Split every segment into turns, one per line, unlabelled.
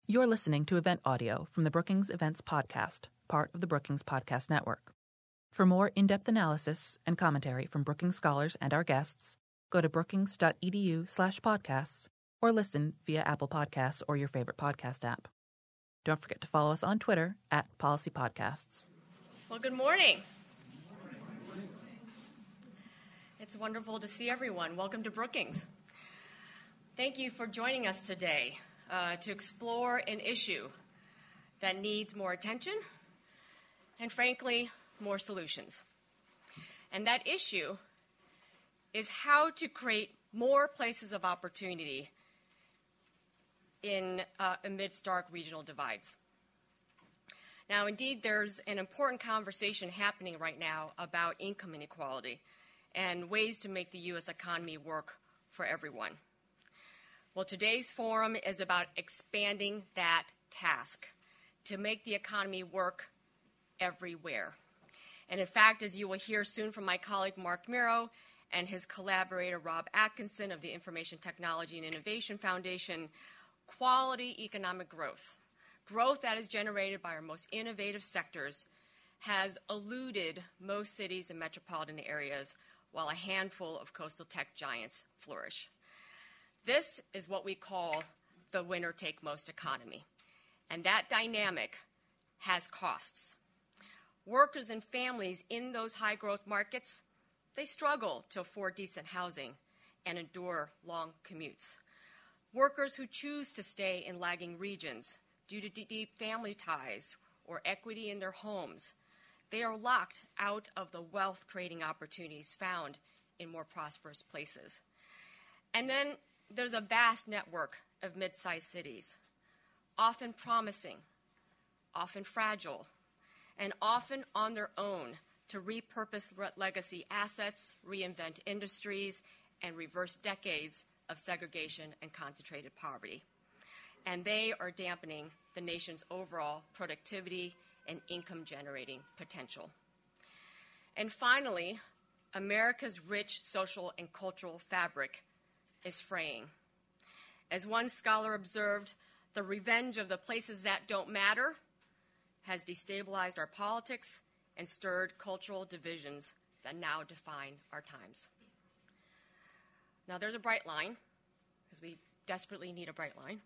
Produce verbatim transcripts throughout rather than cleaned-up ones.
You're listening to event audio from the Brookings Events Podcast, part of the Brookings Podcast Network. For more in-depth analysis and commentary from Brookings scholars and our guests, go to brookings.edu slash podcasts or listen via Apple Podcasts or your favorite podcast app. Don't forget to follow us on Twitter at Policy Podcasts.
Well, good morning. It's wonderful to see everyone. Welcome to Brookings. Thank you for joining us today uh, to explore an issue that needs more attention and, frankly, more solutions. And that issue is how to create more places of opportunity in uh, amidst stark regional divides. Now, indeed, there's an important conversation happening right now about income inequality and ways to make the U S economy work for everyone. Well, today's forum is about expanding that task to make the economy work everywhere. And in fact, as you will hear soon from my colleague Mark Miro and his collaborator Rob Atkinson of the Information Technology and Innovation Foundation, quality economic growth, growth that is generated by our most innovative sectors, has eluded most cities and metropolitan areas while a handful of coastal tech giants flourish. This is what we call the winner-take-most economy, and that dynamic has costs. Workers and families in those high-growth markets, they struggle to afford decent housing and endure long commutes. Workers who choose to stay in lagging regions due to deep family ties or equity in their homes, they are locked out of the wealth-creating opportunities found in more prosperous places. And then there's a vast network of mid-sized cities, often promising, often fragile, and often on their own to repurpose legacy assets, reinvent industries, and reverse decades of segregation and concentrated poverty. And they are dampening the nation's overall productivity and income-generating potential. And finally, America's rich social and cultural fabric is fraying. As one scholar observed, the revenge of the places that don't matter has destabilized our politics and stirred cultural divisions that now define our times. Now, there's a bright line, because we desperately need a bright line,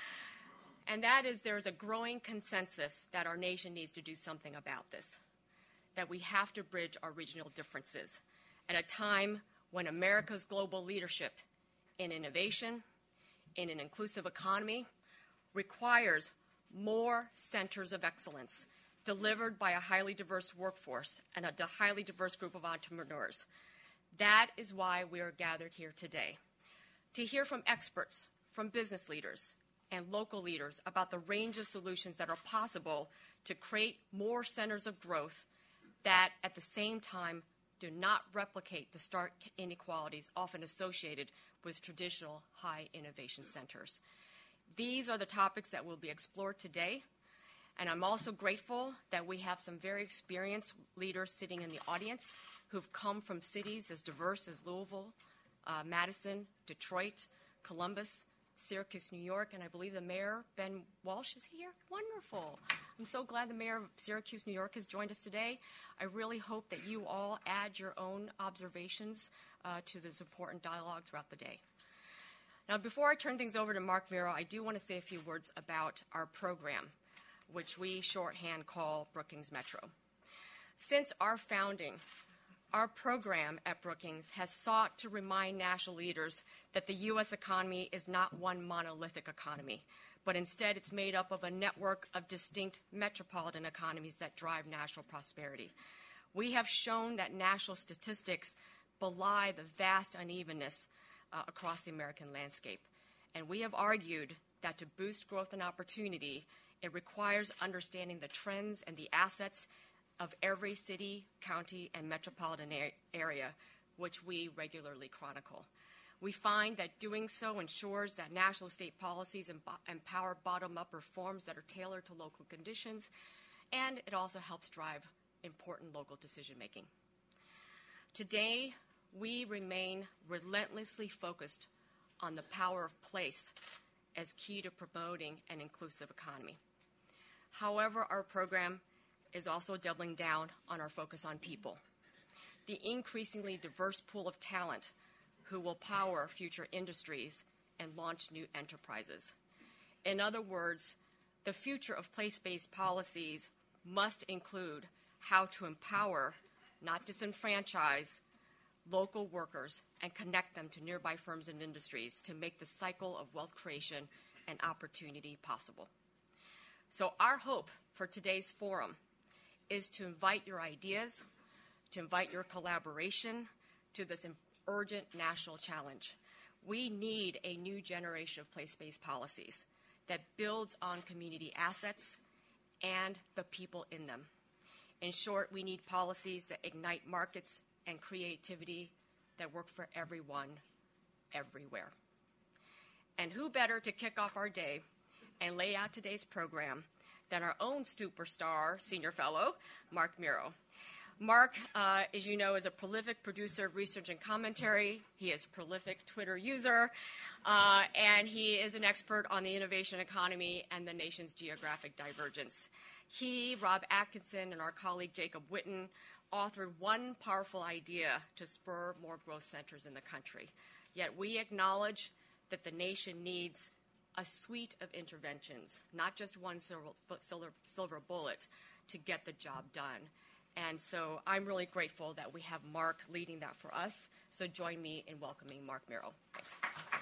and that is there is a growing consensus that our nation needs to do something about this, that we have to bridge our regional differences at a time when America's global leadership in innovation, in an inclusive economy, requires more centers of excellence delivered by a highly diverse workforce and a highly diverse group of entrepreneurs. That is why we are gathered here today, to hear from experts, from business leaders, and local leaders about the range of solutions that are possible to create more centers of growth that, at the same time, do not replicate the stark inequalities often associated with traditional high innovation centers. These are the topics that will be explored today, and I'm also grateful that we have some very experienced leaders sitting in the audience who've come from cities as diverse as Louisville, uh, Madison, Detroit, Columbus, Syracuse, New York, and I believe the mayor, Ben Walsh, is here? Wonderful. I'm so glad the mayor of Syracuse, New York has joined us today. I really hope that you all add your own observations uh, to this important dialogue throughout the day. Now, before I turn things over to Mark Miro, I do want to say a few words about our program, which we shorthand call Brookings Metro. Since our founding, our program at Brookings has sought to remind national leaders that the U S economy is not one monolithic economy, but instead it's made up of a network of distinct metropolitan economies that drive national prosperity. We have shown that national statistics belie the vast unevenness uh, across the American landscape, and we have argued that to boost growth and opportunity, it requires understanding the trends and the assets of every city, county, and metropolitan area, which we regularly chronicle. We find that doing so ensures that national state policies empower bottom-up reforms that are tailored to local conditions, and it also helps drive important local decision-making. Today, we remain relentlessly focused on the power of place as key to promoting an inclusive economy. However, our program is also doubling down on our focus on people, the increasingly diverse pool of talent who will power future industries and launch new enterprises. In other words, the future of place-based policies must include how to empower, not disenfranchise, local workers and connect them to nearby firms and industries to make the cycle of wealth creation and opportunity possible. So our hope for today's forum is to invite your ideas, to invite your collaboration to this urgent national challenge. We need a new generation of place-based policies that builds on community assets and the people in them. In short, we need policies that ignite markets and creativity that work for everyone, everywhere. And who better to kick off our day and lay out today's program than our own superstar senior fellow, Mark Miro. Mark, uh, as you know, is a prolific producer of research and commentary. He is a prolific Twitter user, uh, and he is an expert on the innovation economy and the nation's geographic divergence. He, Rob Atkinson, and our colleague Jacob Witten authored one powerful idea to spur more growth centers in the country. Yet we acknowledge that the nation needs a suite of interventions, not just one silver, silver, silver bullet to get the job done. And so I'm really grateful that we have Mark leading that for us. So join me in welcoming Mark Miro. Thanks.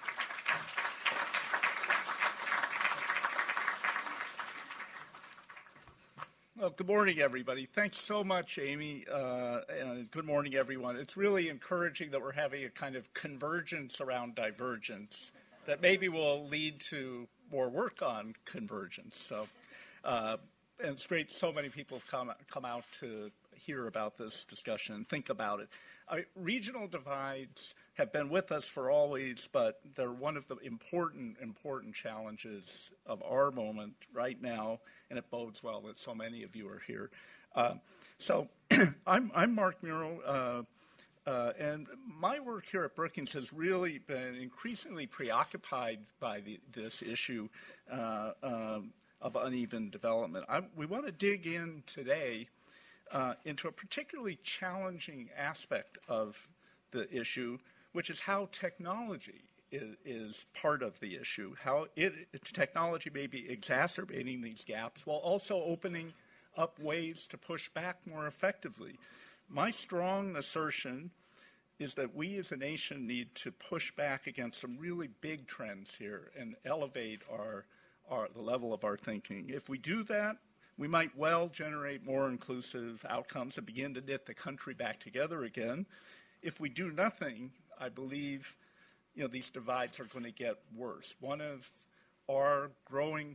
Well, good morning, everybody. Thanks so much, Amy, uh, and good morning, everyone. It's really encouraging that we're having a kind of convergence around divergence that maybe will lead to more work on convergence. So, uh, and it's great so many people come, come out to hear about this discussion and think about it. I, regional divides have been with us for always, but they're one of the important, important challenges of our moment right now, and it bodes well that so many of you are here. Uh, so I'm, I'm Mark Miro, uh, uh, and my work here at Brookings has really been increasingly preoccupied by the, this issue uh, um, of uneven development. I, we want to dig in today uh, into a particularly challenging aspect of the issue, which is how technology is, is part of the issue, how it, technology may be exacerbating these gaps while also opening up ways to push back more effectively. My strong assertion is that we as a nation need to push back against some really big trends here and elevate our, our, the level of our thinking. If we do that, we might well generate more inclusive outcomes and begin to knit the country back together again. If we do nothing, I believe you know, these divides are going to get worse. One of our growing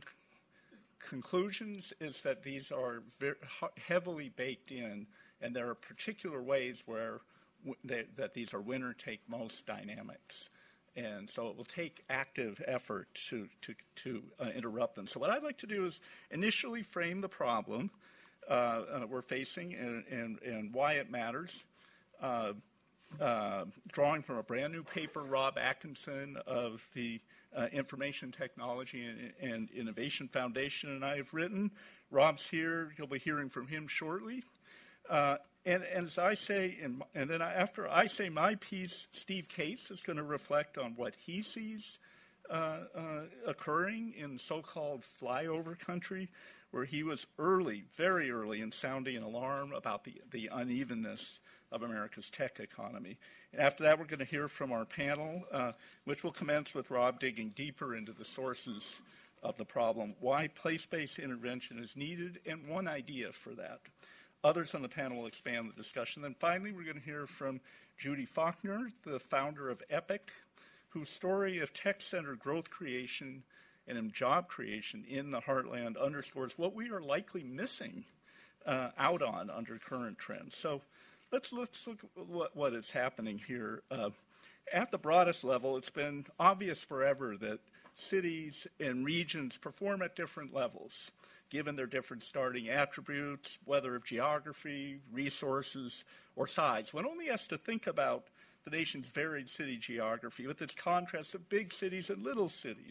conclusions is that these are very heavily baked in, and there are particular ways where w they, that these are winner-take-most dynamics. And so it will take active effort to, to, to uh, interrupt them. So what I'd like to do is initially frame the problem uh, uh, we're facing and, and, and why it matters. Uh, Uh, drawing from a brand new paper Rob Atkinson of the uh, Information Technology and, and Innovation Foundation and I have written. Rob's here. You'll be hearing from him shortly. Uh, and, and as I say, in, and then I, after I say my piece, Steve Case is going to reflect on what he sees uh, uh, occurring in so-called flyover country, where he was early, very early in sounding an alarm about the, the unevenness of America's tech economy. And after that, we're going to hear from our panel, uh, which will commence with Rob digging deeper into the sources of the problem, why place-based intervention is needed, and one idea for that. Others on the panel will expand the discussion. Then finally, we're going to hear from Judy Faulkner, the founder of Epic, whose story of tech-centered growth creation and job creation in the heartland underscores what we are likely missing uh, out on under current trends. So let's, let's look at what, what is happening here. Uh, at the broadest level, it's been obvious forever that cities and regions perform at different levels, given their different starting attributes, whether of geography, resources, or size. One only has to think about the nation's varied city geography with its contrast of big cities and little cities,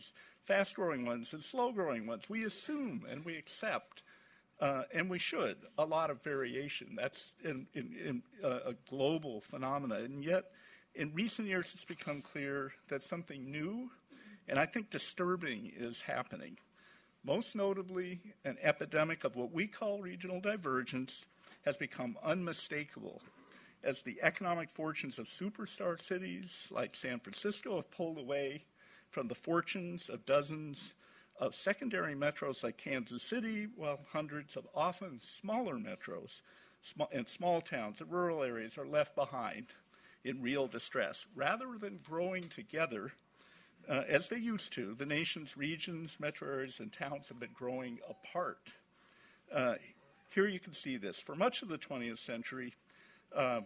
fast-growing ones and slow-growing ones. We assume and we accept, uh, and we should, a lot of variation. That's in, in, in uh, a global phenomena. And yet, in recent years, it's become clear that something new and I think disturbing is happening. Most notably, an epidemic of what we call regional divergence has become unmistakable as the economic fortunes of superstar cities like San Francisco have pulled away from the fortunes of dozens of secondary metros like Kansas City, while hundreds of often smaller metros sm- and small towns and rural areas are left behind in real distress. Rather than growing together, uh, as they used to, the nation's regions, metro areas, and towns have been growing apart. Uh, here you can see this. For much of the twentieth century, uh,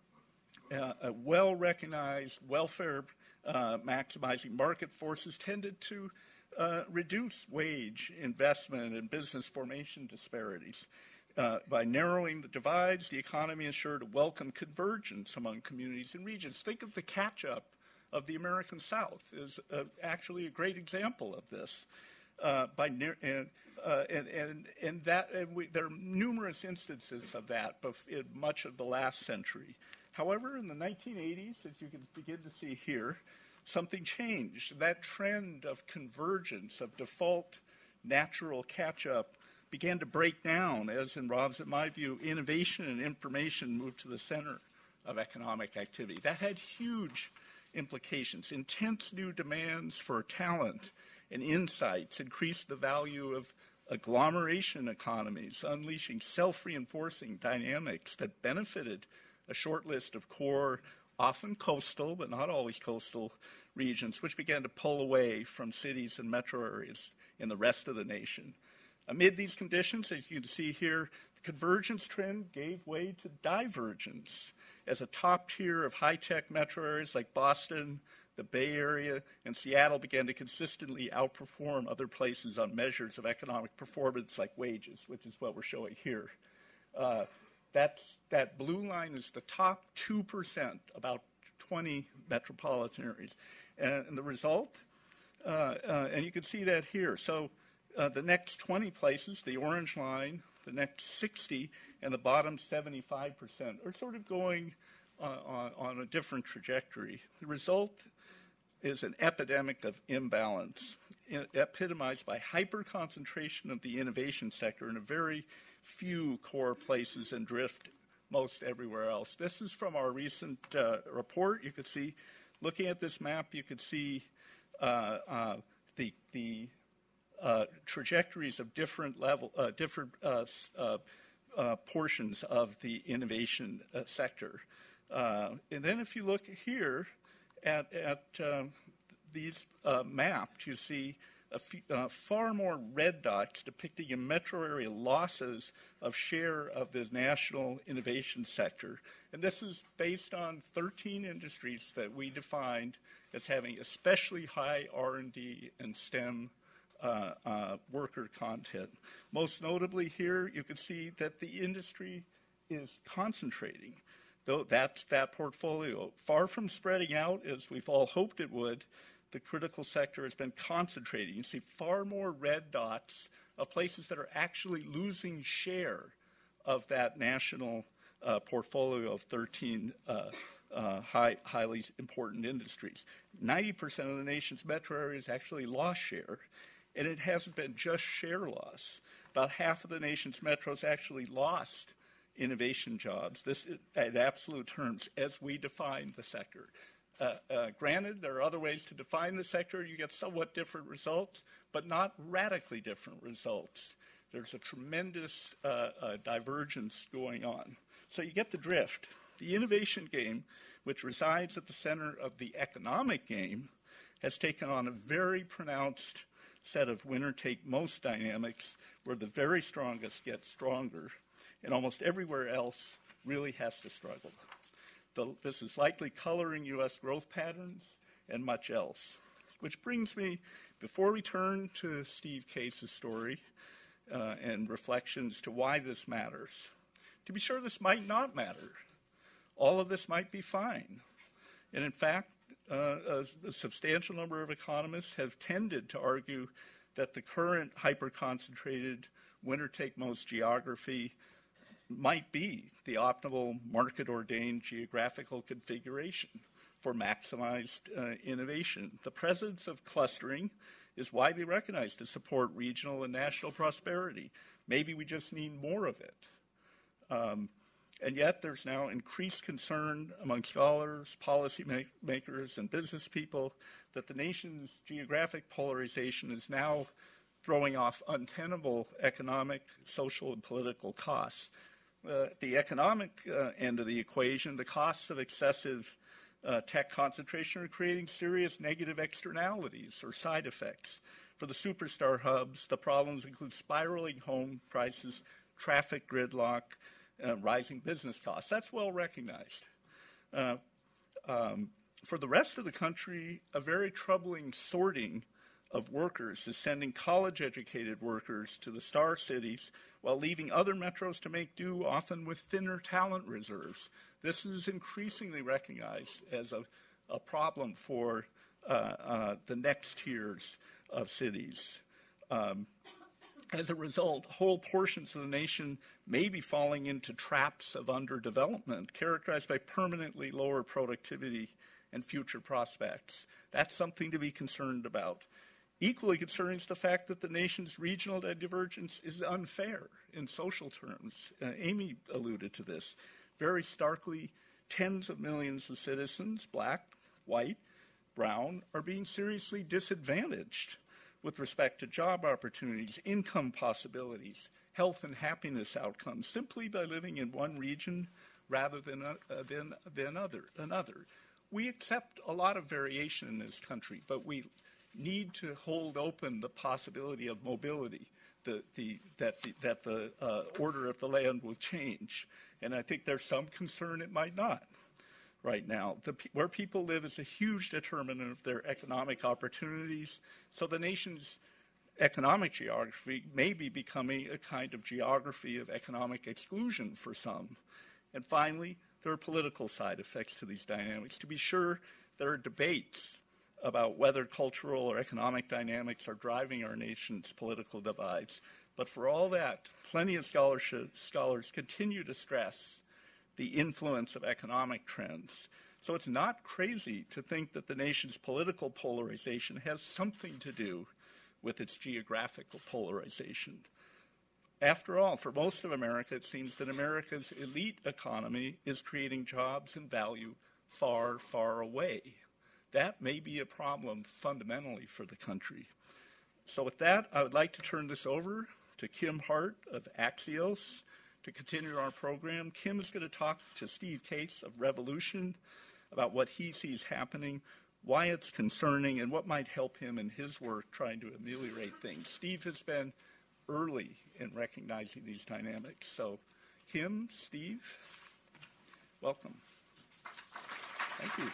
uh, a well-recognized welfare uh, maximizing market forces tended to uh, reduce wage, investment, and business formation disparities. Uh, by narrowing the divides, the economy ensured a welcome convergence among communities and regions. Think of the catch-up of the American South is uh, actually a great example of this. Uh, by ne- and, uh, and and and that and we, there are numerous instances of that bef- in much of the last century. However, in the nineteen eighties, as you can begin to see here, something changed. That trend of convergence, of default natural catch-up, began to break down as, in Rob's, in my view, innovation and information moved to the center of economic activity. That had huge implications. Intense new demands for talent and insights increased the value of agglomeration economies, unleashing self-reinforcing dynamics that benefited a short list of core, often coastal, but not always coastal, regions, which began to pull away from cities and metro areas in the rest of the nation. Amid these conditions, as you can see here, the convergence trend gave way to divergence as a top tier of high-tech metro areas like Boston, the Bay Area, and Seattle began to consistently outperform other places on measures of economic performance like wages, which is what we're showing here. Uh, that's, that blue line is the top two percent, about twenty metropolitan areas. And, and the result, uh, uh, and you can see that here. So uh, the next twenty places, the orange line, the next sixty, and the bottom seventy-five percent are sort of going uh, on, on a different trajectory. The result is an epidemic of imbalance, epitomized by hyper-concentration of the innovation sector in a very few core places and drift most everywhere else. This is from our recent uh, report. You could see, looking at this map, you could see uh, uh, the, the uh, trajectories of different level, uh, different uh, uh, uh, portions of the innovation uh, sector. Uh, and then if you look here at, at um, these uh, maps, you see a few, uh, far more red dots depicting in metro area losses of share of the national innovation sector. And this is based on thirteen industries that we defined as having especially high R and D and STEM uh, uh, worker content. Most notably here, you can see that the industry is concentrating. Though that's that portfolio. Far from spreading out, as we've all hoped it would, the critical sector has been concentrating. You see far more red dots of places that are actually losing share of that national uh, portfolio of thirteen uh, uh, high, highly important industries. ninety percent of the nation's metro areas actually lost share, and it hasn't been just share loss. About half of the nation's metros actually lost innovation jobs, this in absolute terms, as we define the sector. Uh, uh, granted, there are other ways to define the sector. You get somewhat different results, but not radically different results. There's a tremendous uh, uh, divergence going on. So you get the drift. The innovation game, which resides at the center of the economic game, has taken on a very pronounced set of winner-take-most dynamics where the very strongest get stronger, and almost everywhere else really has to struggle. The, this is likely coloring U S growth patterns and much else. Which brings me, before we turn to Steve Case's story uh, and reflections to why this matters, to be sure this might not matter. All of this might be fine. And in fact, uh, a, a substantial number of economists have tended to argue that the current hyper-concentrated winner-take-most geography might be the optimal market-ordained geographical configuration for maximized uh, innovation. The presence of clustering is widely recognized to support regional and national prosperity. Maybe we just need more of it. Um, and yet there's now increased concern among scholars, policy make- makers, and business people that the nation's geographic polarization is now throwing off untenable economic, social, and political costs. Uh, the economic uh, end of the equation, the costs of excessive uh, tech concentration are creating serious negative externalities or side effects. For the superstar hubs, the problems include spiraling home prices, traffic gridlock, uh, rising business costs. That's well recognized. Uh, um, for the rest of the country, a very troubling sorting of workers is sending college-educated workers to the star cities while leaving other metros to make do, often with thinner talent reserves. This is increasingly recognized as a, a problem for uh, uh, the next tiers of cities. Um, as a result, whole portions of the nation may be falling into traps of underdevelopment characterized by permanently lower productivity and future prospects. That's something to be concerned about. Equally concerning is the fact that the nation's regional divergence is unfair in social terms. Uh, Amy alluded to this. Very starkly, tens of millions of citizens, black, white, brown, are being seriously disadvantaged with respect to job opportunities, income possibilities, health and happiness outcomes, simply by living in one region rather than, uh, than, than other, another. We accept a lot of variation in this country, but we need to hold open the possibility of mobility, the, the, that the, that the uh, order of the land will change. And I think there's some concern it might not right now. The, where people live is a huge determinant of their economic opportunities. So the nation's economic geography may be becoming a kind of geography of economic exclusion for some. And finally, there are political side effects to these dynamics. To be sure, there are debates about whether cultural or economic dynamics are driving our nation's political divides. But for all that, plenty of scholarship, scholars continue to stress the influence of economic trends. So it's not crazy to think that the nation's political polarization has something to do with its geographical polarization. After all, for most of America, it seems that America's elite economy is creating jobs and value far, far away. That may be a problem fundamentally for the country. So with that, I would like to turn this over to Kim Hart of Axios to continue our program. Kim is going to talk to Steve Case of Revolution about what he sees happening, why it's concerning, and what might help him in his work trying to ameliorate things. Steve has been early in recognizing these dynamics. So Kim, Steve, welcome. Thank you.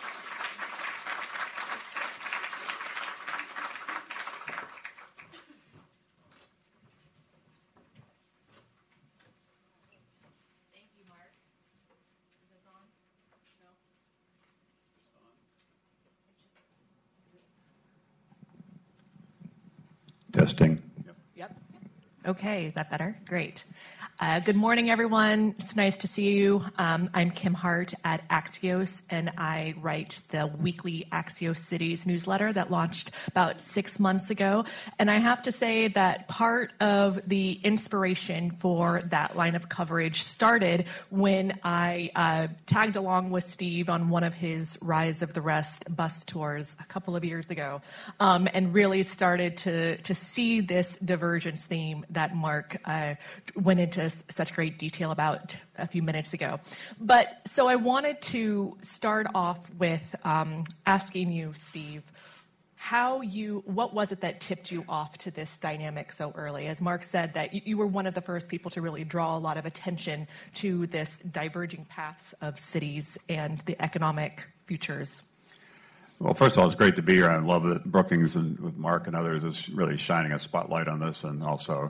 Testing.
Yep. Yep. Okay, is that better? Great. Uh, good morning, everyone. It's nice to see you. Um, I'm Kim Hart at Axios, and I write the weekly Axios Cities newsletter that launched about six months ago. And I have to say that part of the inspiration for that line of coverage started when I uh, tagged along with Steve on one of his Rise of the Rest bus tours a couple of years ago, um, and really started to, to see this divergence theme that Mark uh, went into such great detail about a few minutes ago. But so I wanted to start off with um, asking you, Steve, how you, what was it that tipped you off to this dynamic so early? As Mark said, that you, you were one of the first people to really draw a lot of attention to this diverging paths of cities and the economic futures.
Well, first of all, it's great to be here. I love that Brookings and with Mark and others is really shining a spotlight on this, and also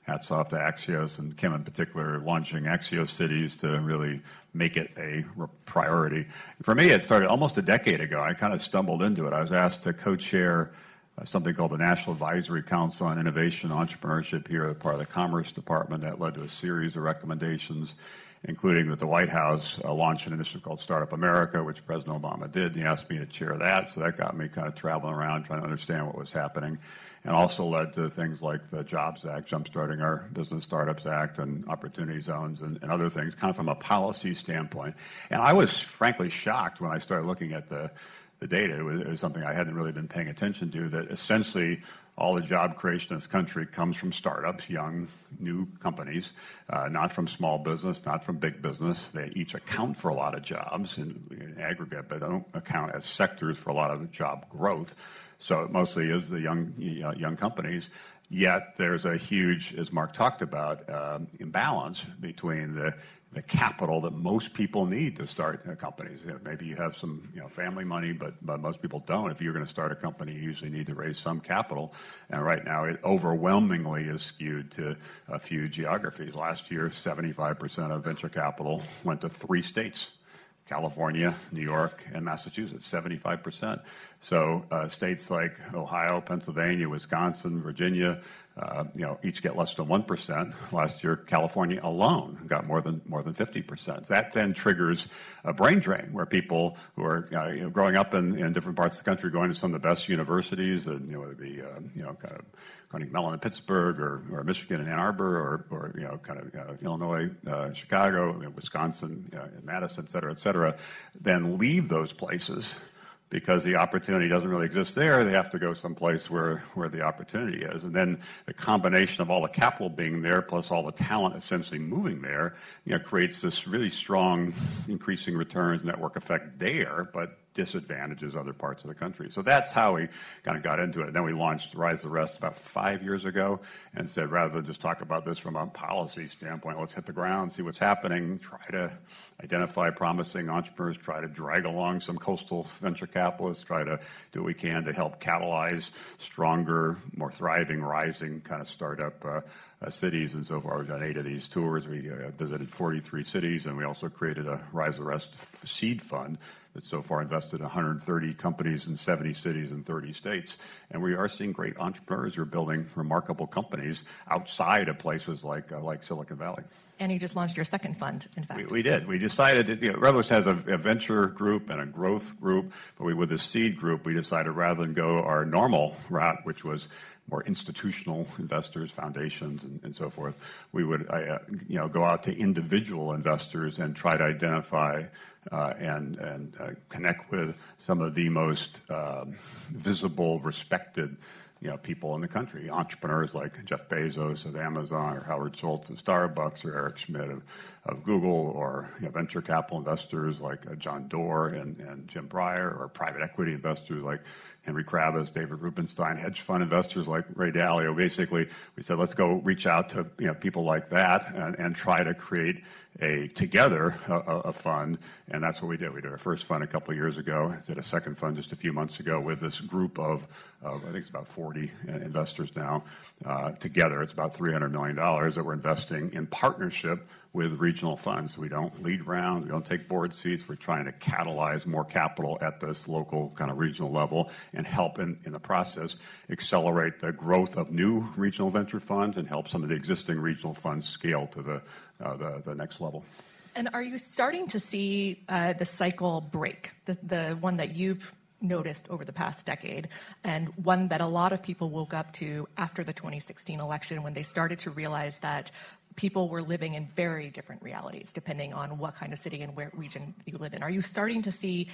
hats off to Axios and Kim in particular, launching Axios Cities to really make it a priority. For me, it started almost a decade ago. I kind of stumbled into it. I was asked to co-chair uh, something called the National Advisory Council on Innovation and Entrepreneurship here as part of the Commerce Department. That led to a series of recommendations, including that the White House uh, launched an initiative called Startup America, which President Obama did. He asked me to chair that, so that got me kind of traveling around trying to understand what was happening, and also led to things like the Jobs Act, jumpstarting our Business Startups Act and Opportunity Zones and, and other things, kind of from a policy standpoint. And I was frankly shocked when I started looking at the, the data. It was, it was something I hadn't really been paying attention to, that essentially all the job creation in this country comes from startups, young, new companies, uh, not from small business, not from big business. They each account for a lot of jobs in, in aggregate, but don't account as sectors for a lot of job growth. So it mostly is the young, young companies. Yet there's a huge, as Mark talked about, um, imbalance between the the capital that most people need to start uh, companies. You know, maybe you have some, you know, family money, but, but most people don't. If you're going to start a company, you usually need to raise some capital. And right now, it overwhelmingly is skewed to a few geographies. Last year, seventy-five percent of venture capital went to three states: California, New York, and Massachusetts, seventy-five percent. So uh, states like Ohio, Pennsylvania, Wisconsin, Virginia, uh, you know, each get less than one percent. Last year, California alone got more than more than fifty percent. That then triggers a brain drain where people who are uh, you know, growing up in, in different parts of the country, going to some of the best universities, and you know, whether it be uh, you know, kind of Carnegie Mellon in Pittsburgh, or, or Michigan in Ann Arbor, or, or you know, kind of uh, Illinois, uh, Chicago, you know, Wisconsin, uh, Madison, et cetera, et cetera, then leave those places because the opportunity doesn't really exist there. They have to go someplace where, where the opportunity is. And then the combination of all the capital being there plus all the talent essentially moving there, you know, creates this really strong increasing returns network effect there, but disadvantages other parts of the country. So that's how we kind of got into it. And then we launched Rise the Rest about five years ago and said, rather than just talk about this from a policy standpoint, let's hit the ground, see what's happening, try to identify promising entrepreneurs, try to drag along some coastal venture capitalists, try to do what we can to help catalyze stronger, more thriving, rising kind of startup uh, uh, cities. And so far, we've done eight of these tours. We uh, visited forty-three cities, and we also created a Rise the Rest seed fund that so far invested in one hundred thirty companies in seventy cities and thirty states. And we are seeing great entrepreneurs who are building remarkable companies outside of places like uh, like Silicon Valley.
And you just launched your second fund, in fact.
We, we did. We decided that, you know, Revolution has a, a venture group and a growth group, but we, with the seed group, we decided rather than go our normal route, which was more institutional investors, foundations, and, and so forth, we would uh, you know, go out to individual investors and try to identify uh, and, and uh, connect with some of the most uh, visible, respected, you know, people in the country, entrepreneurs like Jeff Bezos of Amazon, or Howard Schultz of Starbucks, or Eric Schmidt of, of Google, or you know, venture capital investors like uh, John Doerr and, and Jim Breyer, or private equity investors like Henry Kravis, David Rubenstein, hedge fund investors like Ray Dalio. Basically, we said, let's go reach out to, you know, people like that and, and try to create a together a, a fund, and that's what we did. We did our first fund a couple of years ago. Did a second fund just a few months ago with this group of, of I think it's about forty investors now. Uh, together, it's about three hundred million dollars that we're investing in partnership with regional funds. So we don't lead round, we don't take board seats. We're trying to catalyze more capital at this local kind of regional level and help in, in the process accelerate the growth of new regional venture funds and help some of the existing regional funds scale to the uh, the, the next level.
And are you starting to see uh, the cycle break, the, the one that you've noticed over the past decade, and one that a lot of people woke up to after the twenty sixteen election, when they started to realize that people were living in very different realities depending on what kind of city and where region you live in? Are you starting to see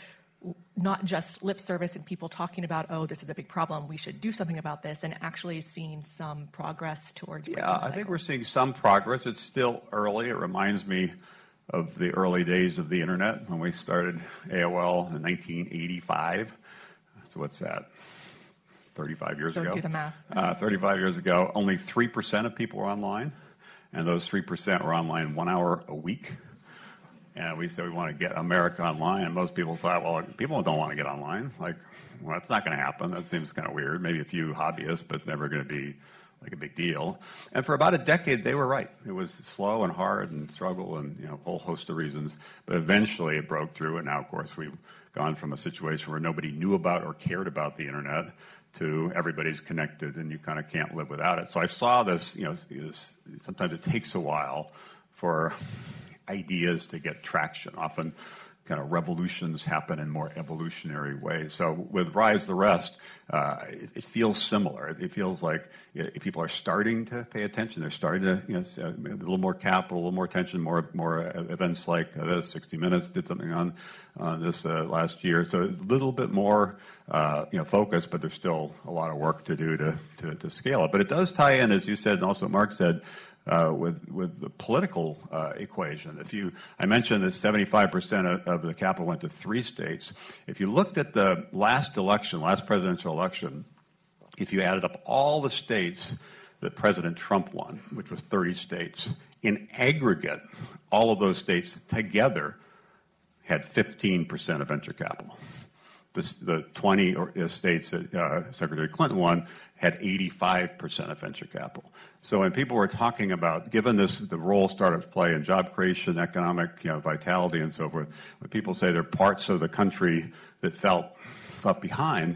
not just lip service and people talking about, oh, this is a big problem, we should do something about this, and actually seeing some progress towards breaking
Yeah,
the cycle?
I think we're seeing some progress. It's still early. It reminds me of the early days of the internet when we started A O L in nineteen eighty-five. So what's that? thirty-five years
Don't
ago?
do the math.
Uh, thirty-five years ago, only three percent of people were online, and those three percent were online one hour a week. And we said we want to get America online, and most people thought, well, people don't want to get online. Like, well, that's not going to happen. That seems kind of weird. Maybe a few hobbyists, but it's never going to be like a big deal. And for about a decade, they were right. It was slow and hard and struggle and, you know, a whole host of reasons. But eventually it broke through, and now, of course, we've gone from a situation where nobody knew about or cared about the internet to everybody's connected, and you kind of can't live without it. So I saw this, you know, this, sometimes it takes a while for ideas to get traction. Often kind of revolutions happen in more evolutionary ways. So with Rise the Rest, uh, it, it feels similar. It, it feels like you know, people are starting to pay attention. They're starting to, you know, a little more capital, a little more attention, more more events like this. sixty minutes did something on uh, this uh, last year. So a little bit more, uh, you know, focus, but there's still a lot of work to do to, to, to scale it. But it does tie in, as you said, and also Mark said, Uh, with with the political uh, equation. If you, I mentioned that seventy-five percent of, of the capital went to three states. If you looked at the last election, last presidential election, if you added up all the states that President Trump won, which was thirty states, in aggregate, all of those states together had fifteen percent of venture capital. The, the twenty or, uh, states that uh, Secretary Clinton won had eighty-five percent of venture capital. So when people were talking about, given this, the role startups play in job creation, economic, you know, vitality, and so forth, when people say there are parts of the country that felt left behind,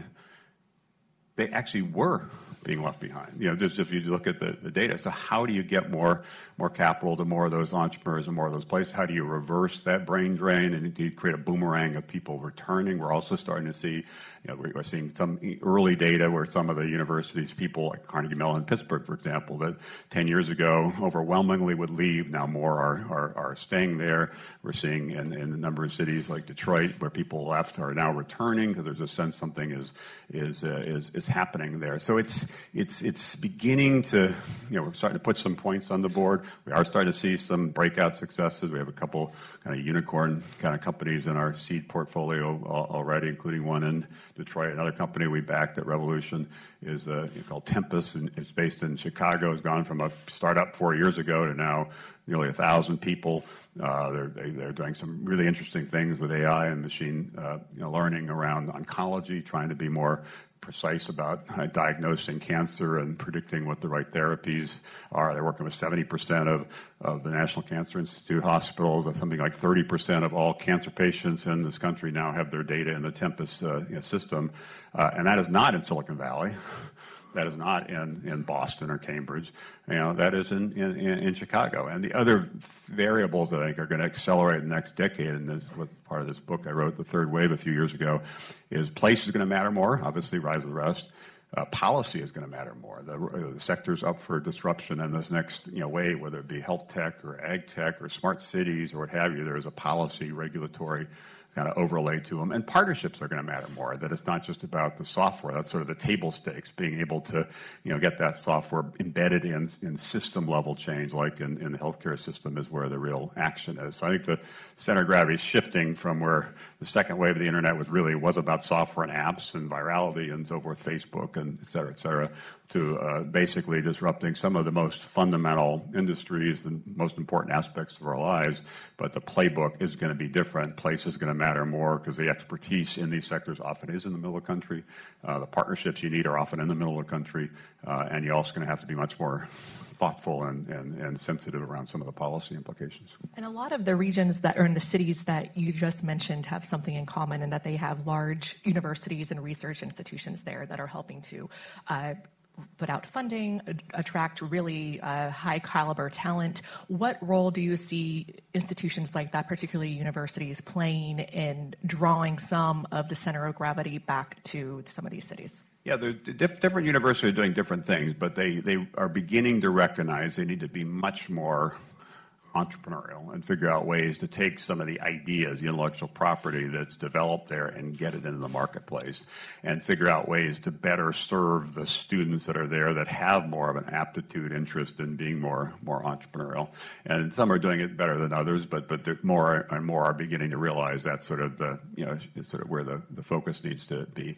they actually were being left behind. You know, just if you look at the, the data. So how do you get more more capital to more of those entrepreneurs and more of those places? How do you reverse that brain drain and do you create a boomerang of people returning? We're also starting to see, you know, we're seeing some early data where some of the universities, people like Carnegie Mellon in Pittsburgh, for example, that ten years ago overwhelmingly would leave. Now more are, are, are staying there. We're seeing in, in a number of cities like Detroit where people left are now returning because there's a sense something is is uh, is is happening there. So it's it's it's beginning to, you know, we're starting to put some points on the board. We are starting to see some breakout successes. We have a couple kind of unicorn kind of companies in our seed portfolio already, including one in Detroit. Another company we backed at Revolution is uh, called Tempus, and it's based in Chicago. It's gone from a startup four years ago to now nearly a thousand people. Uh, they're, they, they're doing some really interesting things with A I and machine uh, you know, learning around oncology, trying to be more precise about uh, diagnosing cancer and predicting what the right therapies are. They're working with seventy percent of, of the National Cancer Institute hospitals. That's something like thirty percent of all cancer patients in this country now have their data in the Tempus uh, you know, system. Uh, and that is not in Silicon Valley. That is not in, in Boston or Cambridge. You know, that is in, in, in Chicago. And the other variables that I think are going to accelerate in the next decade, and this was part of this book I wrote, The Third Wave, a few years ago, is place is going to matter more, obviously Rise of the Rest. Uh, policy is going to matter more. The, uh, the sector's up for disruption in this next you know, wave, whether it be health tech or ag tech or smart cities or what have you. There is a policy, regulatory kind of overlay to them. And partnerships are going to matter more, that it's not just about the software. That's sort of the table stakes, being able to, you know, get that software embedded in, in system level change, like in, in the healthcare system is where the real action is. So I think the center of gravity is shifting from where the second wave of the internet was really was about software and apps and virality and so forth, Facebook and et cetera, et cetera, to uh, basically disrupting some of the most fundamental industries, the most important aspects of our lives. But the playbook is going to be different. Place is going to matter more because the expertise in these sectors often is in the middle of the country. Uh, the partnerships you need are often in the middle of the country. Uh, and you're also going to have to be much more thoughtful and, and, and sensitive around some of the policy implications.
And a lot of the regions that are in the cities that you just mentioned have something in common in that they have large universities and research institutions there that are helping to uh, put out funding, attract really uh, high caliber talent. What role do you see institutions like that, particularly universities, playing in drawing some of the center of gravity back to some of these cities?
Yeah, the diff- different universities are doing different things, but they, they are beginning to recognize they need to be much more entrepreneurial and figure out ways to take some of the ideas, the intellectual property that's developed there and get it into the marketplace and figure out ways to better serve the students that are there that have more of an aptitude, interest in being more more entrepreneurial. And some are doing it better than others, but but more and more are beginning to realize that's sort of the, you know, sort of where the, the focus needs to be.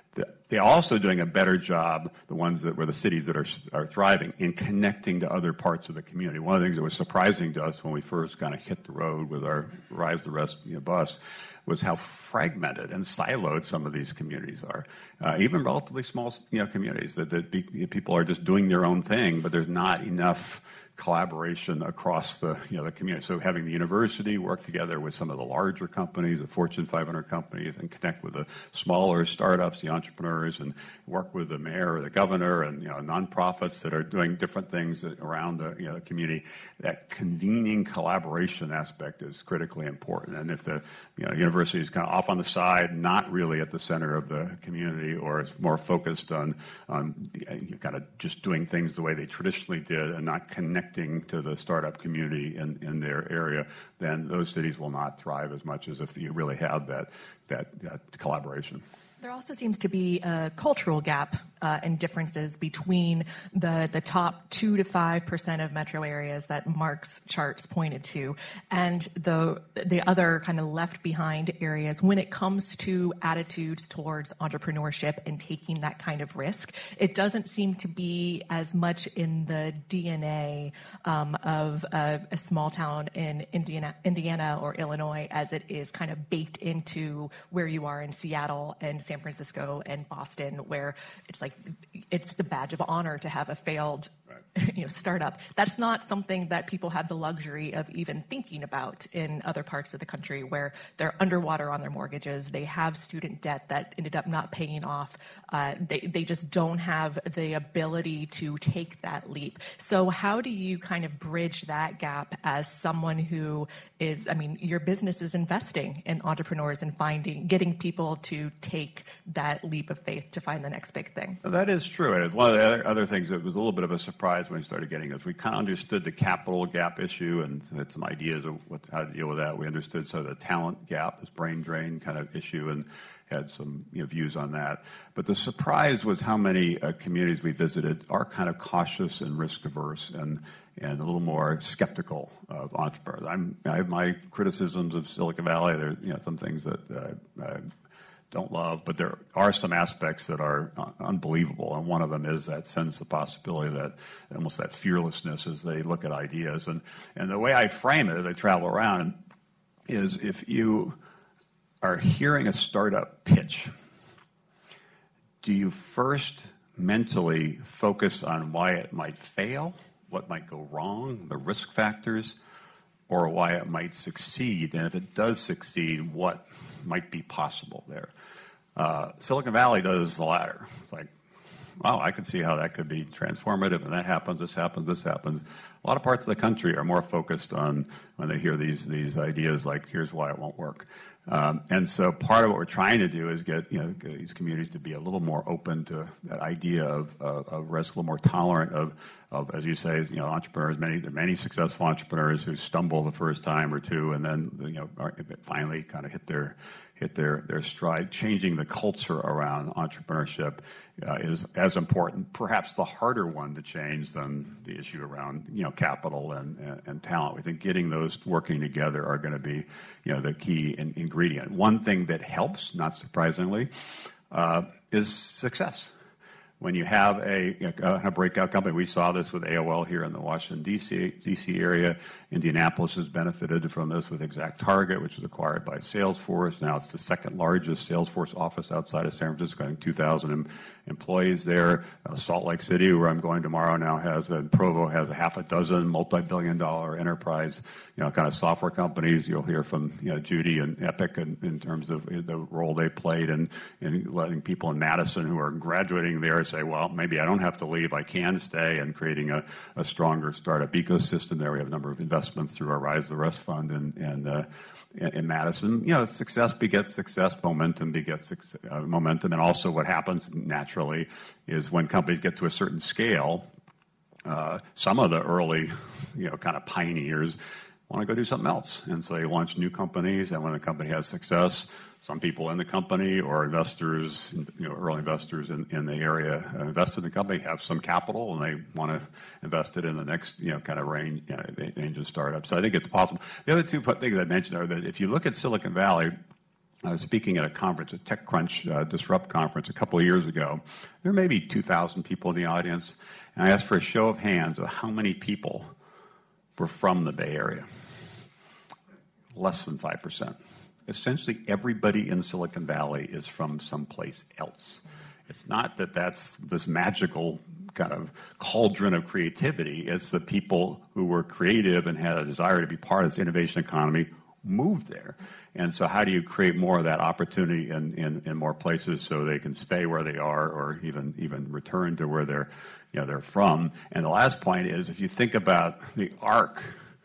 They're also doing a better job, the ones that were the cities that are, are thriving, in connecting to other parts of the community. One of the things that was surprising to us when we first kind of hit the road with our Rise the Rest you know, bus was how fragmented and siloed some of these communities are. Uh, even relatively small you know, communities, that, that be, people are just doing their own thing, but there's not enough collaboration across the you know the community. So having the university work together with some of the larger companies, the Fortune five hundred companies, and connect with the smaller startups, the entrepreneurs, and work with the mayor or the governor and you know nonprofits that are doing different things around the you know the community. That convening collaboration aspect is critically important. And if the you know university is kind of off on the side, not really at the center of the community, or is more focused on on you know, kind of just doing things the way they traditionally did and not connecting to the startup community in, in their area, then those cities will not thrive as much as if you really have that, that, that collaboration.
There also seems to be a cultural gap uh, and differences between the, the top two to five percent of metro areas that Mark's charts pointed to, and the the other kind of left behind areas when it comes to attitudes towards entrepreneurship and taking that kind of risk. It doesn't seem to be as much in the D N A um, of a, a small town in Indiana, Indiana or Illinois as it is kind of baked into where you are in Seattle and San Francisco and Boston, where it's like it's the badge of honor to have a failed right. you know, startup. That's not something that people have the luxury of even thinking about in other parts of the country, where they're underwater on their mortgages, they have student debt that ended up not paying off. Uh, they, they just don't have the ability to take that leap. So how do you kind of bridge that gap as someone who is, I mean, your business is investing in entrepreneurs and finding, getting people to take that leap of faith to find the next big thing?
Well, that is true. And one of the other, other things that was a little bit of a surprise when we started getting this, we kind of understood the capital gap issue and had some ideas of what, how to deal with that. We understood sort of the talent gap, this brain drain kind of issue, and had some you know, views on that. But the surprise was how many uh, communities we visited are kind of cautious and risk averse and and a little more skeptical of entrepreneurs. I'm, I have my criticisms of Silicon Valley. There are you know, some things that uh, I don't love, but there are some aspects that are uh, unbelievable. And one of them is that sense of possibility, that almost that fearlessness as they look at ideas. And, and the way I frame it as I travel around is if you are hearing a startup pitch, do you first mentally focus on why it might fail, what might go wrong, the risk factors, or why it might succeed? And if it does succeed, what might be possible there? Uh, Silicon Valley does the latter. It's like, wow, I can see how that could be transformative, and that happens, this happens, this happens. A lot of parts of the country are more focused on when they hear these these ideas like, here's why it won't work. Um, and so part of what we're trying to do is get you know these communities to be a little more open to that idea of, uh, of risk, a little more tolerant of, of, as you say, you know, entrepreneurs. Many many successful entrepreneurs who stumble the first time or two, and then you know are, finally kind of hit their hit their, their stride. Changing the culture around entrepreneurship uh, is as important, perhaps the harder one to change than the issue around you know capital and, and, and talent. We think getting those working together are going to be you know the key in, ingredient. One thing that helps, not surprisingly, uh, is success. When you have a, you know, a breakout company, we saw this with A O L here in the Washington, D C, D C area. Indianapolis has benefited from this with ExactTarget, which was acquired by Salesforce. Now it's the second largest Salesforce office outside of San Francisco, having two thousand em- employees there. Uh, Salt Lake City, where I'm going tomorrow, now has, and Provo has a half a dozen multi-billion dollar enterprise, you know, kind of software companies. You'll hear from you know, Judy and Epic in, in terms of the role they played in, in letting people in Madison who are graduating there say, well, maybe I don't have to leave, I can stay, and creating a, a stronger startup ecosystem there. We have a number of investments through our Rise the Rest fund and, and uh, in, in Madison. You know, success begets success, momentum begets success, uh, momentum, and also what happens naturally is when companies get to a certain scale, uh, some of the early, you know, kind of pioneers want to go do something else, and so they launch new companies, and when the company has success, some people in the company or investors, you know, early investors in, in the area uh, invested in the company have some capital and they want to invest it in the next, you know, kind of range, you know, range of startups. So I think it's possible. The other two things I mentioned are that if you look at Silicon Valley, I was speaking at a conference, a TechCrunch uh, Disrupt conference a couple of years ago. There may be two thousand people in the audience, and I asked for a show of hands of how many people were from the Bay Area. Less than five percent. Essentially, everybody in Silicon Valley is from someplace else. It's not that that's this magical kind of cauldron of creativity. It's the people who were creative and had a desire to be part of this innovation economy moved there. And so how do you create more of that opportunity in, in, in more places so they can stay where they are or even even return to where they're, you know, they're from? And the last point is, if you think about the arc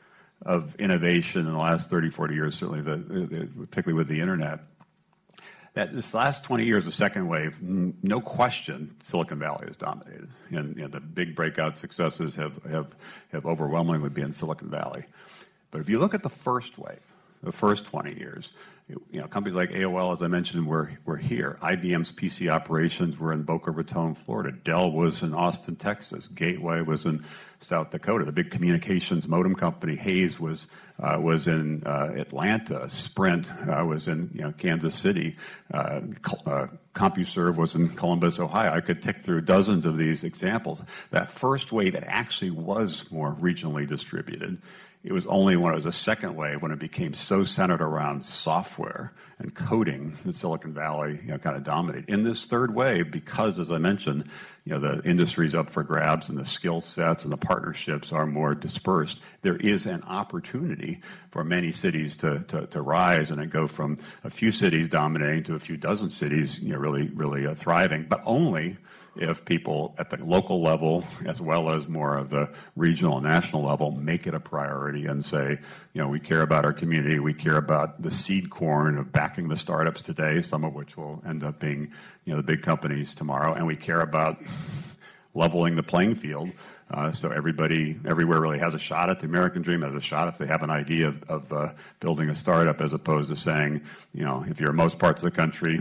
of innovation in the last thirty, forty years, certainly the, the, particularly with the internet, that this last twenty years, the second wave, no question, Silicon Valley has dominated. And you know, the big breakout successes have, have, have overwhelmingly been in Silicon Valley. But if you look at the first wave, the first twenty years, you know, companies like A O L, as I mentioned, were, were here. I B M's P C operations were in Boca Raton, Florida. Dell was in Austin, Texas. Gateway was in South Dakota. The big communications modem company, Hayes, was uh, was in uh, Atlanta. Sprint uh, was in you know, Kansas City. Uh, uh, CompuServe was in Columbus, Ohio. I could tick through dozens of these examples. That first wave, it actually was more regionally distributed. It was only when it was a second wave, when it became so centered around software and coding, that Silicon Valley you know, kind of dominated. In this third wave, because, as I mentioned, you know, the industry's up for grabs and the skill sets and the partnerships are more dispersed, there is an opportunity for many cities to, to, to rise and go from a few cities dominating to a few dozen cities you know, really, really uh, thriving, but only if people at the local level, as well as more of the regional and national level, make it a priority and say, you know, we care about our community, we care about the seed corn of backing the startups today, some of which will end up being, you know, the big companies tomorrow, and we care about leveling the playing field. Uh, so everybody, everywhere really has a shot at the American dream, has a shot if they have an idea of, of uh, building a startup, as opposed to saying, you know, if you're in most parts of the country,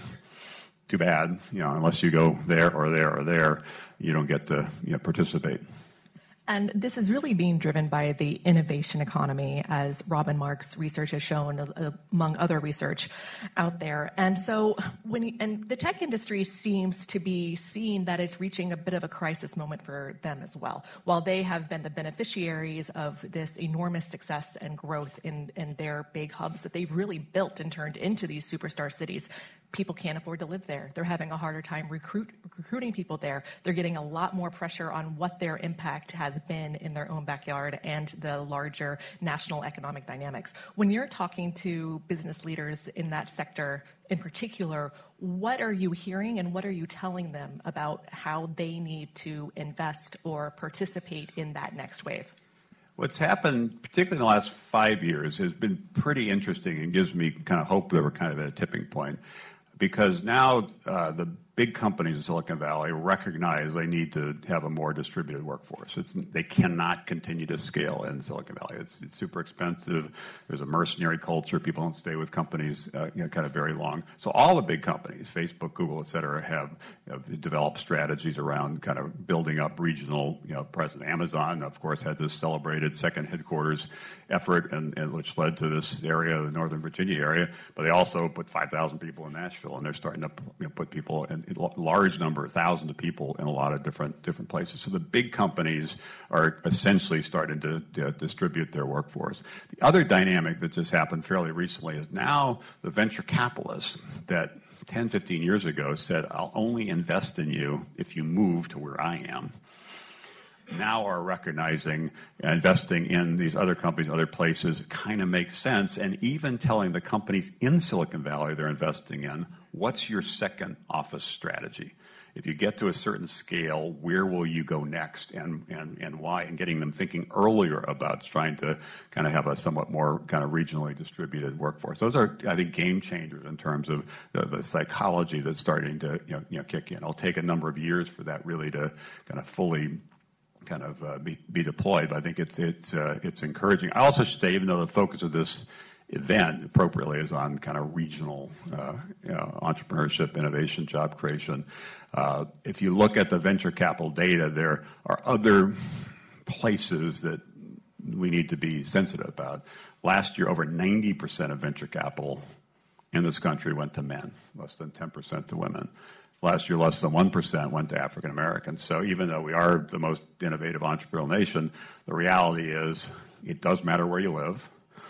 too bad, you know, unless you go there or there or there, you don't get to you know, participate.
And this is really being driven by the innovation economy, as Robin Mark's research has shown, uh, among other research out there. And so, when he, and the tech industry seems to be seeing that it's reaching a bit of a crisis moment for them as well. While they have been the beneficiaries of this enormous success and growth in, in their big hubs that they've really built and turned into these superstar cities, people can't afford to live there. They're having a harder time recruit, recruiting people there. They're getting a lot more pressure on what their impact has been in their own backyard and the larger national economic dynamics. When you're talking to business leaders in that sector in particular, what are you hearing and what are you telling them about how they need to invest or participate in that next wave?
What's happened, particularly in the last five years, has been pretty interesting and gives me kind of hope that we're kind of at a tipping point. Because now uh, the big companies in Silicon Valley recognize they need to have a more distributed workforce. It's, they cannot continue to scale in Silicon Valley. It's, it's super expensive. There's a mercenary culture. People don't stay with companies uh, you know, kind of very long. So all the big companies, Facebook, Google, et cetera, have you know, developed strategies around kind of building up regional you know, presence. Amazon, of course, had this celebrated second headquarters effort, and, and which led to this area, the Northern Virginia area. But they also put five thousand people in Nashville, and they're starting to you know, put people in, in large number, thousands of people in a lot of different different places. So the big companies are essentially starting to, to distribute their workforce. The other dynamic that just happened fairly recently is now the venture capitalists that ten, fifteen years ago said, I'll only invest in you if you move to where I am, now are recognizing uh, investing in these other companies, other places, kind of makes sense, and even telling the companies in Silicon Valley they're investing in, what's your second office strategy? If you get to a certain scale, where will you go next, and, and, and why? And getting them thinking earlier about trying to kind of have a somewhat more kind of regionally distributed workforce. Those are, I think, game changers in terms of the, the psychology that's starting to you know, you know, kick in. It'll take a number of years for that really to kind of fully kind of uh, be, be deployed, but I think it's it's uh, it's encouraging. I also should say, even though the focus of this event appropriately is on kind of regional uh, you know, entrepreneurship, innovation, job creation, uh, if you look at the venture capital data, there are other places that we need to be sensitive about. Last year, over ninety percent of venture capital in this country went to men, less than ten percent to women. Last year, less than one percent went to African Americans. So even though we are the most innovative entrepreneurial nation, the reality is it does matter where you live,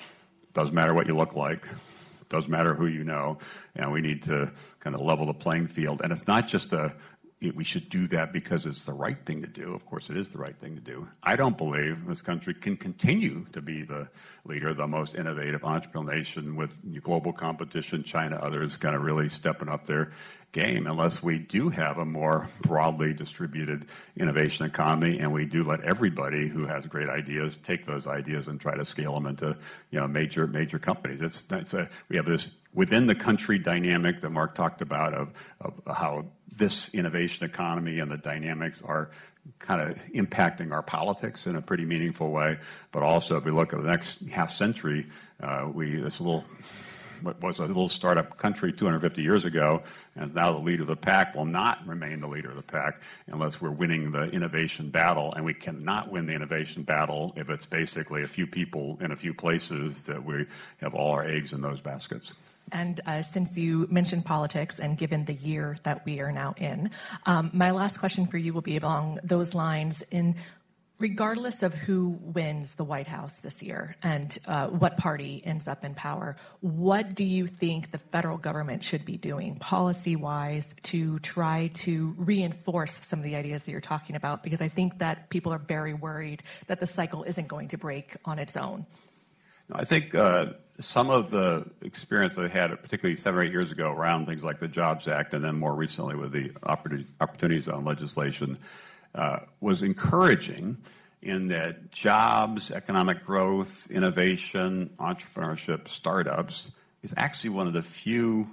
it does matter what you look like, it does matter who you know, and we need to kind of level the playing field. And it's not just a we should do that because it's the right thing to do. Of course, it is the right thing to do. I don't believe this country can continue to be the leader, the most innovative entrepreneurial nation with global competition, China, others kind of really stepping up their game, unless we do have a more broadly distributed innovation economy and we do let everybody who has great ideas take those ideas and try to scale them into, you know, major major companies. It's, it's a, we have this within the country dynamic that Mark talked about of, of how this innovation economy and the dynamics are kind of impacting our politics in a pretty meaningful way. But also, if we look at the next half century, uh, we this little what was a little startup country two hundred fifty years ago, and is now the leader of the pack, will not remain the leader of the pack unless we're winning the innovation battle. And we cannot win the innovation battle if it's basically a few people in a few places that we have all our eggs in those baskets.
And uh, since you mentioned politics and given the year that we are now in, um, my last question for you will be along those lines. In regardless of who wins the White House this year and uh, what party ends up in power, what do you think the federal government should be doing policy-wise to try to reinforce some of the ideas that you're talking about? Because I think that people are very worried that the cycle isn't going to break on its own.
I think uh, some of the experience I had, particularly seven or eight years ago, around things like the Jobs Act and then more recently with the Opportunity Zone legislation, uh, was encouraging in that jobs, economic growth, innovation, entrepreneurship, startups is actually one of the few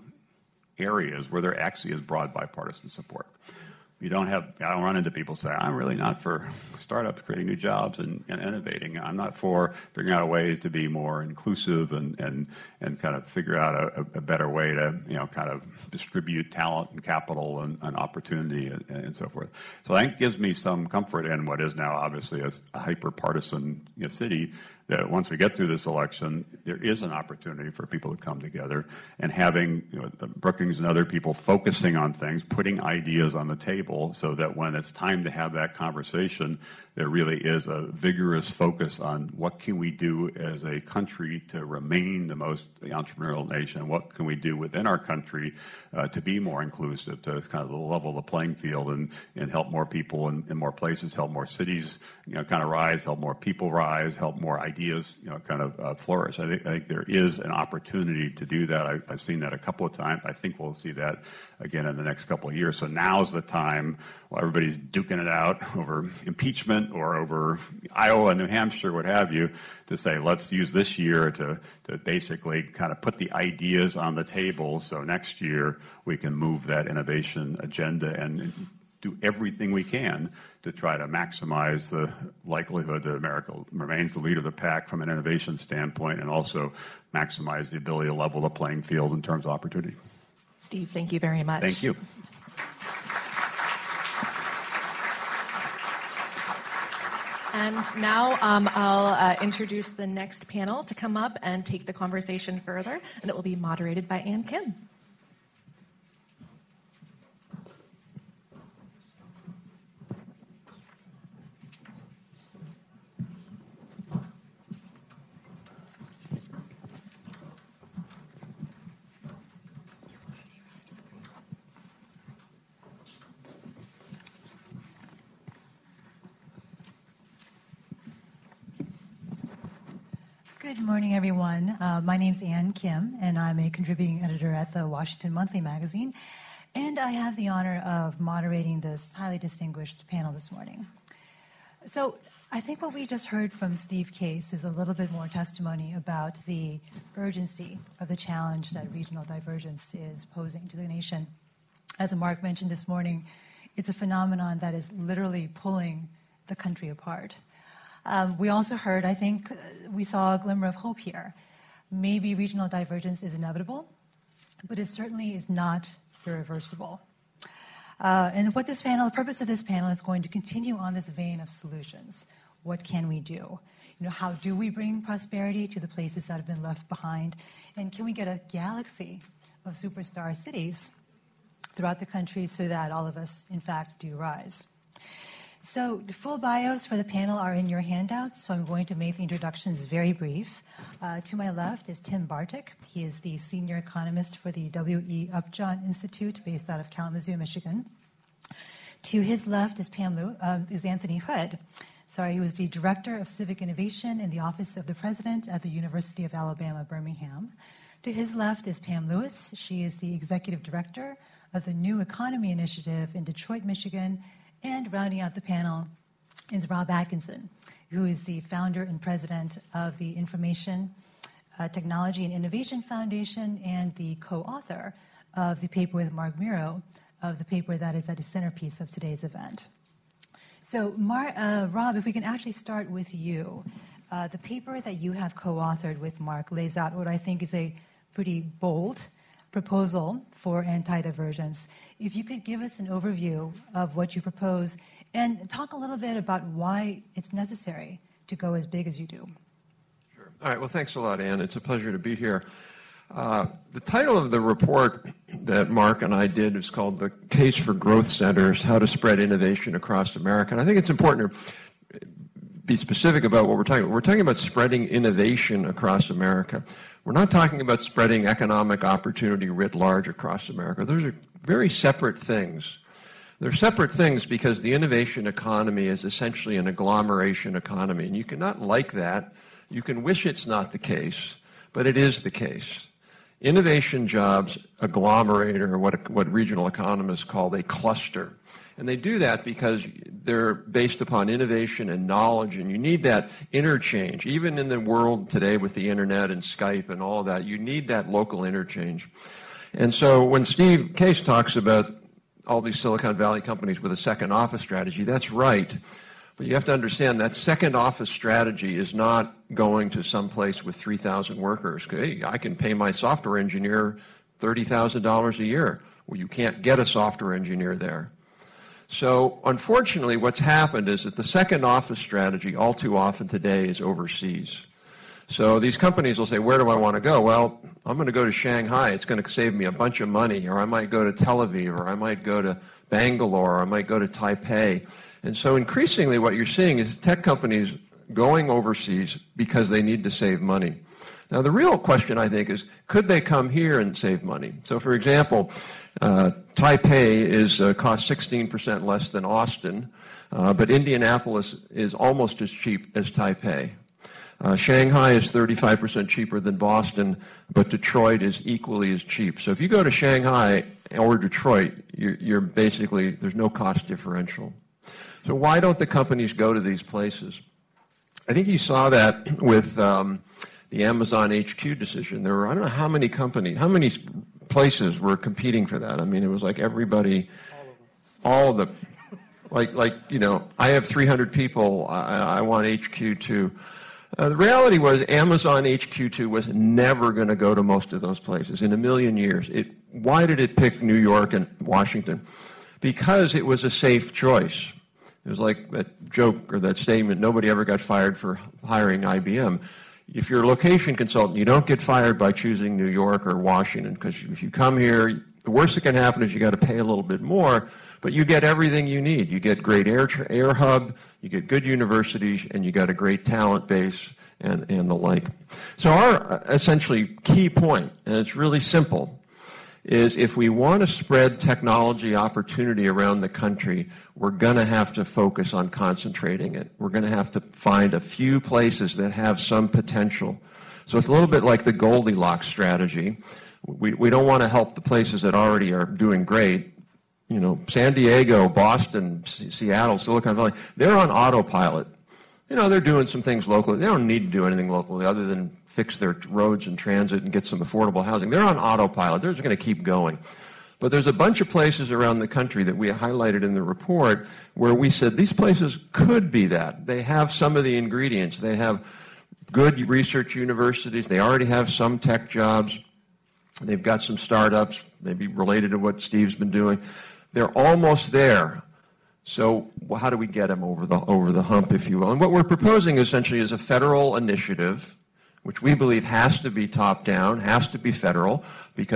areas where there actually is broad bipartisan support. You don't have, I don't run into people say, I'm really not for startups creating new jobs and, and innovating. I'm not for figuring out ways to be more inclusive and, and, and kind of figure out a, a better way to, you know, kind of distribute talent and capital and, and opportunity and, and so forth. So that gives me some comfort in what is now obviously a, a hyper-partisan, you know, city, that once we get through this election, there is an opportunity for people to come together and having, you know, the Brookings and other people focusing on things, putting ideas on the table so that when it's time to have that conversation, there really is a vigorous focus on what can we do as a country to remain the most entrepreneurial nation, what can we do within our country uh, to be more inclusive, to kind of level the playing field and, and help more people in, in more places, help more cities, you know, kind of rise, help more people rise, help more ideas ideas, you know, kind of uh, flourish. I think, I think there is an opportunity to do that. I, I've seen that a couple of times. I think we'll see that again in the next couple of years. So now's the time while everybody's duking it out over impeachment or over Iowa, New Hampshire, what have you, to say, let's use this year to, to basically kind of put the ideas on the table so next year we can move that innovation agenda and do everything we can to try to maximize the likelihood that America remains the leader of the pack from an innovation standpoint and also maximize the ability to level the playing field in terms of opportunity.
Steve, thank you very much.
Thank you.
And now um, I'll uh, introduce the next panel to come up and take the conversation further, and it will be moderated by Ann Kim.
Good morning, everyone. Uh, my name's Ann Kim, and I'm a contributing editor at the Washington Monthly magazine, and I have the honor of moderating this highly distinguished panel this morning. So I think what we just heard from Steve Case is a little bit more testimony about the urgency of the challenge that regional divergence is posing to the nation. As Mark mentioned this morning, it's a phenomenon that is literally pulling the country apart. Um, we also heard, I think, uh, we saw a glimmer of hope here. Maybe regional divergence is inevitable, but it certainly is not irreversible. Uh, and what this panel, the purpose of this panel is going to continue on this vein of solutions. What can we do? You know, how do we bring prosperity to the places that have been left behind? And can we get a galaxy of superstar cities throughout the country so that all of us, in fact, do rise. So the full bios for the panel are in your handouts, so I'm going to make the introductions very brief. Uh, to my left is Tim Bartik. He is the senior economist for the W E Upjohn Institute based out of Kalamazoo, Michigan. To his left is Pam Lew, uh, is Anthony Hood. Sorry, he was the Director of Civic Innovation in the Office of the President at the University of Alabama, Birmingham. To his left is Pam Lewis. She is the Executive Director of the New Economy Initiative in Detroit, Michigan. And rounding out the panel is Rob Atkinson, who is the founder and president of the Information uh, Technology and Innovation Foundation and the co-author of the paper with Mark Miro, of the paper that is at the centerpiece of today's event. So, Mar- uh, Rob, if we can actually start with you. Uh, the paper that you have co-authored with Mark lays out what I think is a pretty bold proposal for anti-divergence. If you could give us an overview of what you propose and talk a little bit about why it's necessary to go as big as you do.
Sure. All right. Well, thanks a lot, Ann. It's a pleasure to be here. Uh, the title of the report that Mark and I did is called The Case for Growth Centers, How to Spread Innovation Across America. And I think it's important to be specific about what we're talking about. We're talking about spreading innovation across America. We're not talking about spreading economic opportunity writ large across America. Those are very separate things. They're separate things because the innovation economy is essentially an agglomeration economy, and you cannot like that. You can wish it's not the case, but it is the case. Innovation jobs agglomerate, or what, what regional economists call a cluster. And they do that because they're based upon innovation and knowledge, and you need that interchange. Even in the world today with the internet and Skype and all that, you need that local interchange. And so when Steve Case talks about all these Silicon Valley companies with a second office strategy, that's right. But you have to understand that second office strategy is not going to someplace with three thousand workers. Hey, I can pay my software engineer thirty thousand dollars a year. Well, you can't get a software engineer there. So unfortunately, what's happened is that the second office strategy all too often today is overseas. So these companies will say, where do I want to go? Well, I'm going to go to Shanghai. It's going to save me a bunch of money. Or I might go to Tel Aviv, or I might go to Bangalore, or I might go to Taipei. And so increasingly what you're seeing is tech companies going overseas because they need to save money. Now, the real question, I think, is could they come here and save money? So, for example, uh, Taipei is uh, cost sixteen percent less than Austin, uh, but Indianapolis is almost as cheap as Taipei. Uh, Shanghai is thirty-five percent cheaper than Boston, but Detroit is equally as cheap. So if you go to Shanghai or Detroit, you're, you're basically, there's no cost differential. So why don't the companies go to these places? I think you saw that with um, the Amazon H Q decision. There were, I don't know how many companies, how many places were competing for that. I mean, it was like everybody, all of them. Like, like you know, I have three hundred people, I, I want H Q two. Uh, the reality was Amazon H Q two was never going to go to most of those places in a million years. It, why did it pick New York and Washington? Because it was a safe choice. It was like that joke or that statement, nobody ever got fired for hiring I B M. If you're a location consultant, you don't get fired by choosing New York or Washington, because if you come here, the worst that can happen is you got to pay a little bit more, but you get everything you need. You get great air, air hub, you get good universities, and you got a great talent base and, and the like. So our uh, essentially key point, and it's really simple, is if we want to spread technology opportunity around the country, we're going to have to focus on concentrating it. We're going to have to find a few places that have some potential. So it's a little bit like the Goldilocks strategy. We, we don't want to help the places that already are doing great. You know, San Diego, Boston, C- Seattle, Silicon Valley, they're on autopilot. You know, they're doing some things locally. They don't need to do anything locally other than fix their roads and transit and get some affordable housing. They're on autopilot. They're just going to keep going. But there's a bunch of places around the country that we highlighted in the report where we said these places could be that. They have some of the ingredients. They have good research universities. They already have some tech jobs. They've got some startups, maybe related to what Steve's been doing. They're almost there. So well, how do we get them over the over the hump, if you will? And what we're proposing essentially is a federal initiative, which we believe has to be top-down, has to be federal, because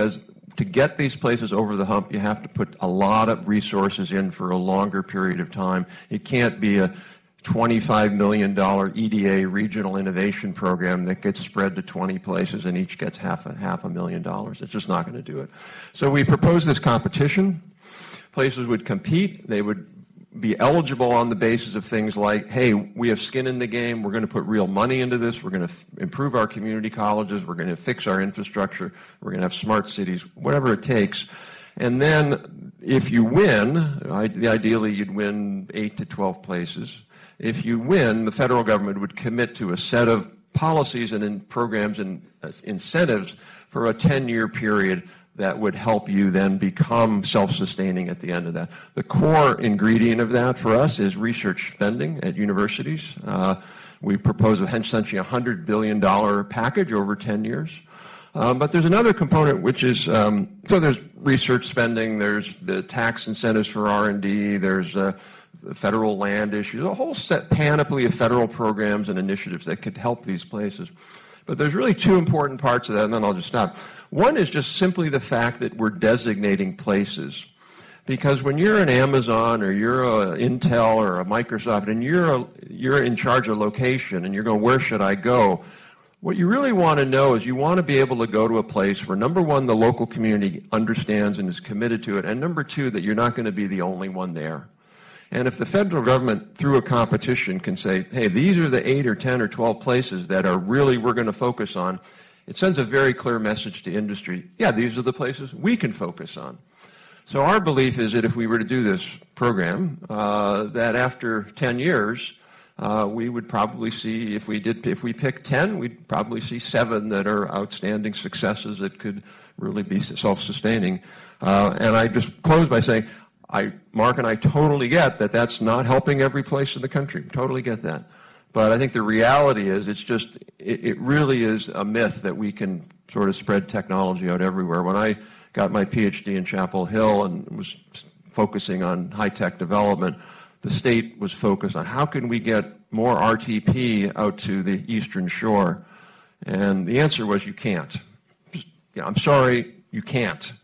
to get these places over the hump, you have to put a lot of resources in for a longer period of time. It can't be a twenty-five million dollars E D A regional innovation program that gets spread to twenty places and each gets half a, half a million dollars. It's just not going to do it. So we proposed this competition. Places would compete. They would be eligible on the basis of things like, hey, we have skin in the game. We're going to put real money into this. We're going to f- improve our community colleges. We're going to fix our infrastructure. We're going to have smart cities, whatever it takes. And then if you win, ideally you'd win eight to twelve places. If you win, the federal government would commit to a set of policies and in programs and uh, incentives for a ten-year period that would help you then become self-sustaining at the end of that. The core ingredient of that for us is research spending at universities. Uh, we propose essentially a one hundred billion dollars package over ten years. Um, but there's another component which is, um, so there's research spending, there's the tax incentives for R and D, there's uh, federal land issues, a whole set panoply of federal programs and initiatives that could help these places. But there's really two important parts of that, and then I'll just stop. One is just simply the fact that we're designating places. Because when you're an Amazon or you're an Intel or a Microsoft and you're, a, you're in charge of location and you're going, where should I go? What you really want to know is you want to be able to go to a place where, number one, the local community understands and is committed to it, and number two, that you're not going to be the only one there. And if the federal government, through a competition, can say, hey, these are the eight or ten or twelve places that are really we're going to focus on, it sends a very clear message to industry. Yeah, these are the places we can focus on. So our belief is that if we were to do this program, uh, that after ten years, uh, we would probably see, if we did, if we picked ten, we'd probably see seven that are outstanding successes that could really be self-sustaining. Uh, and I just close by saying, I, Mark and I totally get that that's not helping every place in the country. Totally get that. But I think the reality is it's just, it, it really is a myth that we can sort of spread technology out everywhere. When I got my PhD in Chapel Hill and was focusing on high-tech development, the state was focused on how can we get more R T P out to the Eastern Shore? And the answer was you can't. Just, yeah, I'm sorry, you can't.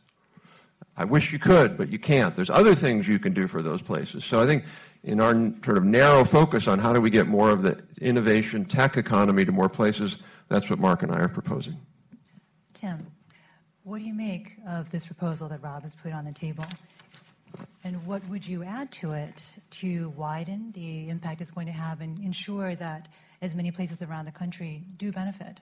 I wish you could, but you can't. There's other things you can do for those places. So I think in our sort of narrow focus on how do we get more of the innovation tech economy to more places, that's what Mark and I are proposing.
Tim, what do you make of this proposal that Rob has put on the table? And what would you add to it to widen the impact it's going to have and ensure that as many places around the country do benefit?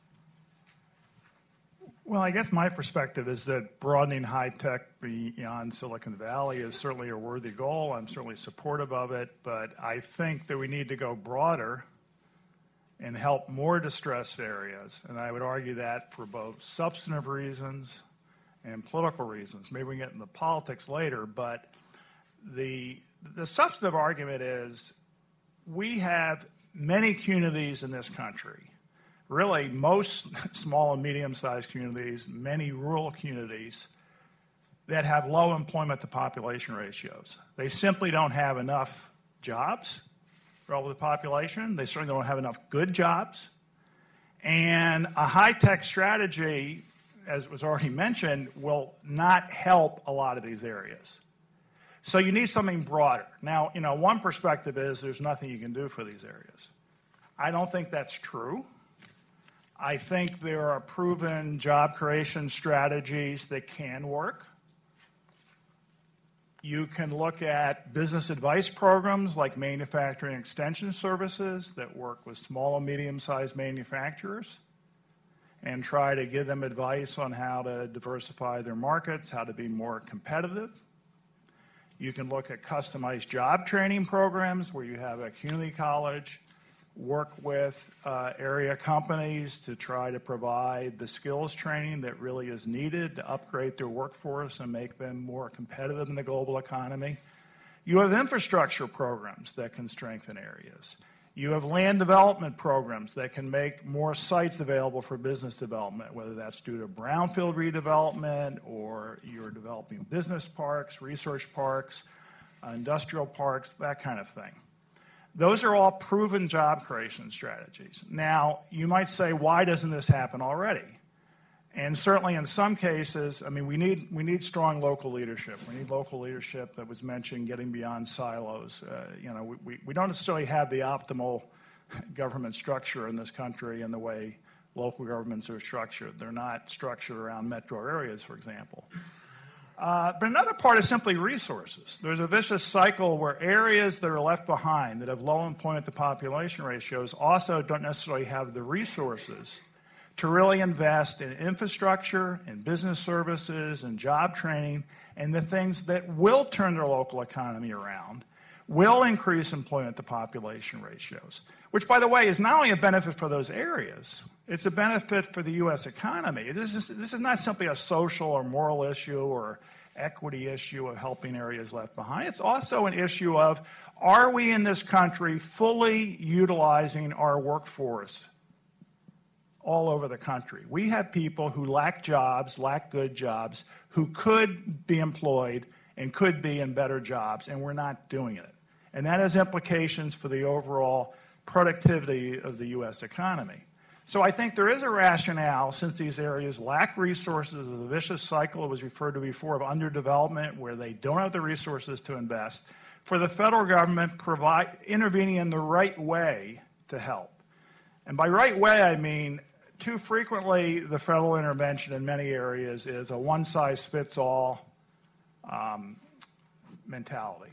Well, I guess my perspective is that broadening high-tech beyond Silicon Valley is certainly a worthy goal. I'm certainly supportive of it, but I think that we need to go broader and help more distressed areas. And I would argue that for both substantive reasons and political reasons. Maybe we can get into politics later, but the, the substantive argument is we have many communities in this country. Really, most small and medium-sized communities, many rural communities that have low employment to population ratios. They simply don't have enough jobs relative to the population. They certainly don't have enough good jobs. And a high-tech strategy, as was already mentioned, will not help a lot of these areas. So you need something broader. Now, you know, one perspective is there's nothing you can do for these areas. I don't think that's true. I think there are proven job creation strategies that can work. You can look at business advice programs like manufacturing extension services that work with small and medium-sized manufacturers and try to give them advice on how to diversify their markets, how to be more competitive. You can look at customized job training programs where you have a community college work with uh, area companies to try to provide the skills training that really is needed to upgrade their workforce and make them more competitive in the global economy. You have infrastructure programs that can strengthen areas. You have land development programs that can make more sites available for business development, whether that's due to brownfield redevelopment or you're developing business parks, research parks, uh, industrial parks, that kind of thing. Those are all proven job creation strategies. Now, you might say, why doesn't this happen already? And certainly in some cases, I mean, we need, we need strong local leadership. We need local leadership that was mentioned, getting beyond silos. Uh, you know, we, we, we don't necessarily have the optimal government structure in this country in the way local governments are structured. They're not structured around metro areas, for example. Uh, but another part is simply resources. There's a vicious cycle where areas that are left behind, that have low employment to population ratios, also don't necessarily have the resources to really invest in infrastructure, in business services, and job training, and the things that will turn their local economy around, will increase employment to population ratios, which, by the way, is not only a benefit for those areas, it's a benefit for the U S economy. This is, this is not simply a social or moral issue or equity issue of helping areas left behind. It's also an issue of, are we in this country fully utilizing our workforce all over the country? We have people who lack jobs, lack good jobs, who could be employed and could be in better jobs, and we're not doing it. And that has implications for the overall productivity of the U S economy. So I think there is a rationale, since these areas lack resources, of the vicious cycle it was referred to before of underdevelopment, where they don't have the resources to invest, for the federal government provide, intervening in the right way to help. And by right way, I mean, too frequently the federal intervention in many areas is a one-size-fits-all um, mentality.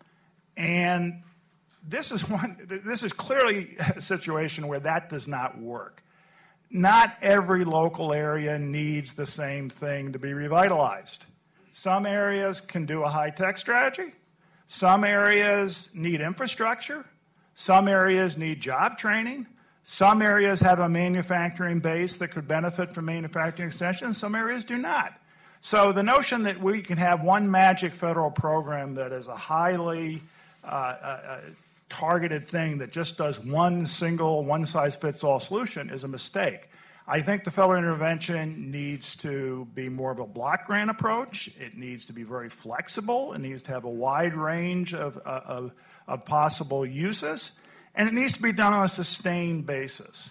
And this is one. This is clearly a situation where that does not work. Not every local area needs the same thing to be revitalized. Some areas can do a high-tech strategy. Some areas need infrastructure. Some areas need job training. Some areas have a manufacturing base that could benefit from manufacturing extension. Some areas do not. So the notion that we can have one magic federal program that is a highly uh, uh, targeted thing that just does one single, one-size-fits-all solution is a mistake. I think the federal intervention needs to be more of a block grant approach. It needs to be very flexible. It needs to have a wide range of, of, of possible uses. And it needs to be done on a sustained basis.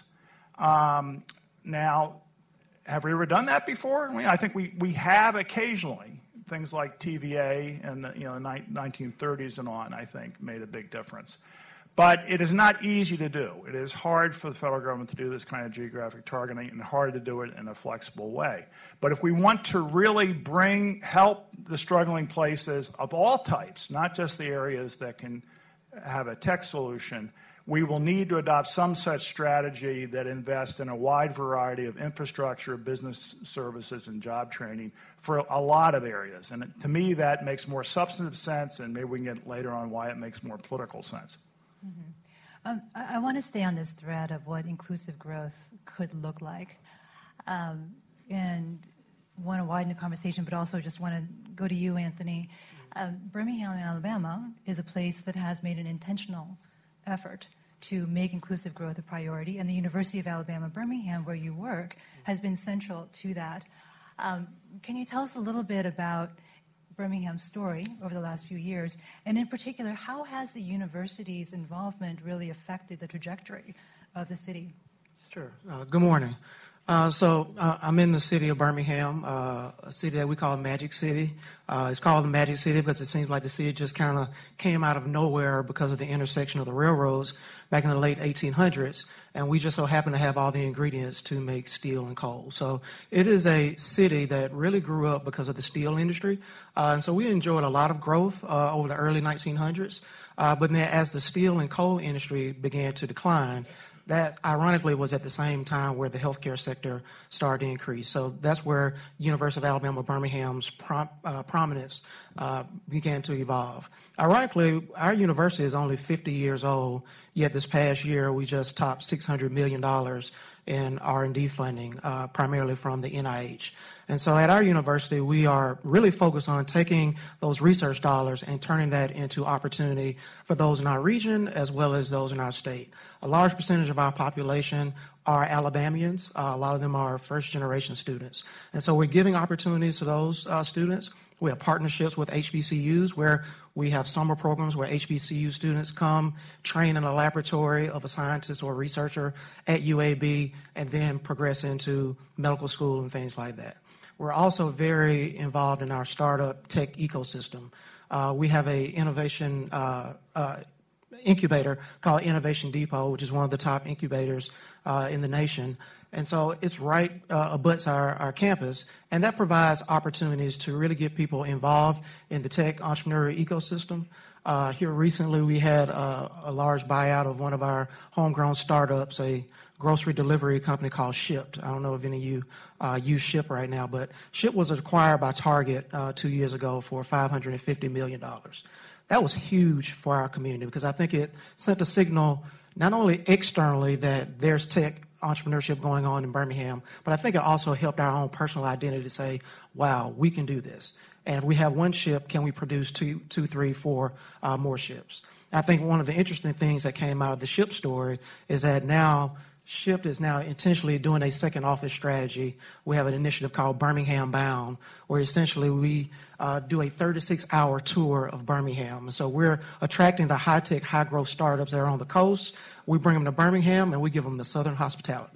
Um, now, have we ever done that before? I mean, I think we, we have occasionally. Things like T V A and the you know, nineteen thirties and on, I think, made a big difference. But it is not easy to do. It is hard for the federal government to do this kind of geographic targeting and hard to do it in a flexible way. But if we want to really bring, help the struggling places of all types, not just the areas that can have a tech solution, we will need to adopt some such strategy that invests in a wide variety of infrastructure, business services, and job training for a lot of areas. And to me, that makes more substantive sense, and maybe we can get later on why it makes more political sense.
Mm-hmm. Um, I, I want to stay on this thread of what inclusive growth could look like. Um, and want to widen the conversation, but also just want to go to you, Anthony. Um, Birmingham, Alabama is a place that has made an intentional effort to make inclusive growth a priority, and the University of Alabama, Birmingham, where you work, has been central to that. Um, can you tell us a little bit about Birmingham's story over the last few years, and in particular, how has the university's involvement really affected the trajectory of the city?
Sure. Uh, good morning. Uh, so uh, I'm in the city of Birmingham, uh, a city that we call Magic City. Uh, it's called the Magic City because it seems like the city just kind of came out of nowhere because of the intersection of the railroads back in the late eighteen hundreds, and we just so happen to have all the ingredients to make steel and coal. So it is a city that really grew up because of the steel industry, uh, and so we enjoyed a lot of growth uh, over the early nineteen hundreds, uh, but then as the steel and coal industry began to decline, that ironically was at the same time where the healthcare sector started to increase. So that's where University of Alabama Birmingham's prom, uh, prominence uh, began to evolve. Ironically, our university is only fifty years old, yet this past year we just topped six hundred million dollars in R and D funding, uh, primarily from the N I H. And so at our university, we are really focused on taking those research dollars and turning that into opportunity for those in our region as well as those in our state. A large percentage of our population are Alabamians. Uh, a lot of them are first-generation students. And so we're giving opportunities to those uh, students. We have partnerships with H B C Us where We have summer programs where H B C U students come, train in a laboratory of a scientist or a researcher at U A B, and then progress into medical school and things like that. We're also very involved in our startup tech ecosystem. Uh, we have a innovation uh, uh, incubator called Innovation Depot, which is one of the top incubators uh, in the nation. And so it's right uh, abuts our, our campus, and that provides opportunities to really get people involved in the tech entrepreneurial ecosystem. Uh, here recently we had a, a large buyout of one of our homegrown startups, a grocery delivery company called Shipt. I don't know if any of you uh, use Shipt right now, but Shipt was acquired by Target uh, two years ago for five hundred fifty million dollars. That was huge for our community because I think it sent a signal not only externally that there's tech entrepreneurship going on in Birmingham, but I think it also helped our own personal identity to say, wow, we can do this. And if we have one ship, can we produce two, two three, four uh, more ships? I think one of the interesting things that came out of the Shipt story is that now Shipt is now intentionally doing a second office strategy. We have an initiative called Birmingham Bound, where essentially we uh, do a thirty-six hour tour of Birmingham. And so we're attracting the high-tech, high-growth startups that are on the coast. We bring them to Birmingham, and we give them the Southern hospitality.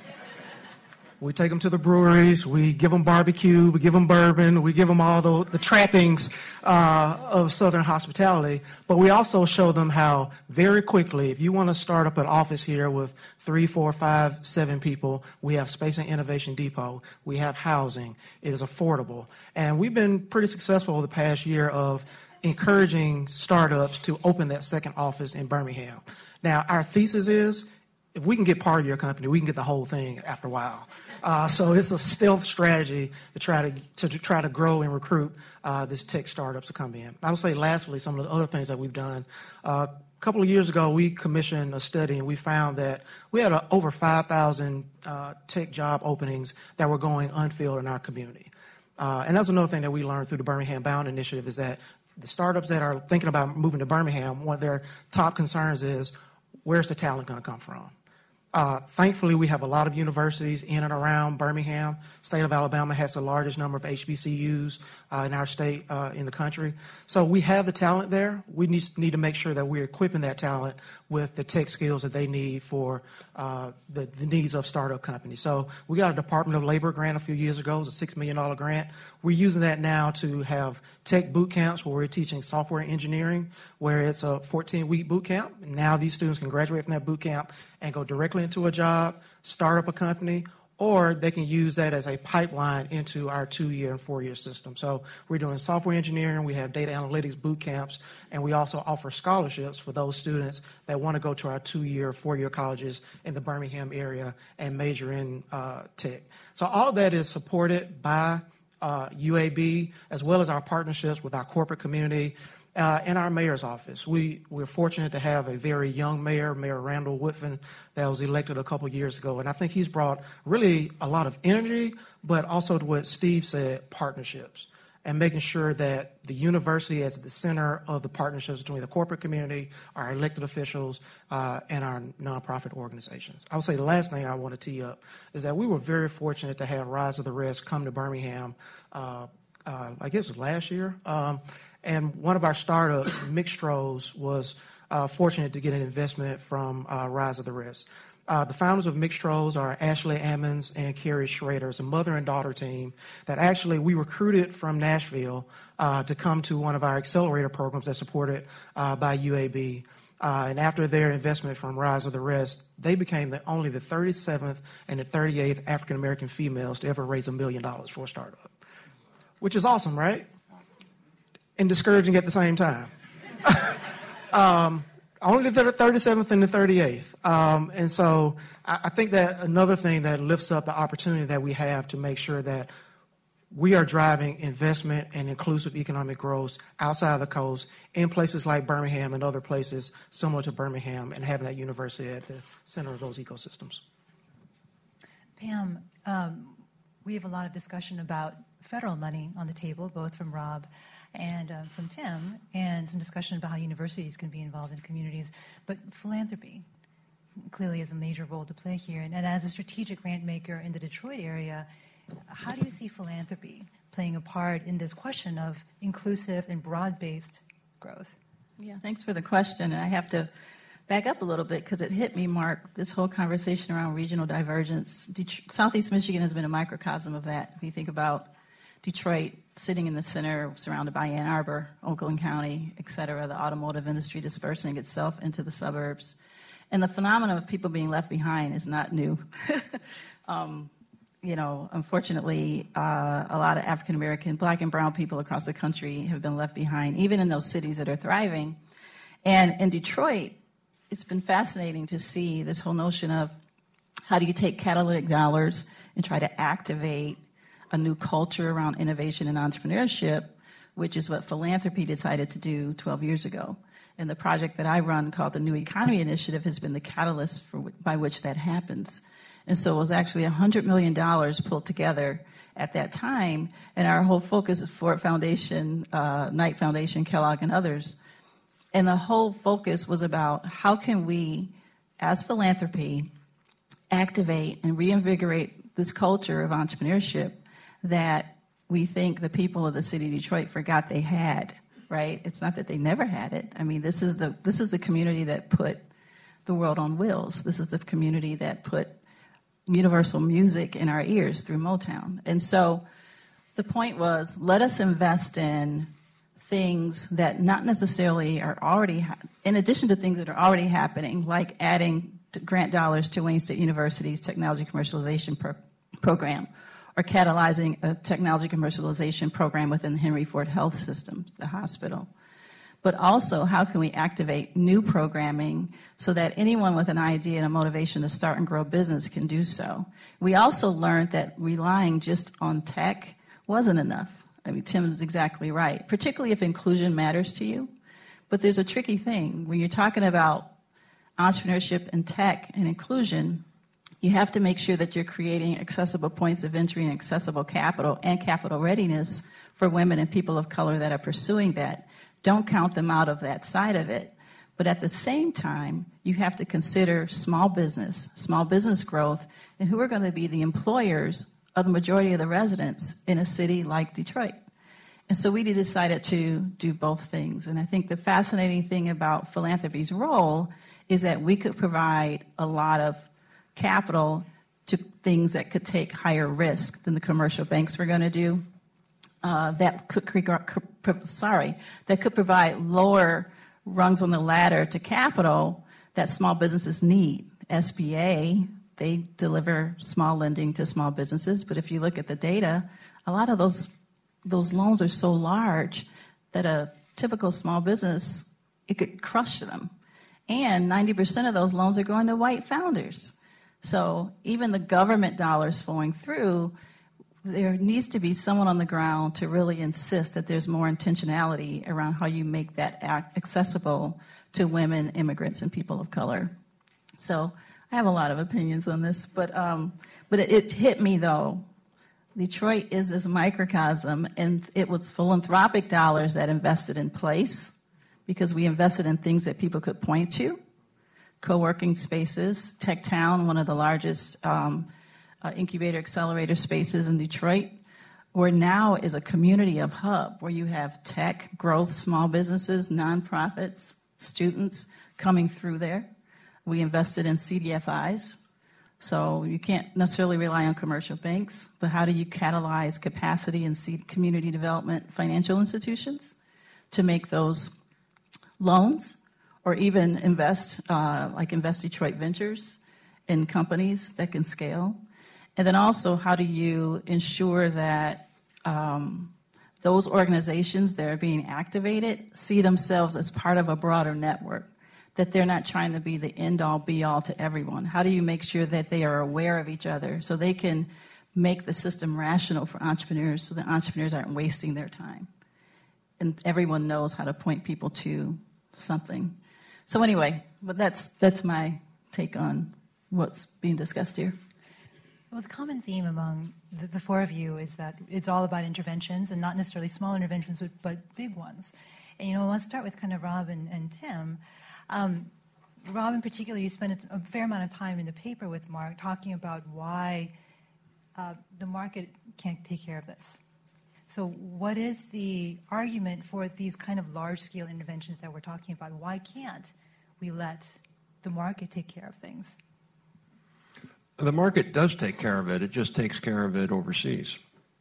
We take them to the breweries, we give them barbecue, we give them bourbon, we give them all the, the trappings uh, of Southern hospitality, but we also show them how very quickly, if you want to start up an office here with three, four, five, seven people, we have Space and Innovation Depot, we have housing, it is affordable. And we've been pretty successful over the past year of encouraging startups to open that second office in Birmingham. Now, our thesis is, if we can get part of your company, we can get the whole thing after a while. Uh, so it's a stealth strategy to try to, to, to try to grow and recruit uh, this tech startups to come in. I would say lastly, some of the other things that we've done. Uh, a couple of years ago, we commissioned a study and we found that we had a, over five thousand uh, tech job openings that were going unfilled in our community. Uh, and that's another thing that we learned through the Birmingham Bound initiative is that the startups that are thinking about moving to Birmingham, one of their top concerns is, where's the talent going to come from? Uh, thankfully, we have a lot of universities in and around Birmingham. State of Alabama has the largest number of H B C Us uh, in our state, uh, in the country. So we have the talent there. We need, need to make sure that we're equipping that talent with the tech skills that they need for uh, the, the needs of startup companies. So we got a Department of Labor grant a few years ago. It was a six million dollars grant. We're using that now to have tech boot camps where we're teaching software engineering, where it's a fourteen-week boot camp. And now these students can graduate from that boot camp and go directly into a job, start up a company, or they can use that as a pipeline into our two-year and four-year system. So we're doing software engineering, we have data analytics boot camps, and we also offer scholarships for those students that want to go to our two-year, four-year colleges in the Birmingham area and major in uh, tech. So all of that is supported by uh, U A B, as well as our partnerships with our corporate community, Uh, in our mayor's office. We, we're fortunate to have a very young mayor, Mayor Randall Woodfin, that was elected a couple years ago. And I think he's brought really a lot of energy, but also to what Steve said, partnerships, and making sure that the university is at the center of the partnerships between the corporate community, our elected officials, uh, and our nonprofit organizations. I would say the last thing I want to tee up is that we were very fortunate to have Rise of the Rest come to Birmingham, uh, uh, I guess it was last year. Um, And one of our startups, Mixtros, was uh, fortunate to get an investment from uh, Rise of the Rest. Uh, the founders of Mixtros are Ashley Ammons and Carrie Schrader. It's a mother and daughter team that actually we recruited from Nashville uh, to come to one of our accelerator programs that's supported uh, by U A B. Uh, and after their investment from Rise of the Rest, they became the, only the thirty-seventh and the thirty-eighth African-American females to ever raise a million dollars for a startup, which is awesome, right? And discouraging at the same time. um, only the thirty-seventh and the thirty-eighth. Um, and so I, I think that another thing that lifts up the opportunity that we have to make sure that we are driving investment and inclusive economic growth outside of the coast in places like Birmingham and other places similar to Birmingham, and having that university at the center of those ecosystems.
Pam, um, we have a lot of discussion about federal money on the table, both from Rob and uh, from Tim, and some discussion about how universities can be involved in communities. But philanthropy clearly has a major role to play here. And, and as a strategic grant maker in the Detroit area, how do you see philanthropy playing a part in this question of inclusive and broad-based growth?
Yeah, thanks for the question. And I have to back up a little bit because it hit me, Mark, this whole conversation around regional divergence. Det- Southeast Michigan has been a microcosm of that. If you think about Detroit sitting in the center, surrounded by Ann Arbor, Oakland County, et cetera, the automotive industry dispersing itself into the suburbs. And the phenomenon of people being left behind is not new. um, you know, unfortunately, uh, a lot of African American, black and brown people across the country have been left behind, even in those cities that are thriving. And in Detroit, it's been fascinating to see this whole notion of how do you take catalytic dollars and try to activate a new culture around innovation and entrepreneurship, which is what philanthropy decided to do twelve years ago. And the project that I run called the New Economy Initiative has been the catalyst for, by which that happens. And so it was actually one hundred million dollars pulled together at that time, and our whole focus of Ford Foundation, uh, Knight Foundation, Kellogg, and others, and the whole focus was about how can we, as philanthropy, activate and reinvigorate this culture of entrepreneurship that we think the people of the city of Detroit forgot they had, right? It's not that they never had it. I mean, this is the this is the community that put the world on wheels. This is the community that put universal music in our ears through Motown. And so the point was, let us invest in things that not necessarily are already, ha- in addition to things that are already happening, like adding grant dollars to Wayne State University's technology commercialization pro- program, or catalyzing a technology commercialization program within Henry Ford Health System, the hospital. But also, how can we activate new programming so that anyone with an idea and a motivation to start and grow a business can do so? We also learned that relying just on tech wasn't enough. I mean, Tim is exactly right, particularly if inclusion matters to you. But there's a tricky thing. When you're talking about entrepreneurship and tech and inclusion, you have to make sure that you're creating accessible points of entry and accessible capital and capital readiness for women and people of color that are pursuing that. Don't count them out of that side of it. But at the same time, you have to consider small business, small business growth, and who are going to be the employers of the majority of the residents in a city like Detroit. And so we decided to do both things. And I think the fascinating thing about philanthropy's role is that we could provide a lot of capital to things that could take higher risk than the commercial banks were going to do. Uh, that could, could, sorry, that could provide lower rungs on the ladder to capital that small businesses need. S B A, they deliver small lending to small businesses, but if you look at the data, a lot of those those loans are so large that a typical small business, it could crush them. And ninety percent of those loans are going to white founders. So even the government dollars flowing through, there needs to be someone on the ground to really insist that there's more intentionality around how you make that act accessible to women, immigrants, and people of color. So I have a lot of opinions on this, but um, but it, it hit me though. Detroit is this microcosm, and it was philanthropic dollars that invested in place because we invested in things that people could point to. Co-working spaces, Tech Town, one of the largest um, Uh, incubator accelerator spaces in Detroit, where now is a community of hub where you have tech, growth, small businesses, nonprofits, students coming through there. We invested in C D F Is, so you can't necessarily rely on commercial banks, but how do you catalyze capacity in seed community development financial institutions to make those loans, or even invest, uh, like Invest Detroit Ventures in companies that can scale? And then also, how do you ensure that um, those organizations that are being activated see themselves as part of a broader network, that they're not trying to be the end-all, be-all to everyone? How do you make sure that they are aware of each other so they can make the system rational for entrepreneurs so that entrepreneurs aren't wasting their time? And everyone knows how to point people to something. So anyway, but that's, that's my take on what's being discussed here.
Well, the common theme among the, the four of you is that it's all about interventions, and not necessarily small interventions, but, but big ones. And, you know, I want to start with kind of Rob and, and Tim. Um, Rob, in particular, you spent a, a fair amount of time in the paper with Mark talking about why uh, the market can't take care of this. So what is the argument for these kind of large-scale interventions that we're talking about? Why can't we let the market take care of things?
The market does take care of it. It just takes care of it overseas.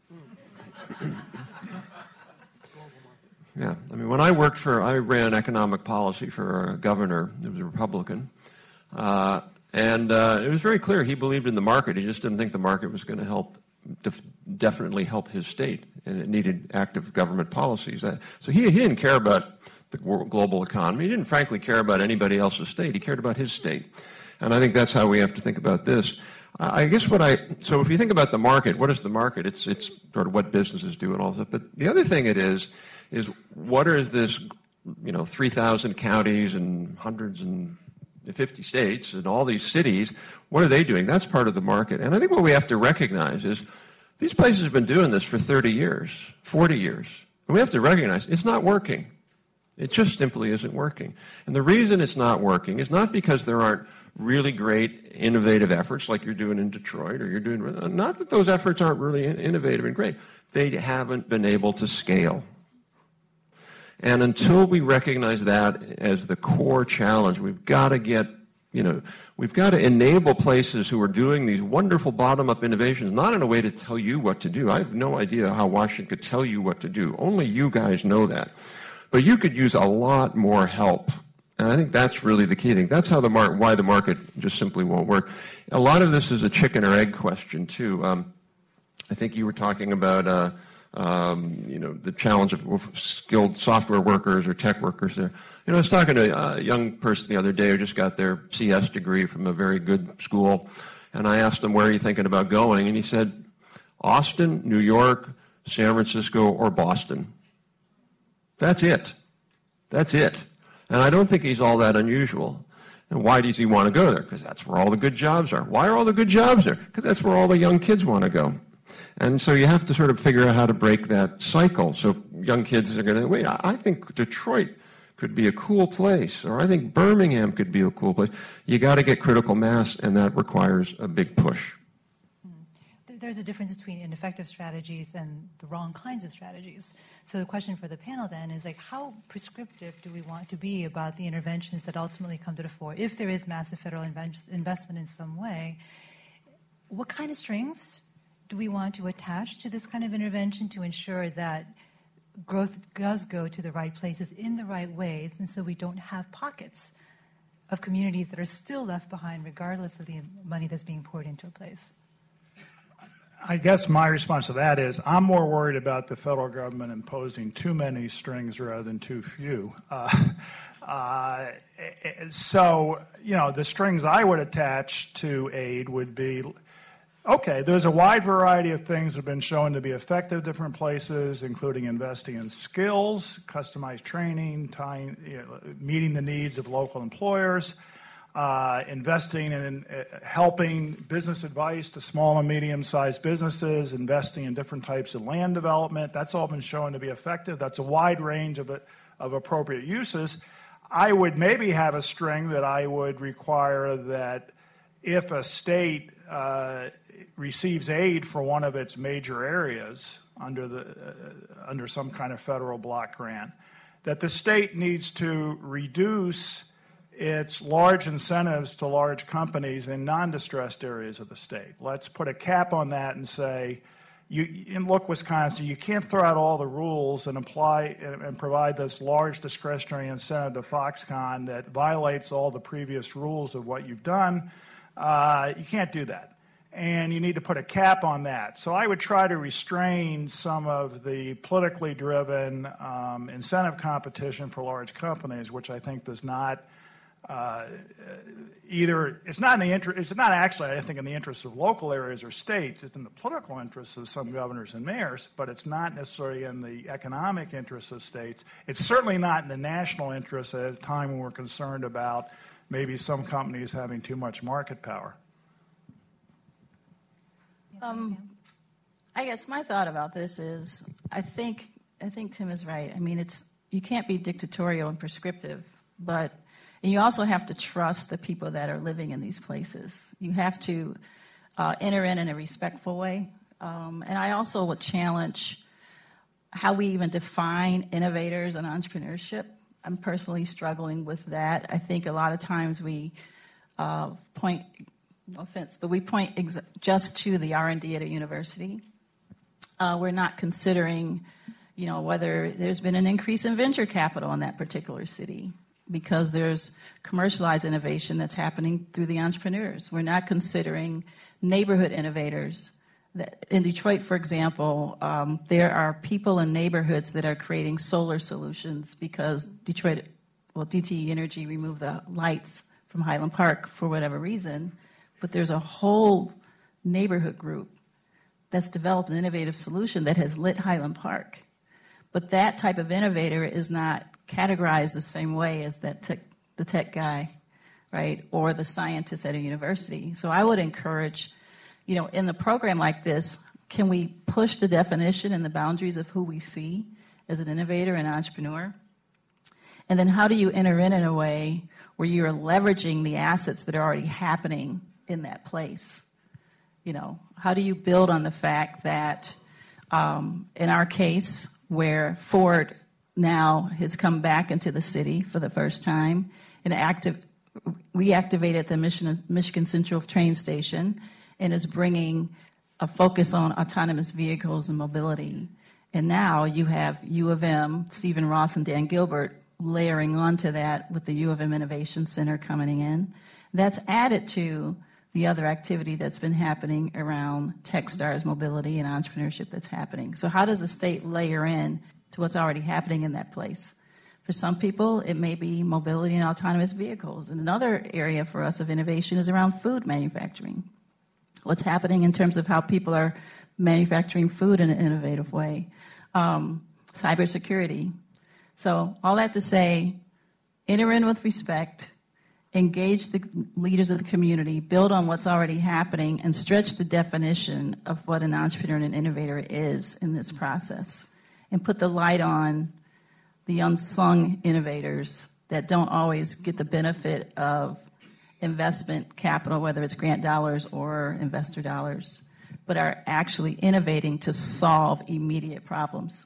Yeah, I mean, when I worked for, I ran economic policy for a governor. It was a Republican. Uh, and uh, it was very clear he believed in the market. He just didn't think the market was going to help, def- definitely help his state. And it needed active government policies. Uh, so he, he didn't care about the world, global economy. He didn't frankly care about anybody else's state. He cared about his state. And I think that's how we have to think about this. Uh, I guess what I, so if you think about the market, what is the market? It's, it's sort of what businesses do and all that. But the other thing it is, is what is this, you know, three thousand counties and hundreds and fifty states and all these cities, what are they doing? That's part of the market. And I think what we have to recognize is these places have been doing this for thirty years, forty years. And we have to recognize it's not working. It just simply isn't working. And the reason it's not working is not because there aren't really great innovative efforts like you're doing in Detroit or you're doing, not that those efforts aren't really innovative and great. They haven't been able to scale. And until we recognize that as the core challenge, we've got to get, you know, we've got to enable places who are doing these wonderful bottom-up innovations, not in a way to tell you what to do. I have no idea how Washington could tell you what to do. Only you guys know that. But you could use a lot more help. And I think that's really the key thing. That's how the mar- why the market just simply won't work. A lot of this is a chicken or egg question, too. Um, I think you were talking about... Uh, Um, you know, the challenge of skilled software workers or tech workers there. You know, I was talking to a young person the other day who just got their C S degree from a very good school, and I asked him, where are you thinking about going? And he said, Austin, New York, San Francisco, or Boston. That's it. That's it. And I don't think he's all that unusual. And why does he want to go there? Because that's where all the good jobs are. Why are all the good jobs there? Because that's where all the young kids want to go. And so you have to sort of figure out how to break that cycle. So young kids are going to, wait, I think Detroit could be a cool place, or I think Birmingham could be a cool place. You got to get critical mass, and that requires a big push.
There's a difference between ineffective strategies and the wrong kinds of strategies. So the question for the panel then is, like, how prescriptive do we want to be about the interventions that ultimately come to the fore? If there is massive federal invest- investment in some way, what kind of strings do we want to attach to this kind of intervention to ensure that growth does go to the right places in the right ways, and so we don't have pockets of communities that are still left behind regardless of the money that's being poured into a place?
I guess my response to that is I'm more worried about the federal government imposing too many strings rather than too few. Uh, uh, so, you know, the strings I would attach to aid would be, okay, there's a wide variety of things that have been shown to be effective in different places, including investing in skills, customized training, tying, you know, meeting the needs of local employers, uh, investing in uh, helping business advice to small and medium-sized businesses, investing in different types of land development. That's all been shown to be effective. That's a wide range of, of appropriate uses. I would maybe have a string that I would require that if a state uh, receives aid for one of its major areas under the uh, under some kind of federal block grant, that the state needs to reduce its large incentives to large companies in non-distressed areas of the state. Let's put a cap on that and say, you, and look, Wisconsin, you can't throw out all the rules and apply and, and provide this large discretionary incentive to Foxconn that violates all the previous rules of what you've done. Uh, you can't do that. And you need to put a cap on that. So I would try to restrain some of the politically driven um, incentive competition for large companies, which I think does not uh, either, it's not in the interest, it's not actually, I think, in the interests of local areas or states. It's in the political interests of some governors and mayors, but it's not necessarily in the economic interests of states. It's certainly not in the national interest at a time when we're concerned about maybe some companies having too much market power.
Um, I guess my thought about this is, I think I think Tim is right. I mean, it's you can't be dictatorial and prescriptive, but and you also have to trust the people that are living in these places. You have to uh, enter in in a respectful way. Um, and I also would challenge how we even define innovators and entrepreneurship. I'm personally struggling with that. I think a lot of times we uh, point, no offense, but we point ex- just to the R and D at a university. Uh, we're not considering, you know, whether there's been an increase in venture capital in that particular city because there's commercialized innovation that's happening through the entrepreneurs. We're not considering neighborhood innovators. In Detroit, for example, um, there are people in neighborhoods that are creating solar solutions because Detroit, well, D T E Energy removed the lights from Highland Park for whatever reason, but there's a whole neighborhood group that's developed an innovative solution that has lit Highland Park. But that type of innovator is not categorized the same way as that tech, the tech guy, right, or the scientist at a university. So I would encourage, you know, in the program like this, can we push the definition and the boundaries of who we see as an innovator and entrepreneur? And then how do you enter in in a way where you're leveraging the assets that are already happening in that place? You know, how do you build on the fact that, um, in our case, where Ford now has come back into the city for the first time and active, reactivated the Michigan, Michigan Central train station and is bringing a focus on autonomous vehicles and mobility. And now you have U of M, Stephen Ross and Dan Gilbert layering onto that with the U of M Innovation Center coming in. That's added to the other activity that's been happening around Techstars mobility and entrepreneurship that's happening. So how does the state layer in to what's already happening in that place? For some people, it may be mobility and autonomous vehicles. And another area for us of innovation is around food manufacturing. What's happening in terms of how people are manufacturing food in an innovative way. Um, cybersecurity. So all that to say, enter in with respect, engage the leaders of the community, build on what's already happening, and stretch the definition of what an entrepreneur and an innovator is in this process. And put the light on the unsung innovators that don't always get the benefit of investment capital, whether it's grant dollars or investor dollars, but are actually innovating to solve immediate problems.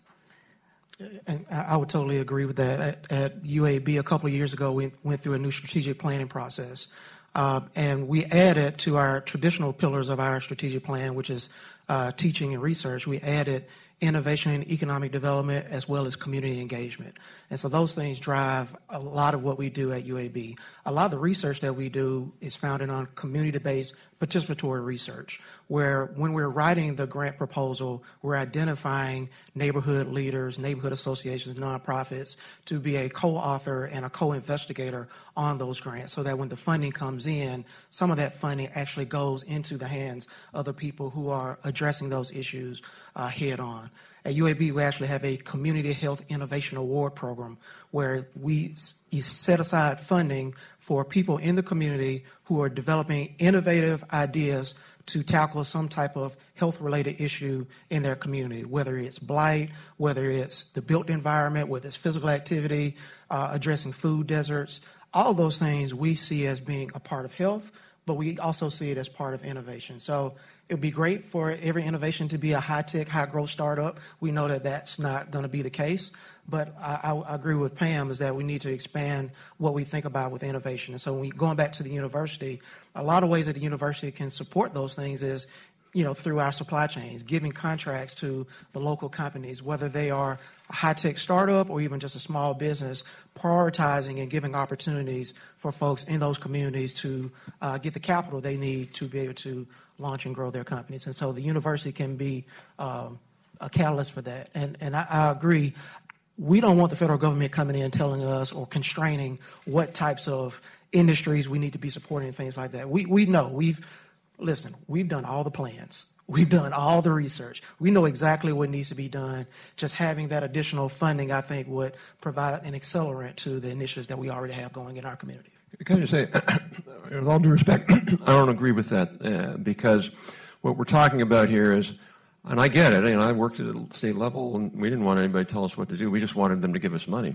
And I would totally agree with that. At, at U A B a couple of years ago, we went through a new strategic planning process. Uh, and we added to our traditional pillars of our strategic plan, which is uh, teaching and research, we added innovation and economic development as well as community engagement. And so those things drive a lot of what we do at U A B. A lot of the research that we do is founded on community-based participatory research, where when we're writing the grant proposal, we're identifying neighborhood leaders, neighborhood associations, nonprofits to be a co-author and a co-investigator on those grants so that when the funding comes in, some of that funding actually goes into the hands of the people who are addressing those issues uh, head on. At U A B, we actually have a Community Health Innovation Award program where we set aside funding for people in the community who are developing innovative ideas to tackle some type of health-related issue in their community, whether it's blight, whether it's the built environment, whether it's physical activity, uh, addressing food deserts. All of those things we see as being a part of health, but we also see it as part of innovation. So it would be great for every innovation to be a high-tech, high-growth startup. We know that that's not going to be the case. But I, I agree with Pam is that we need to expand what we think about with innovation. And so when we, going back to the university, a lot of ways that the university can support those things is, you know, through our supply chains, giving contracts to the local companies, whether they are a high-tech startup or even just a small business, prioritizing and giving opportunities for folks in those communities to uh, get the capital they need to be able to launch and grow their companies. And so the university can be um, a catalyst for that. And, and I, I agree. We don't want the federal government coming in telling us or constraining what types of industries we need to be supporting and things like that. We we know. We've, listen, we've done all the plans. We've done all the research. We know exactly what needs to be done. Just having that additional funding, I think, would provide an accelerant to the initiatives that we already have going in our community.
Can I just say, with all due respect, I don't agree with that uh, because what we're talking about here is, and I get it, you know, I worked at a state level and we didn't want anybody to tell us what to do. We just wanted them to give us money.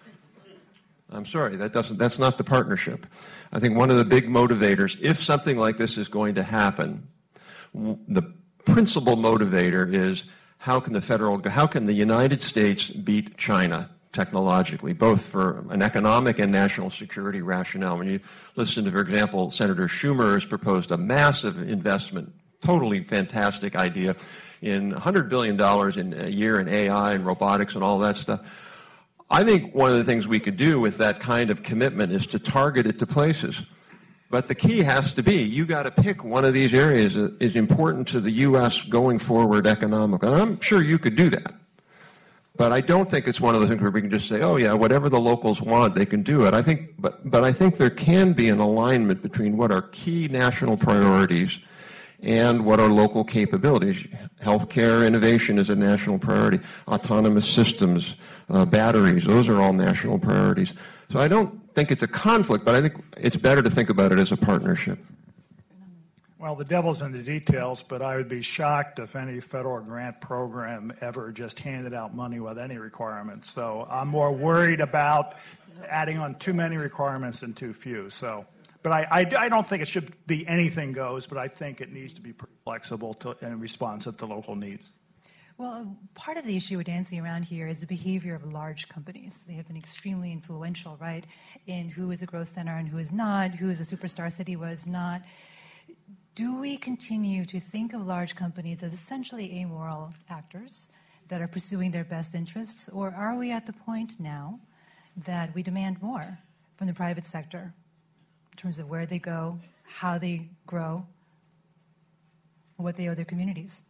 I'm sorry, that doesn't, that's not the partnership. I think one of the big motivators, if something like this is going to happen, the principal motivator is how can the federal, how can the United States beat China technologically, both for an economic and national security rationale. When you listen to, for example, Senator Schumer has proposed a massive investment, totally fantastic idea, in one hundred billion dollars in a year in A I and robotics and all that stuff. I think one of the things we could do with that kind of commitment is to target it to places. But the key has to be, you got to pick one of these areas that is important to the U S going forward economically. And I'm sure you could do that. But I don't think it's one of those things where we can just say, oh yeah, whatever the locals want, they can do it. I think, but, but I think there can be an alignment between what are key national priorities and what are local capabilities. Healthcare innovation is a national priority. Autonomous systems, uh, batteries, those are all national priorities. So I don't think it's a conflict, but I think it's better to think about it as a partnership.
Well, the devil's in the details, but I would be shocked if any federal grant program ever just handed out money with any requirements. So I'm more worried about adding on too many requirements than too few. So, but I, I, I don't think it should be anything goes, but I think it needs to be flexible to, and responsive to local needs.
Well, part of the issue we're dancing around here is the behavior of large companies. They have been extremely influential, right, in who is a growth center and who is not, who is a superstar city, was not. Do we continue to think of large companies as essentially amoral actors that are pursuing their best interests, or are we at the point now that we demand more from the private sector in terms of where they go, how they grow, what they owe their communities?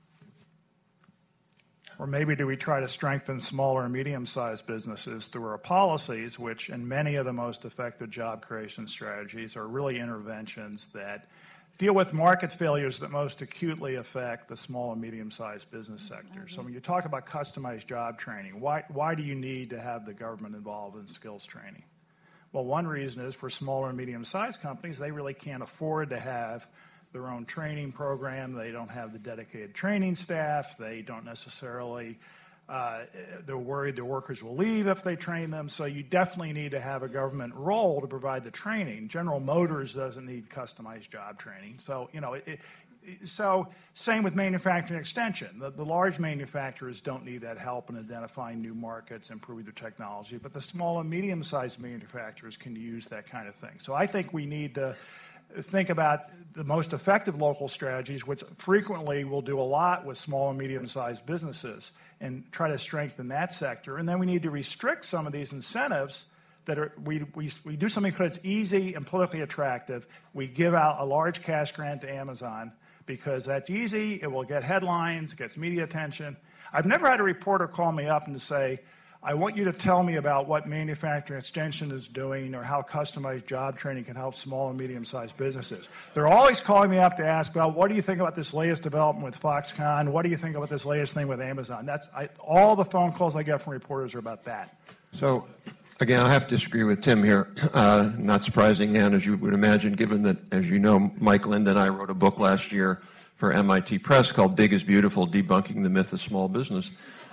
Or maybe do we try to strengthen smaller and medium-sized businesses through our policies, which in many of the most effective job creation strategies are really interventions that deal with market failures that most acutely affect the small and medium-sized business sector. Mm-hmm. So when you talk about customized job training, why, why do you need to have the government involved in skills training? Well, one reason is for smaller and medium-sized companies, they really can't afford to have their own training program. They don't have the dedicated training staff. They don't necessarily, uh, they're worried their workers will leave if they train them. So you definitely need to have a government role to provide the training. General Motors doesn't need customized job training. So, you know, it, it, so same with manufacturing extension. The, the large manufacturers don't need that help in identifying new markets, improving their technology, but the small and medium-sized manufacturers can use that kind of thing. So I think we need to think about the most effective local strategies, which frequently will do a lot with small and medium-sized businesses, and try to strengthen that sector. And then we need to restrict some of these incentives that are, we, we, we do something because it's easy and politically attractive. We give out a large cash grant to Amazon because that's easy, it will get headlines, it gets media attention. I've never had a reporter call me up and to say, I want you to tell me about what manufacturing extension is doing or how customized job training can help small and medium-sized businesses. They're always calling me up to ask, well, what do you think about this latest development with Foxconn? What do you think about this latest thing with Amazon? That's I, all the phone calls I get from reporters are about that.
So, again, I have to disagree with Tim here. Uh, not surprising, Ann, as you would imagine, given that, as you know, Mike Lind and I wrote a book last year for M I T Press called Big is Beautiful, Debunking the Myth of Small Business.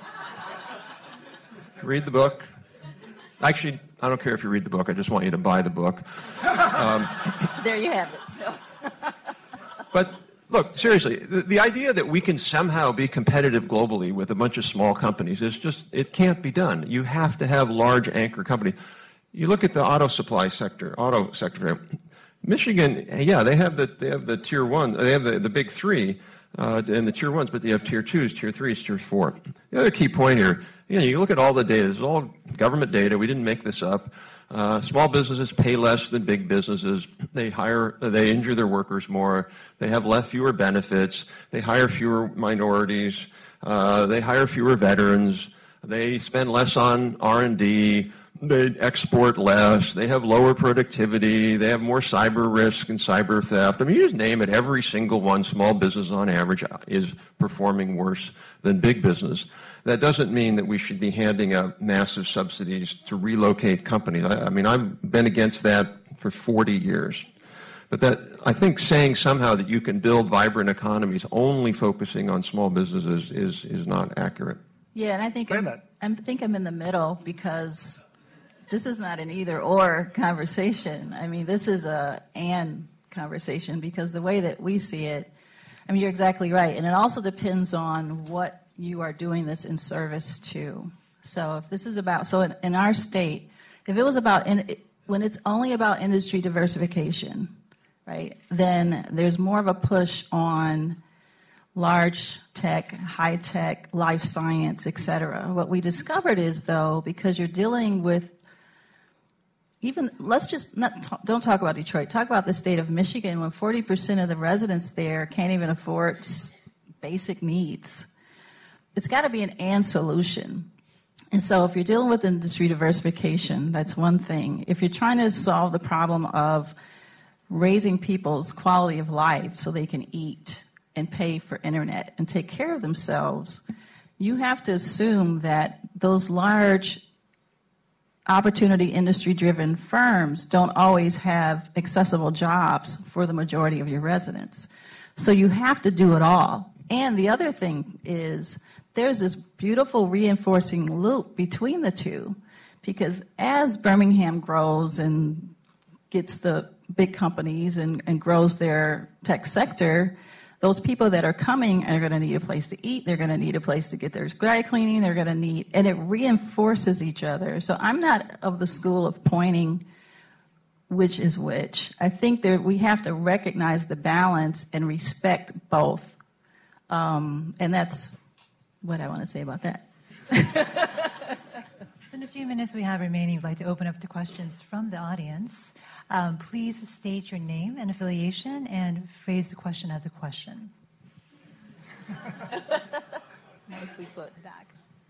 Read the book. Actually, I don't care if you read the book. I just want you to buy the book. Um,
there you have it.
But look, seriously, the, the idea that we can somehow be competitive globally with a bunch of small companies is just, it can't be done. You have to have large anchor companies. You look at the auto supply sector, auto sector. Michigan, yeah, they have the they have the tier one, they have the, the big three. Uh, and the tier ones, but they have tier twos, tier threes, tier four. The other key point here, you know, you look at all the data. This is all government data. We didn't make this up. Uh, small businesses pay less than big businesses. They hire, they injure their workers more. They have less, fewer benefits. They hire fewer minorities. Uh, they hire fewer veterans. They spend less on R and D. They export less. They have lower productivity. They have more cyber risk and cyber theft. I mean, you just name it. Every single one, small business on average, is performing worse than big business. That doesn't mean that we should be handing out massive subsidies to relocate companies. I, I mean, I've been against that for forty years. But that, I think saying somehow that you can build vibrant economies only focusing on small businesses is, is not accurate.
Yeah, and I think I'm, I think I'm in the middle because this is not an either-or conversation. I mean, this is a and conversation because the way that we see it, I mean, you're exactly right. And it also depends on what you are doing this in service to. So if this is about, so in, in our state, if it was about, in, when it's only about industry diversification, right, then there's more of a push on large tech, high tech, life science, et cetera. What we discovered is, though, because you're dealing with even, let's just not talk, don't talk about Detroit, talk about the state of Michigan, when forty percent of the residents there can't even afford basic needs. It's got to be an and solution. And so if you're dealing with industry diversification, that's one thing. If you're trying to solve the problem of raising people's quality of life so they can eat and pay for internet and take care of themselves, you have to assume that those large opportunity industry-driven firms don't always have accessible jobs for the majority of your residents. So you have to do it all. And the other thing is there's this beautiful reinforcing loop between the two, because as Birmingham grows and gets the big companies and, and grows their tech sector, those people that are coming are going to need a place to eat. They're going to need a place to get their dry cleaning. They're going to need, and it reinforces each other. So I'm not of the school of pointing which is which. I think that we have to recognize the balance and respect both. Um, and that's what I want to say about that.
In the few minutes we have remaining, I'd like to open up to questions from the audience. Um, please state your name and affiliation and phrase the question as a question.
Nicely put. Back.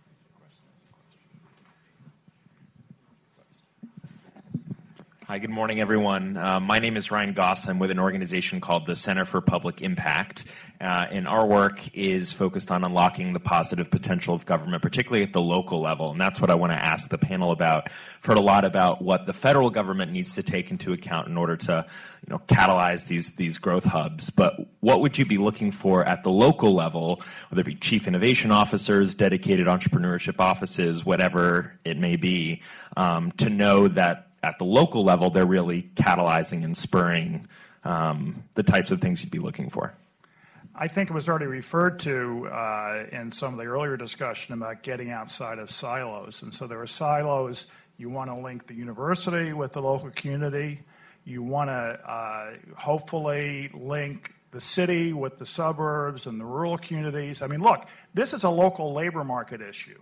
Hi, good morning, everyone. Uh, my name is Ryan Goss. I'm with an organization called the Center for Public Impact. Uh, and our work is focused on unlocking the positive potential of government, particularly at the local level. And that's what I want to ask the panel about. I've heard a lot about what the federal government needs to take into account in order to, you know, catalyze these, these growth hubs. But what would you be looking for at the local level, whether it be chief innovation officers, dedicated entrepreneurship offices, whatever it may be, um, to know that at the local level, they're really catalyzing and spurring um, the types of things you'd be looking for?
I think it was already referred to uh, in some of the earlier discussion about getting outside of silos. And so there are silos. You want to link the university with the local community. You want to uh, hopefully link the city with the suburbs and the rural communities. I mean, look, this is a local labor market issue.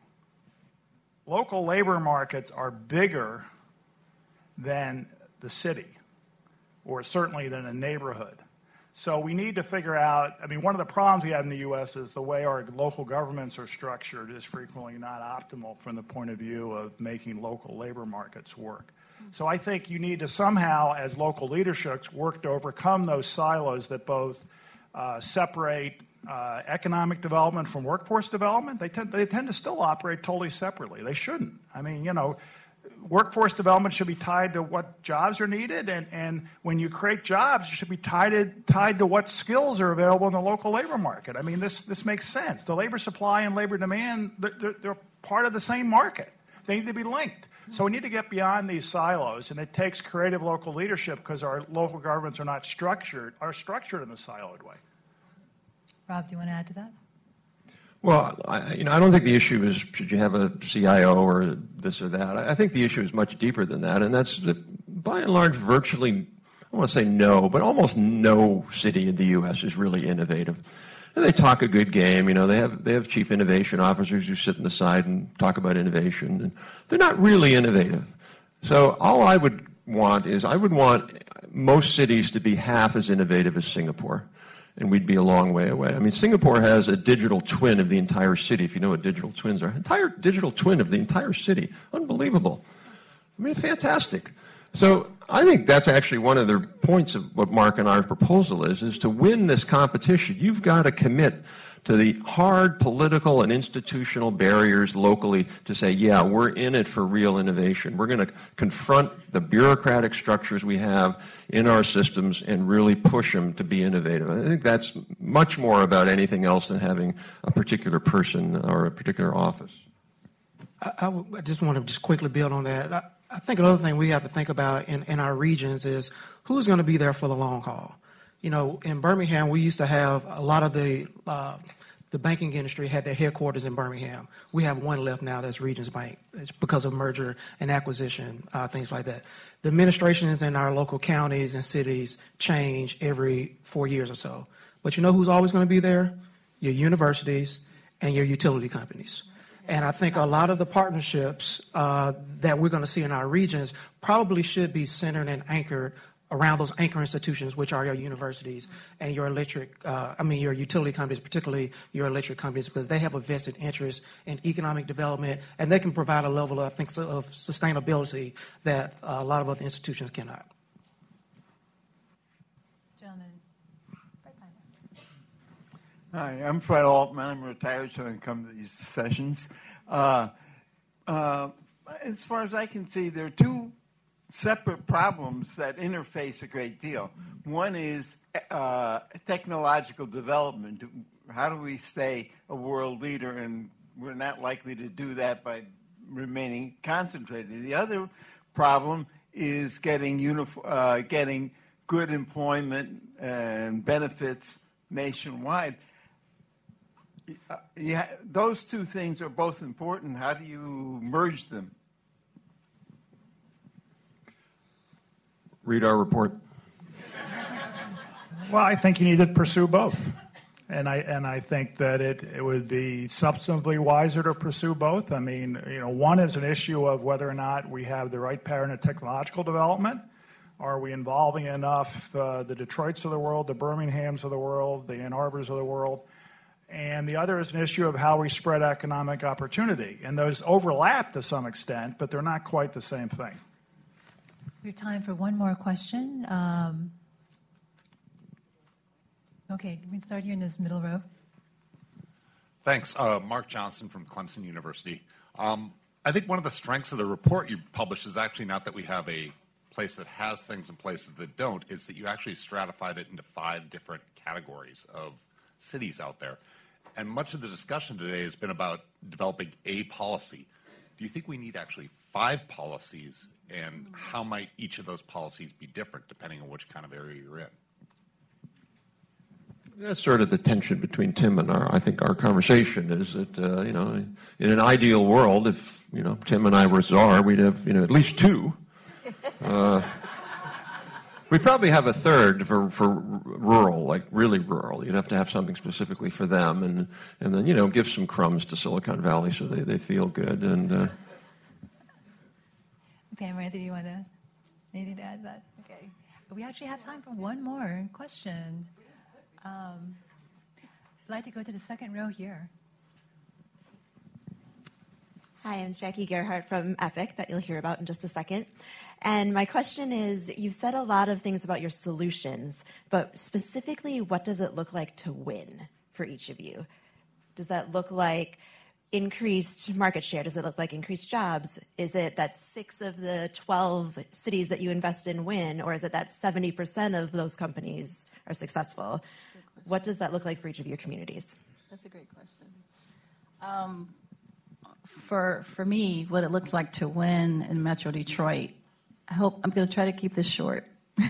Local labor markets are bigger than the city, or certainly than a neighborhood. So we need to figure out, I mean, one of the problems we have in the U S is the way our local governments are structured is frequently not optimal from the point of view of making local labor markets work. So I think you need to somehow, as local leaderships, work to overcome those silos that both uh, separate uh, economic development from workforce development. They tend, they tend to still operate totally separately. They shouldn't. I mean, you know, workforce development should be tied to what jobs are needed, and, and when you create jobs, it should be tied, tied to what skills are available in the local labor market. I mean, this, this makes sense. The labor supply and labor demand, they're, they're part of the same market. They need to be linked. So we need to get beyond these silos, and it takes creative local leadership because our local governments are not structured, are structured in a siloed way.
Rob, do you want to add to that?
Well, I, you know, I don't think the issue is should you have a C I O or this or that. I think the issue is much deeper than that, and that's that by and large, virtually, I don't want to say no, but almost no city in the U S is really innovative. And they talk a good game. You know, they have they have chief innovation officers who sit on the side and talk about innovation, and they're not really innovative. So all I would want is I would want most cities to be half as innovative as Singapore, and we'd be a long way away. I mean, Singapore has a digital twin of the entire city, if you know what digital twins are. Entire digital twin of the entire city. Unbelievable. I mean, fantastic. So I think that's actually one of the points of what Mark and our proposal is, is to win this competition, you've got to commit to the hard political and institutional barriers locally to say, yeah, we're in it for real innovation. We're going to confront the bureaucratic structures we have in our systems and really push them to be innovative. I think that's much more about anything else than having a particular person or a particular office.
I, I, w- I just want to just quickly build on that. I, I think another thing we have to think about in, in our regions is who's going to be there for the long haul. You know, in Birmingham, we used to have a lot of the uh, the banking industry had their headquarters in Birmingham. We have one left now, that's Regions Bank. It's because of merger and acquisition, uh, things like that. The administrations in our local counties and cities change every four years or so. But you know who's always going to be there? Your universities and your utility companies. And I think a lot of the partnerships uh, that we're going to see in our regions probably should be centered and anchored around those anchor institutions, which are your universities and your electric, uh, I mean, your utility companies, particularly your electric companies, because they have a vested interest in economic development, and they can provide a level, of, I think, of sustainability that uh, a lot of other institutions cannot.
Gentlemen, right by
there. Hi, I'm Fred Altman. I'm retired, so I can come to these sessions. Uh, uh, as far as I can see, there are two separate problems that interface a great deal. One is uh, technological development. How do we stay a world leader? And we're not likely to do that by remaining concentrated. The other problem is getting unif- uh, getting good employment and benefits nationwide. Uh, yeah, those two things are both important. How do you merge them?
Read our report.
Well, I think you need to pursue both. And I and I think that it, it would be substantively wiser to pursue both. I mean, you know, one is an issue of whether or not we have the right pattern of technological development. Are we involving enough uh, the Detroits of the world, the Birminghams of the world, the Ann Arbors of the world? And the other is an issue of how we spread economic opportunity. And those overlap to some extent, but they're not quite the same thing.
We have time for one more question. Um, okay, we can start here in this middle row.
Thanks. Uh, Mark Johnson from Clemson University. Um, I think one of the strengths of the report you published is actually not that we have a place that has things and places that don't, is that you actually stratified it into five different categories of cities out there. And much of the discussion today has been about developing a policy. Do you think we need actually five policies, and how might each of those policies be different depending on which kind of area you're in?
That's sort of the tension between Tim and our, I think our conversation is that, uh, you know, in an ideal world, if, you know, Tim and I were czar, we'd have, you know, at least two. Uh, we probably have a third for, for rural, like really rural. You'd have to have something specifically for them, and, and then, you know, give some crumbs to Silicon Valley so they, they feel good. And uh,
Pam, Randy, do you want to anything to add to that? Okay. We actually have time for one more question. Um, I'd like to go to the second row here.
Hi, I'm Jackie Gerhardt from Epic that you'll hear about in just a second. And my question is, you've said a lot of things about your solutions, but specifically, what does it look like to win for each of you? Does that look like increased market share? Does it look like increased jobs? Is it that six of the twelve cities that you invest in win, or is it that seventy percent of those companies are successful? What does that look like for each of your communities?
That's a great question. Um, for for me, what it looks like to win in Metro Detroit, I hope I'm going to try to keep this short.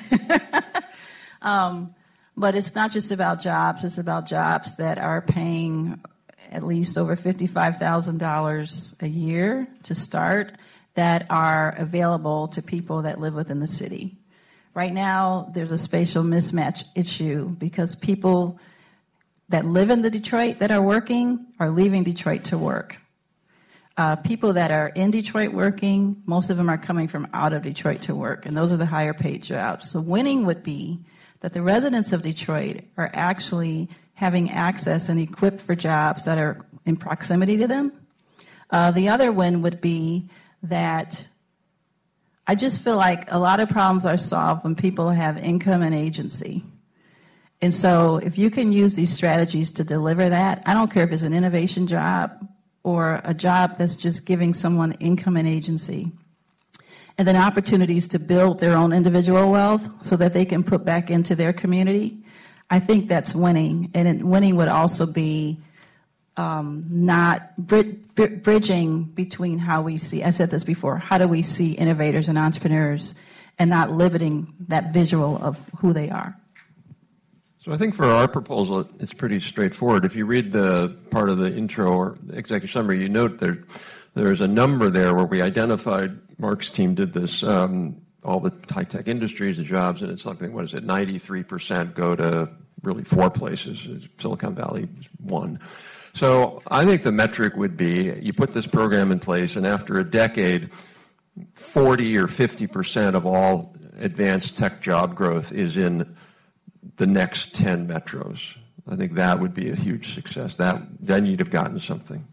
um, but it's not just about jobs. It's about jobs that are paying at least over fifty-five thousand dollars a year to start, that are available to people that live within the city. Right now, there's a spatial mismatch issue because people that live in the Detroit that are working are leaving Detroit to work. Uh, people that are in Detroit working, most of them are coming from out of Detroit to work, and those are the higher paid jobs. So winning would be that the residents of Detroit are actually having access and equipped for jobs that are in proximity to them. Uh, the other win would be that I just feel like a lot of problems are solved when people have income and agency. And so if you can use these strategies to deliver that, I don't care if it's an innovation job or a job that's just giving someone income and agency, and then opportunities to build their own individual wealth so that they can put back into their community, I think that's winning. And it, winning would also be um, not bri- bri- bridging between how we see, I said this before, how do we see innovators and entrepreneurs, and not limiting that visual of who they are.
So I think for our proposal, it's pretty straightforward. If you read the part of the intro or the executive summary, you note that there's a number there where we identified, Mark's team did this, um, all the high-tech industries and jobs, and it's something, what is it, ninety-three percent go to really four places. Silicon Valley is one. So I think the metric would be you put this program in place, and after a decade, forty or fifty percent of all advanced tech job growth is in the next ten metros. I think that would be a huge success. That, then you'd have gotten something.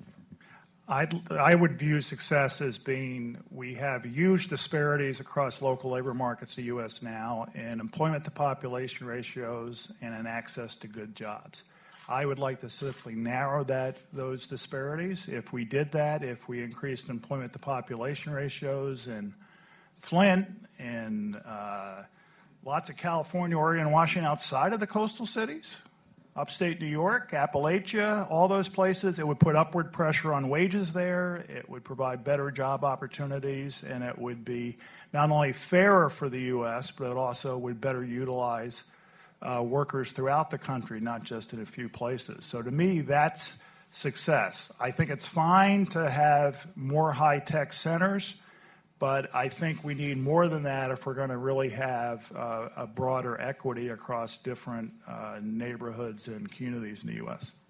I'd, I would view success as being we have huge disparities across local labor markets in the U S now in employment to population ratios and in access to good jobs. I would like to simply narrow that those disparities. If we did that, if we increased employment to population ratios in Flint and uh, lots of California, Oregon, and Washington outside of the coastal cities, upstate New York, Appalachia, all those places, it would put upward pressure on wages there, it would provide better job opportunities, and it would be not only fairer for the U S, but it also would better utilize uh, workers throughout the country, not just in a few places. So to me, that's success. I think it's fine to have more high-tech centers, but I think we need more than that if we're going to really have uh, a broader equity across different uh, neighborhoods and communities in the U S.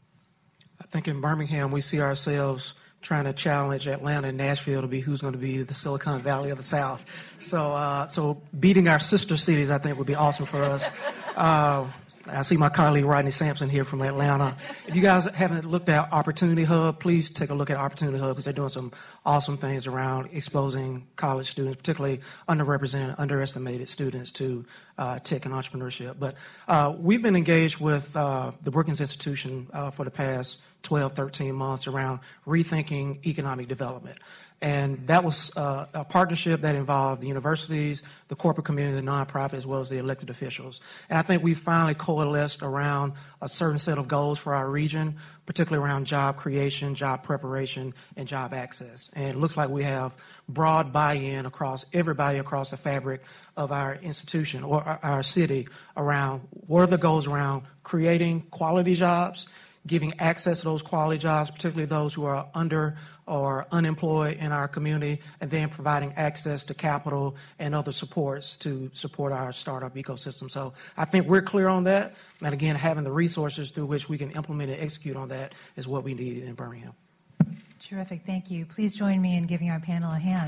I think in Birmingham, we see ourselves trying to challenge Atlanta and Nashville to be who's going to be the Silicon Valley of the South. So, uh, so beating our sister cities, I think, would be awesome for us. Uh, I see my colleague Rodney Sampson here from Atlanta. If you guys haven't looked at Opportunity Hub, please take a look at Opportunity Hub because they're doing some awesome things around exposing college students, particularly underrepresented, underestimated students to uh, tech and entrepreneurship. But uh, we've been engaged with uh, the Brookings Institution uh, for the past twelve, thirteen months around rethinking economic development. And that was uh, a partnership that involved the universities, the corporate community, the nonprofit, as well as the elected officials. And I think we finally coalesced around a certain set of goals for our region, particularly around job creation, job preparation, and job access. And it looks like we have broad buy-in across everybody across the fabric of our institution or our, our city around what are the goals around creating quality jobs, giving access to those quality jobs, particularly those who are under or unemployed in our community, and then providing access to capital and other supports to support our startup ecosystem. So I think we're clear on that. And again, having the resources through which we can implement and execute on that is what we need in Birmingham.
Terrific. Thank you. Please join me in giving our panel a hand.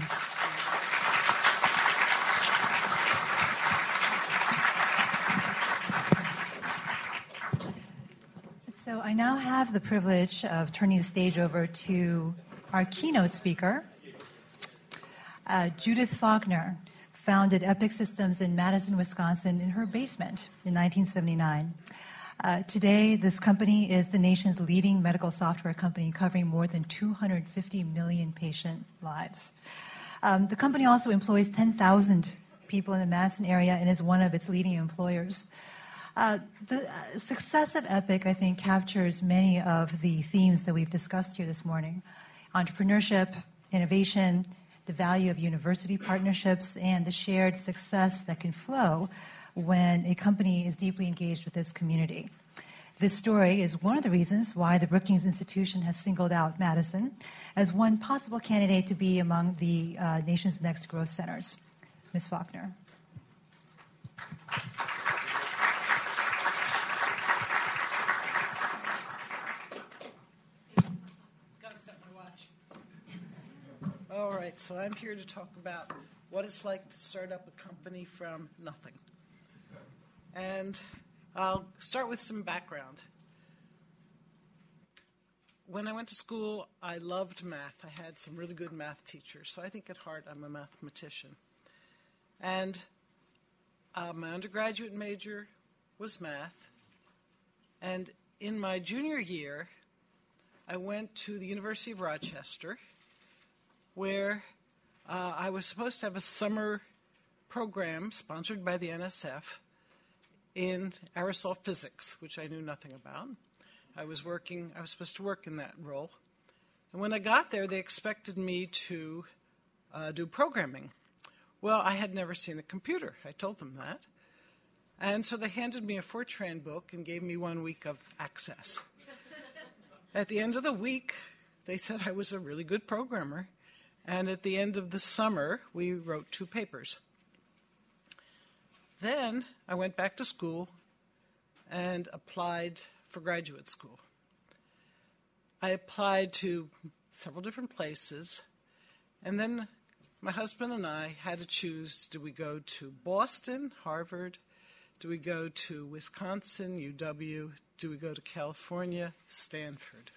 So I now have the privilege of turning the stage over to our keynote speaker. Uh, Judith Faulkner founded Epic Systems in Madison, Wisconsin in her basement in nineteen seventy-nine. Uh, today, this company is the nation's leading medical software company covering more than two hundred fifty million patient lives. Um, the company also employs ten thousand people in the Madison area and is one of its leading employers. Uh, the uh, success of Epic, I think, captures many of the themes that we've discussed here this morning. Entrepreneurship, innovation, the value of university partnerships, and the shared success that can flow when a company is deeply engaged with its community. This story is one of the reasons why the Brookings Institution has singled out Madison as one possible candidate to be among the uh, nation's next growth centers. Miz Faulkner.
All right, so I'm here to talk about what it's like to start up a company from nothing. And I'll start with some background. When I went to school, I loved math. I had some really good math teachers, so I think at heart I'm a mathematician. And uh, my undergraduate major was math. And in my junior year, I went to the University of Rochester, where uh, I was supposed to have a summer program sponsored by the N S F in aerosol physics, which I knew nothing about. I was working, I was supposed to work in that role. And when I got there, they expected me to uh, do programming. Well, I had never seen a computer. I told them that. And so they handed me a Fortran book and gave me one week of access. At the end of the week, they said I was a really good programmer. And at the end of the summer, we wrote two papers. Then I went back to school and applied for graduate school. I applied to several different places, and then my husband and I had to choose, do we go to Boston, Harvard? Do we go to Wisconsin, U W? Do we go to California, Stanford?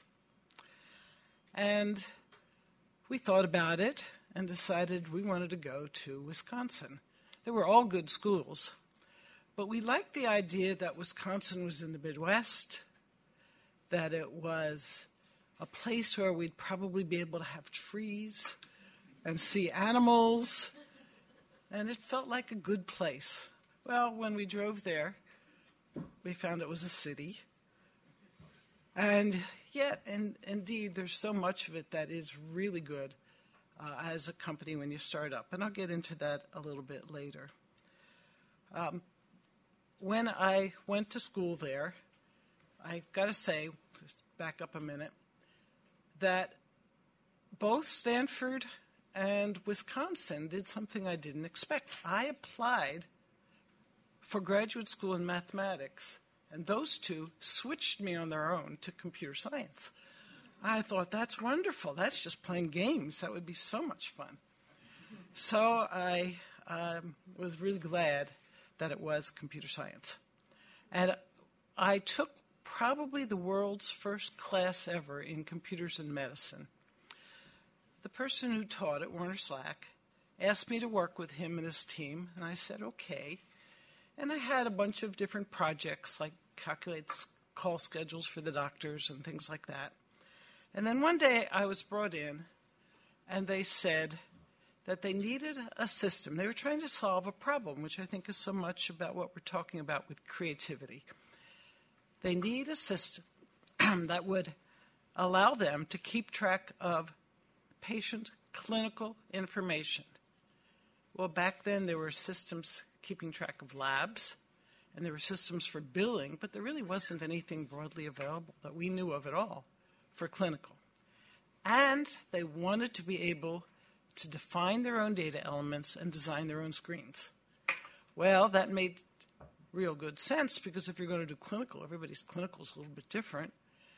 And we thought about it and decided we wanted to go to Wisconsin. They were all good schools, but we liked the idea that Wisconsin was in the Midwest, that it was a place where we'd probably be able to have trees and see animals, and it felt like a good place. Well, when we drove there, we found it was a city. And yet, and indeed, there's so much of it that is really good uh, as a company when you start up. And I'll get into that a little bit later. Um, when I went to school there, I got to say, just back up a minute, that both Stanford and Wisconsin did something I didn't expect. I applied for graduate school in mathematics, and those two switched me on their own to computer science. I thought, that's wonderful. That's just playing games. That would be so much fun. So I um, was really glad that it was computer science. And I took probably the world's first class ever in computers and medicine. The person who taught it, Werner Slack, asked me to work with him and his team, and I said, okay. And I had a bunch of different projects, like calculate call schedules for the doctors and things like that. And then one day I was brought in, and they said that they needed a system. They were trying to solve a problem, which I think is so much about what we're talking about with creativity. They need a system that would allow them to keep track of patient clinical information. Well, back then there were systems keeping track of labs, and there were systems for billing, but there really wasn't anything broadly available that we knew of at all for clinical. And they wanted to be able to define their own data elements and design their own screens. Well, that made real good sense, because if you're going to do clinical, everybody's clinical is a little bit different.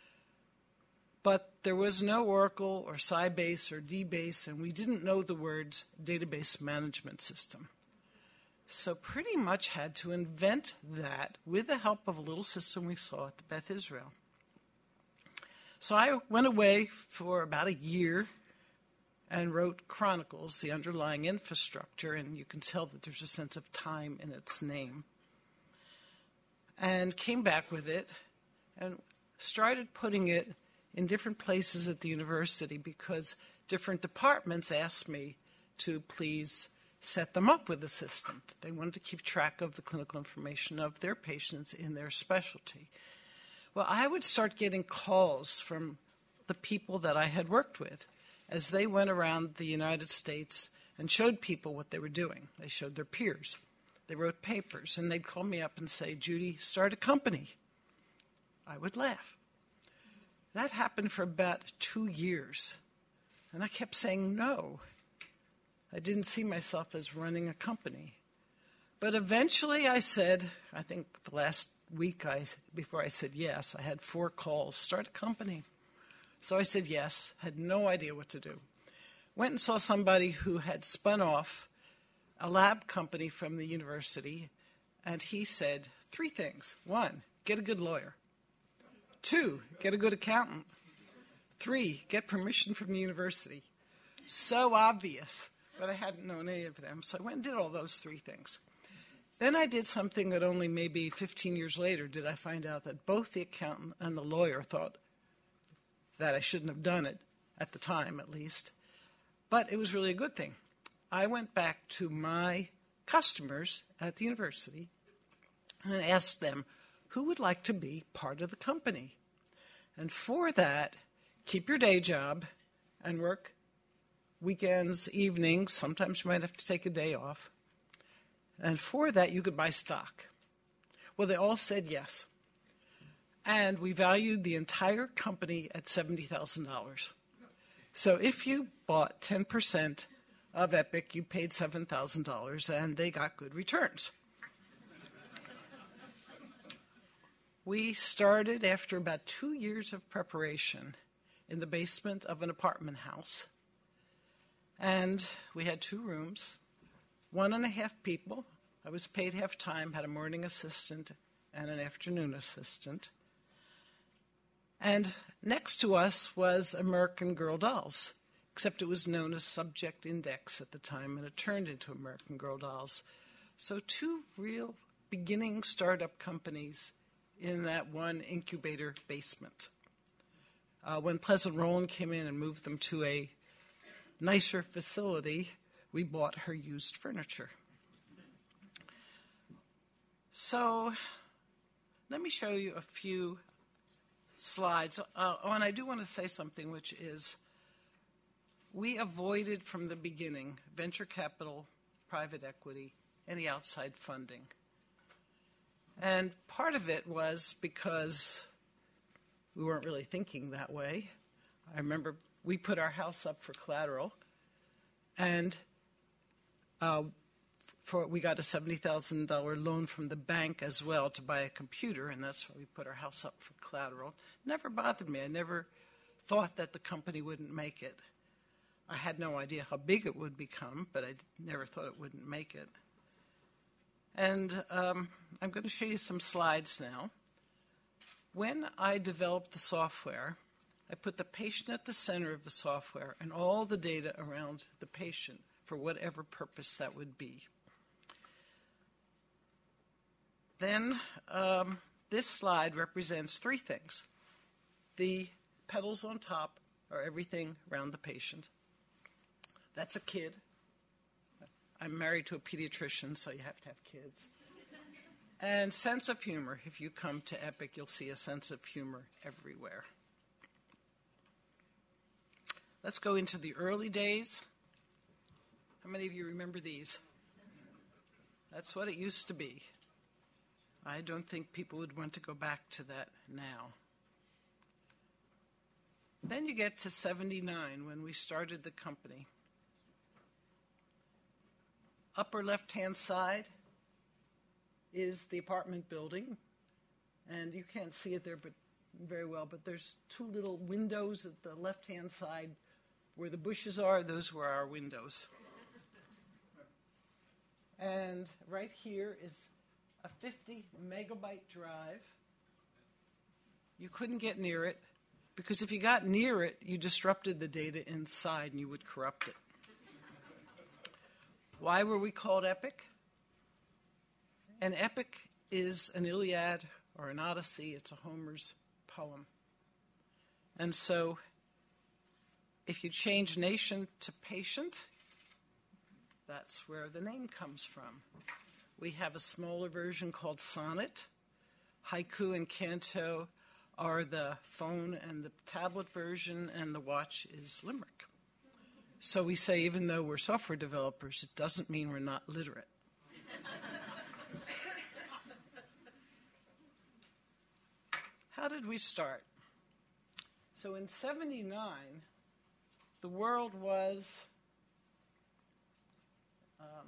But there was no Oracle or Sybase or DBase, and we didn't know the words database management system. So pretty much had to invent that with the help of a little system we saw at the Beth Israel. So I went away for about a year and wrote Chronicles, the underlying infrastructure, and you can tell that there's a sense of time in its name. And came back with it and started putting it in different places at the university, because different departments asked me to please set them up with a system. They wanted to keep track of the clinical information of their patients in their specialty. Well, I would start getting calls from the people that I had worked with as they went around the United States and showed people what they were doing. They showed their peers. They wrote papers, and they'd call me up and say, Judy, start a company. I would laugh. That happened for about two years, and I kept saying no. I didn't see myself as running a company. But eventually I said, I think the last week I, before I said yes, I had four calls, start a company. So I said yes, had no idea what to do. Went and saw somebody who had spun off a lab company from the university, and he said three things. One, get a good lawyer. Two, get a good accountant. Three, get permission from the university. So obvious, but I hadn't known any of them, so I went and did all those three things. Then I did something that only maybe fifteen years later did I find out that both the accountant and the lawyer thought that I shouldn't have done it, at the time at least. But it was really a good thing. I went back to my customers at the university and asked them, who would like to be part of the company? And for that, keep your day job and work weekends, evenings. Sometimes you might have to take a day off. And for that, you could buy stock. Well, they all said yes. And we valued the entire company at seventy thousand dollars. So if you bought ten percent of Epic, you paid seven thousand dollars, and they got good returns. We started after about two years of preparation in the basement of an apartment house. And we had two rooms, one and a half people. I was paid half time, had a morning assistant and an afternoon assistant. And next to us was American Girl Dolls, except it was known as Subject Index at the time, and it turned into American Girl Dolls. So two real beginning startup companies in that one incubator basement. Uh, when Pleasant Rowland came in and moved them to a nicer facility, we bought her used furniture. So let me show you a few slides. Uh, oh, and I do want to say something, which is we avoided from the beginning venture capital, private equity, any outside funding. And part of it was because we weren't really thinking that way. I remember we put our house up for collateral, and uh, for we got a seventy thousand dollars loan from the bank as well to buy a computer, and that's why we put our house up for collateral. Never bothered me. I never thought that the company wouldn't make it. I had no idea how big it would become, but I never thought it wouldn't make it. And um, I'm going to show you some slides now. When I developed the software, I put the patient at the center of the software and all the data around the patient for whatever purpose that would be. Then um, this slide represents three things. The petals on top are everything around the patient. That's a kid. I'm married to a pediatrician, so you have to have kids. And sense of humor. If you come to Epic, you'll see a sense of humor everywhere. Let's go into the early days. How many of you remember these? That's what it used to be. I don't think people would want to go back to that now. Then you get to seventy-nine, when we started the company. Upper left-hand side is the apartment building, and you can't see it there but very well, but there's two little windows at the left-hand side where the bushes are. Those were our windows. And right here is a fifty megabyte drive. You couldn't get near it, because if you got near it, you disrupted the data inside and you would corrupt it. Why were we called Epic? An epic is an Iliad or an Odyssey. It's a Homer's poem. And so if you change nation to patient, that's where the name comes from. We have a smaller version called Sonnet. Haiku and Canto are the phone and the tablet version, and the watch is Limerick. So we say, even though we're software developers, it doesn't mean we're not literate. How did we start? So in seventy-nine, the world was um,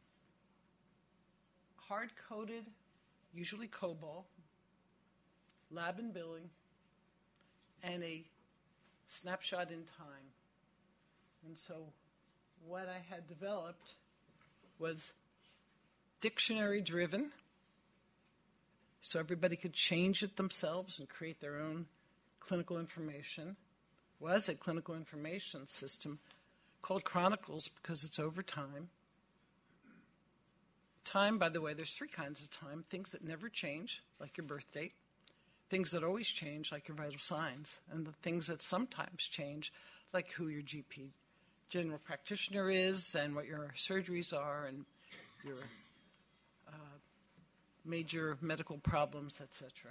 hard-coded, usually COBOL, lab and billing, and a snapshot in time. And so what I had developed was dictionary-driven, so everybody could change it themselves and create their own clinical information. It was a clinical information system called Chronicles because it's over time. Time, by the way, there's three kinds of time. Things that never change, like your birth date. Things that always change, like your vital signs. And the things that sometimes change, like who your G P general practitioner is and what your surgeries are and your uh, major medical problems, et cetera.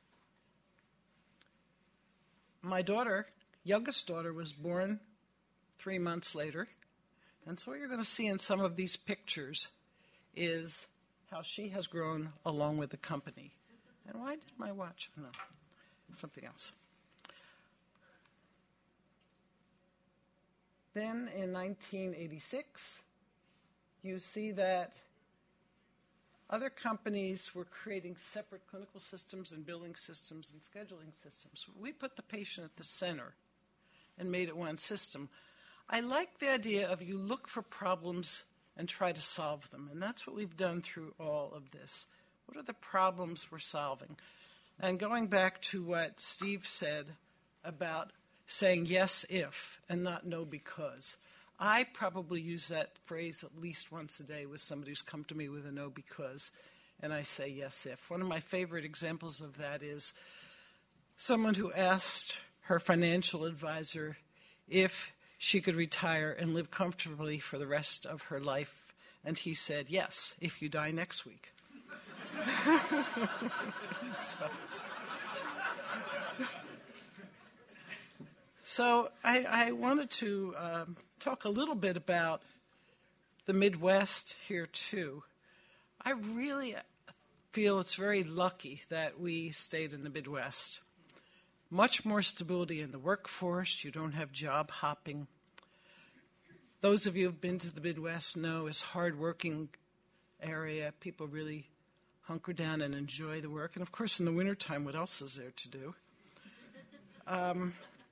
My daughter, youngest daughter, was born three months later. And so what you're going to see in some of these pictures is how she has grown along with the company. And why did my watch? No, something else. Then in nineteen eighty-six, you see that other companies were creating separate clinical systems and billing systems and scheduling systems. We put the patient at the center and made it one system. I like the idea of you look for problems and try to solve them, and that's what we've done through all of this. What are the problems we're solving? And going back to what Steve said about saying yes if and not no because, I probably use that phrase at least once a day with somebody who's come to me with a no because, and I say yes if. One of my favorite examples of that is someone who asked her financial advisor if she could retire and live comfortably for the rest of her life, and he said, yes, if you die next week. so, so I, I wanted to um, talk a little bit about the Midwest here, too. I really feel it's very lucky that we stayed in the Midwest. Much more stability in the workforce. You don't have job hopping. Those of you who have been to the Midwest know it's a hard-working area. People really hunker down and enjoy the work. And, of course, in the wintertime, what else is there to do? Um,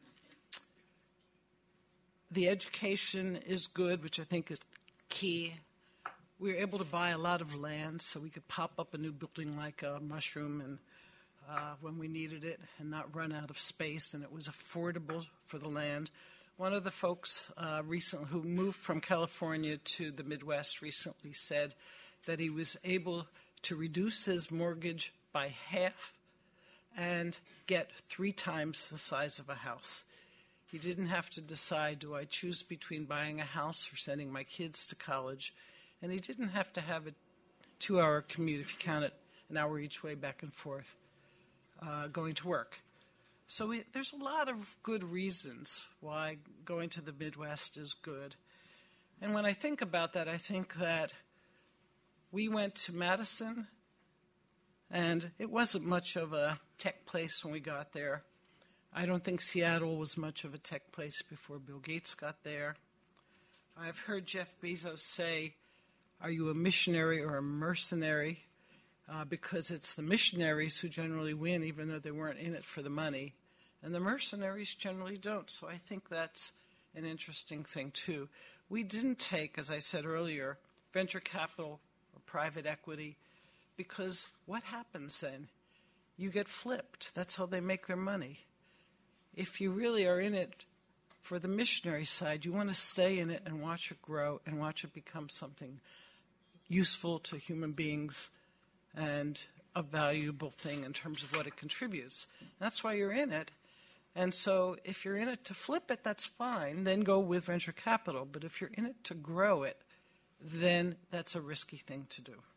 the education is good, which I think is key. We were able to buy a lot of land so we could pop up a new building like a mushroom and Uh, when we needed it and not run out of space, and it was affordable for the land. One of the folks uh, recently who moved from California to the Midwest recently said that he was able to reduce his mortgage by half and get three times the size of a house. He didn't have to decide, do I choose between buying a house or sending my kids to college? And he didn't have to have a two-hour commute, if you count it, an hour each way back and forth. Uh, going to work. So we, there's a lot of good reasons why going to the Midwest is good. And when I think about that, I think that we went to Madison, and it wasn't much of a tech place when we got there. I don't think Seattle was much of a tech place before Bill Gates got there. I've heard Jeff Bezos say, are you a missionary or a mercenary? Uh, because it's the missionaries who generally win, even though they weren't in it for the money. And the mercenaries generally don't. So I think that's an interesting thing, too. We didn't take, as I said earlier, venture capital or private equity, because what happens then? You get flipped. That's how they make their money. If you really are in it for the missionary side, you want to stay in it and watch it grow and watch it become something useful to human beings and a valuable thing in terms of what it contributes. That's why you're in it. And so if you're in it to flip it, that's fine. Then go with venture capital. But if you're in it to grow it, then that's a risky thing to do.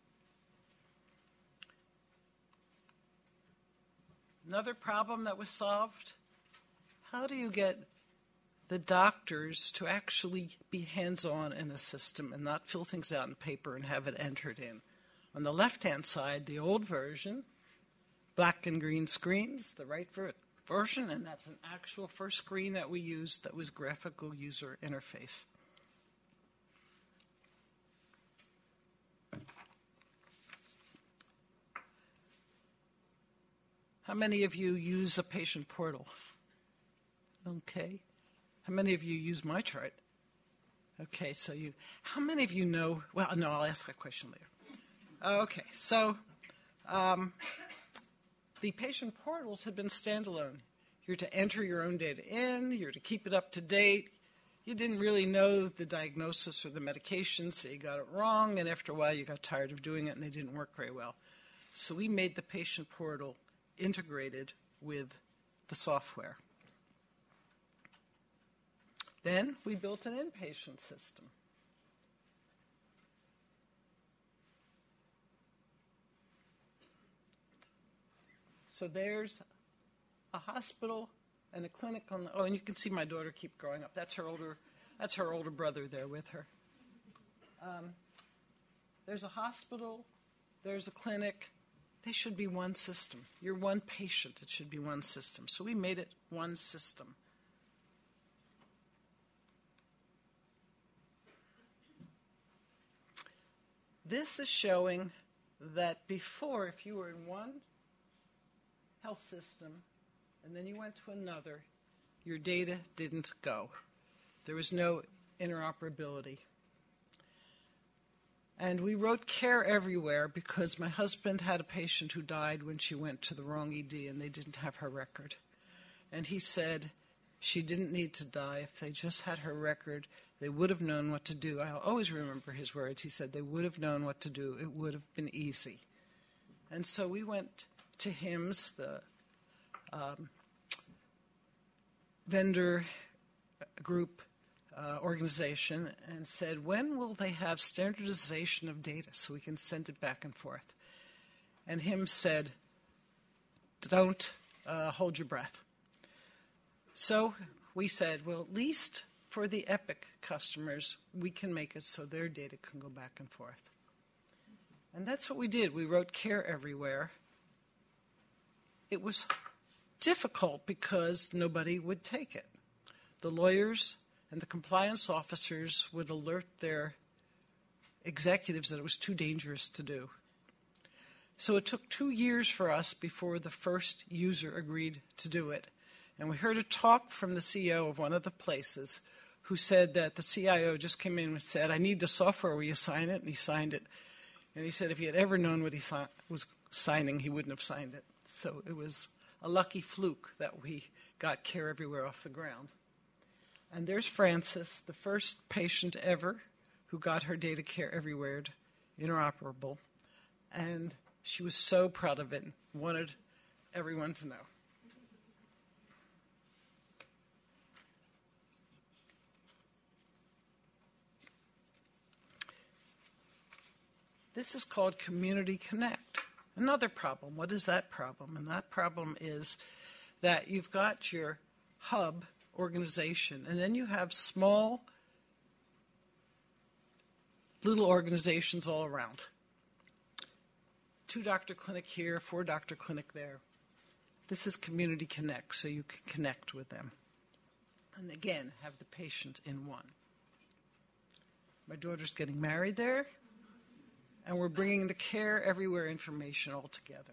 Another problem that was solved, how do you get the doctors to actually be hands-on in a system and not fill things out in paper and have it entered in? On the left-hand side, the old version, black and green screens, the right ver- version, and that's an actual first screen that we used that was graphical user interface. How many of you use a patient portal? Okay. How many of you use MyChart? Okay, so you, how many of you know, well, no, I'll ask that question later. Okay, so um, the patient portals have been standalone. You're to enter your own data in, you're to keep it up to date. You didn't really know the diagnosis or the medication, so you got it wrong, and after a while you got tired of doing it and they didn't work very well. So we made the patient portal integrated with the software. Then we built an inpatient system. So there's a hospital and a clinic on the, oh, and you can see my daughter keep growing up. That's her older, that's her older brother there with her. Um, there's a hospital, there's a clinic. They should be one system. You're one patient. It should be one system. So we made it one system. This is showing that before, if you were in one health system and then you went to another, your data didn't go. There was no interoperability. And we wrote Care Everywhere because my husband had a patient who died when she went to the wrong E D and they didn't have her record. And he said she didn't need to die. If they just had her record, they would have known what to do. I'll always remember his words. He said they would have known what to do. It would have been easy. And so we went to H I M S, the um, vendor group uh, organization, and said, when will they have standardization of data so we can send it back and forth? And H I M S said, don't uh, hold your breath. So we said, well, at least for the Epic customers, we can make it so their data can go back and forth. And that's what we did. We wrote Care Everywhere. It was difficult because nobody would take it. The lawyers and the compliance officers would alert their executives that it was too dangerous to do. So it took two years for us before the first user agreed to do it. And we heard a talk from the C E O of one of the places who said that the C I O just came in and said, I need the software, will you sign it? And he signed it. And he said if he had ever known what he si- was signing, he wouldn't have signed it. So it was a lucky fluke that we got Care Everywhere off the ground. And there's Frances, the first patient ever who got her data Care Everywhere interoperable. And she was so proud of it and wanted everyone to know. This is called Community Connect. Another problem. What is that problem? And that problem is that you've got your hub organization, and then you have small little organizations all around. Two doctor clinic here, four doctor clinic there. This is Community Connect, so you can connect with them. And again, have the patient in one. My daughter's getting married there. And we're bringing the Care Everywhere information all together.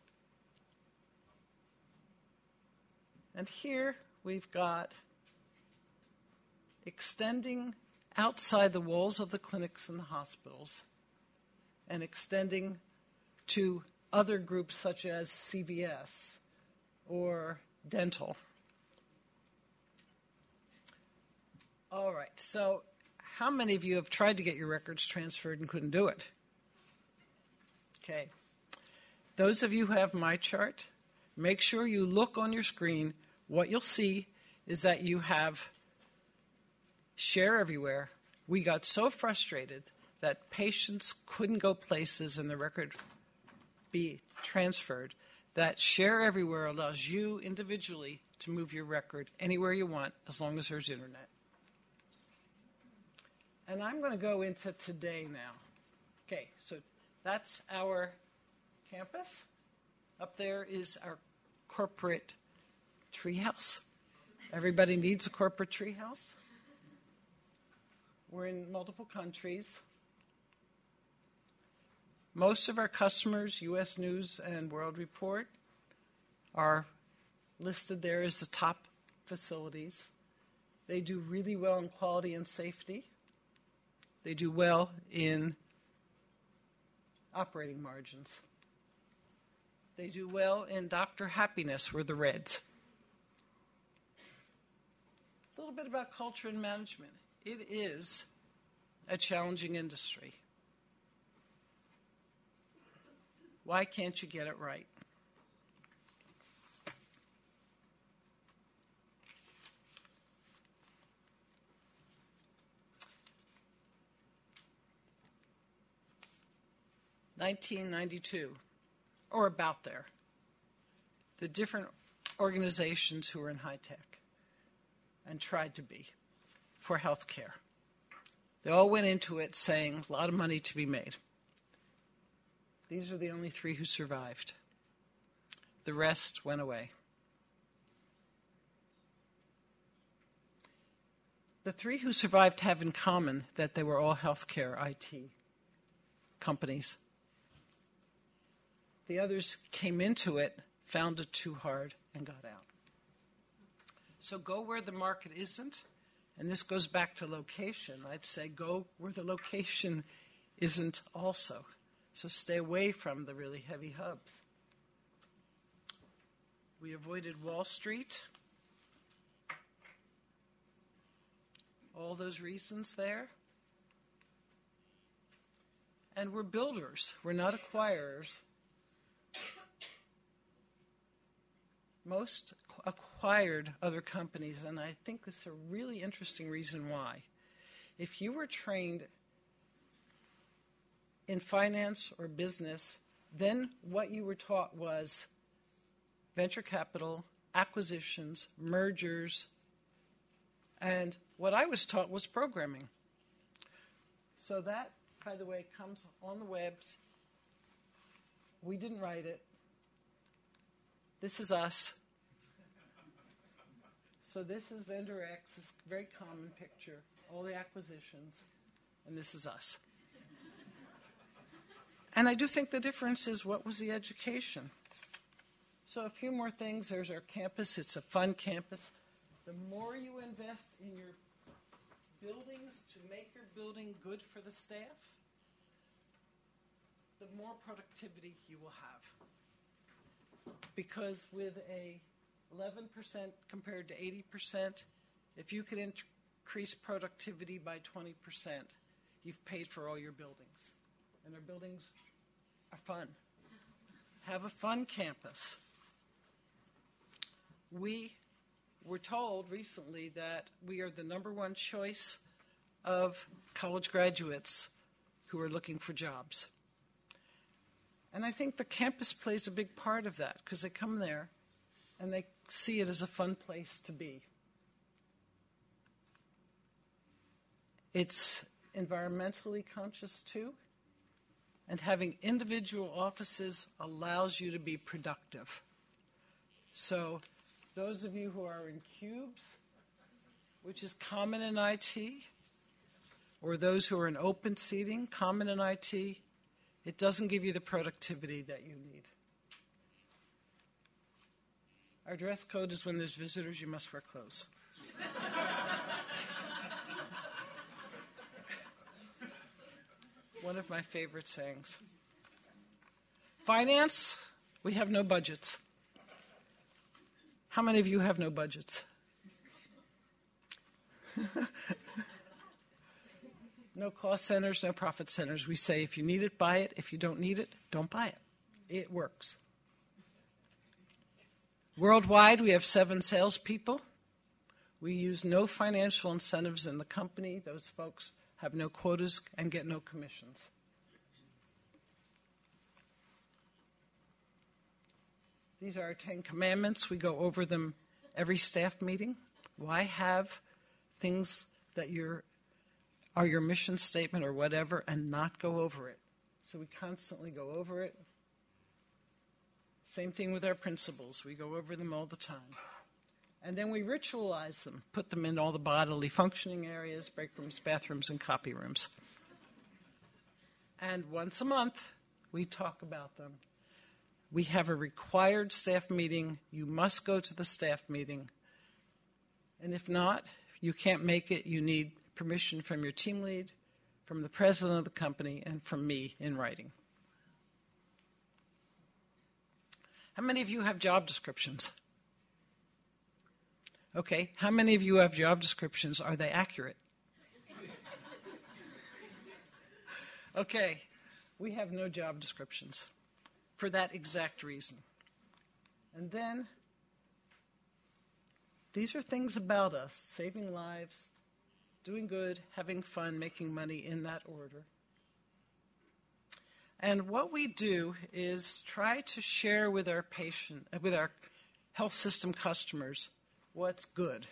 And here we've got extending outside the walls of the clinics and the hospitals and extending to other groups such as C V S or dental. All right, so how many of you have tried to get your records transferred and couldn't do it? Okay. Those of you who have my chart, make sure you look on your screen. What you'll see is that you have Share Everywhere. We got so frustrated that patients couldn't go places and the record be transferred that Share Everywhere allows you individually to move your record anywhere you want as long as there's internet. And I'm going to go into today now. Okay, so that's our campus. Up there is our corporate treehouse. Everybody needs a corporate treehouse. We're in multiple countries. Most of our customers, U S News and World Report, are listed there as the top facilities. They do really well in quality and safety. They do well in operating margins. They do well in doctor happiness, we're the Reds. A little bit about culture and management. It is a challenging industry. Why can't you get it right? nineteen ninety-two, or about there, the different organizations who were in high tech and tried to be for healthcare. They all went into it saying a lot of money to be made. These are the only three who survived. The rest went away. The three who survived have in common that they were all healthcare I T companies. The others came into it, found it too hard, and got out. So go where the market isn't, and this goes back to location. I'd say go where the location isn't also. So stay away from the really heavy hubs. We avoided Wall Street. All those reasons there. And we're builders. We're not acquirers. Most acquired other companies, and I think this is a really interesting reason why. If you were trained in finance or business, then what you were taught was venture capital, acquisitions, mergers, and what I was taught was programming. So that, by the way, comes on the webs. We didn't write it. This is us. So this is Vendor X, this very common picture, all the acquisitions, and this is us. And I do think the difference is what was the education. So a few more things. There's our campus. It's a fun campus. The more you invest in your buildings to make your building good for the staff, the more productivity you will have. Because with a eleven percent compared to eighty percent, if you could increase productivity by twenty percent, you've paid for all your buildings. And our buildings are fun. Have a fun campus. We were told recently that we are the number one choice of college graduates who are looking for jobs. And I think the campus plays a big part of that because they come there and they see it as a fun place to be. It's environmentally conscious too, and having individual offices allows you to be productive. So those of you who are in cubes, which is common in I T, or those who are in open seating, common in I T, it doesn't give you the productivity that you need. Our dress code is when there's visitors, you must wear clothes. One of my favorite sayings. Finance, we have no budgets. How many of you have no budgets? No cost centers, no profit centers. We say if you need it, buy it. If you don't need it, don't buy it. It works. Worldwide, we have seven salespeople. We use no financial incentives in the company. Those folks have no quotas and get no commissions. These are our Ten Commandments. We go over them every staff meeting. Why have things that you're, are your mission statement or whatever and not go over it? So we constantly go over it. Same thing with our principles. We go over them all the time. And then we ritualize them, put them in all the bodily functioning areas, break rooms, bathrooms, and copy rooms. And once a month, we talk about them. We have a required staff meeting. You must go to the staff meeting. And if not, you can't make it. You need permission from your team lead, from the president of the company, and from me in writing. How many of you have job descriptions? Okay, how many of you have job descriptions? Are they accurate? Okay, we have no job descriptions for that exact reason. And then, these are things about us: saving lives, doing good, having fun, making money, in that order. And what we do is try to share with our patient, with our health system customers, what's good.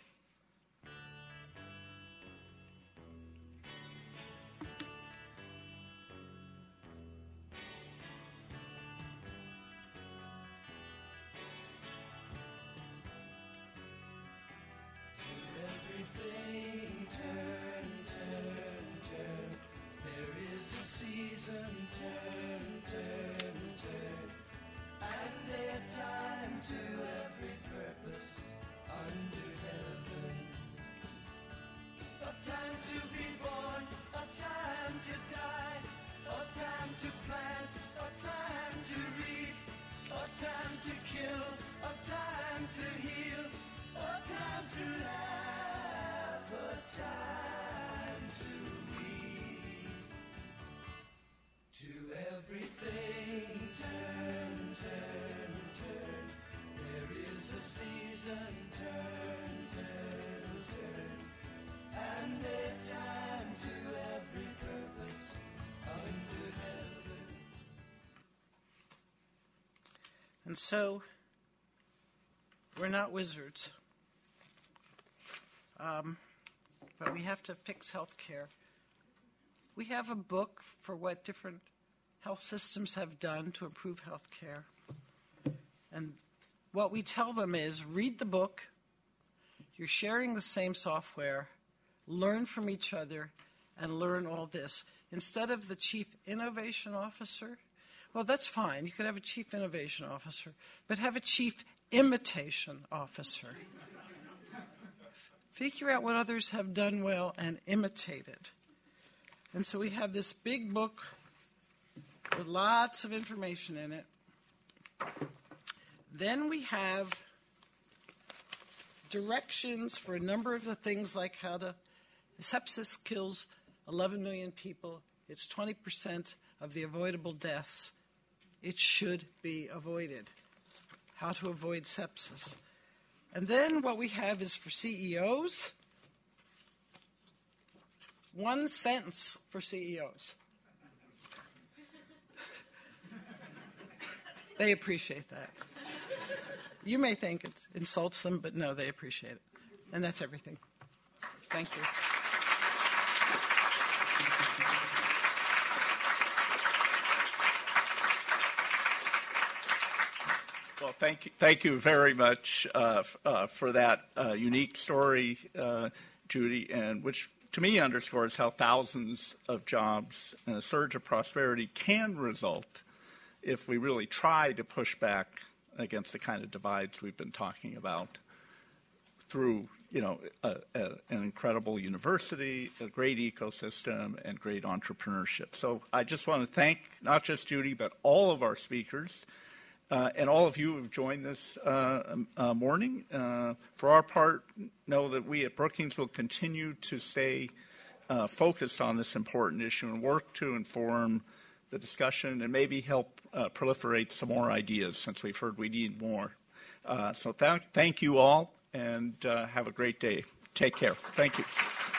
And so we're not wizards, um, but we have to fix health care. We have a book for what different health systems have done to improve health care. And what we tell them is, read the book, you're sharing the same software, learn from each other, and learn all this. Instead of the chief innovation officer, well, that's fine. You could have a chief innovation officer, but have a chief imitation officer. Figure out what others have done well and imitate it. And so we have this big book with lots of information in it. Then we have directions for a number of the things like how to, sepsis kills eleven million people. It's twenty percent of the avoidable deaths. It should be avoided. How to avoid sepsis. And then what we have is for C E Os, one sentence for C E Os. They appreciate that. You may think it insults them, but no, they appreciate it. And that's everything. Thank you.
Well, thank you, thank you very much uh, f- uh, for that uh, unique story, uh, Judy, and which to me underscores how thousands of jobs and a surge of prosperity can result if we really try to push back against the kind of divides we've been talking about through, you know, a, a, an incredible university, a great ecosystem, and great entrepreneurship. So I just want to thank not just Judy, but all of our speakers. Uh, and all of you who have joined this uh, uh, morning. Uh, for our part, know that we at Brookings will continue to stay uh, focused on this important issue and work to inform the discussion and maybe help uh, proliferate some more ideas, since we've heard we need more. Uh, so th- thank you all, and uh, have a great day. Take care. Thank you.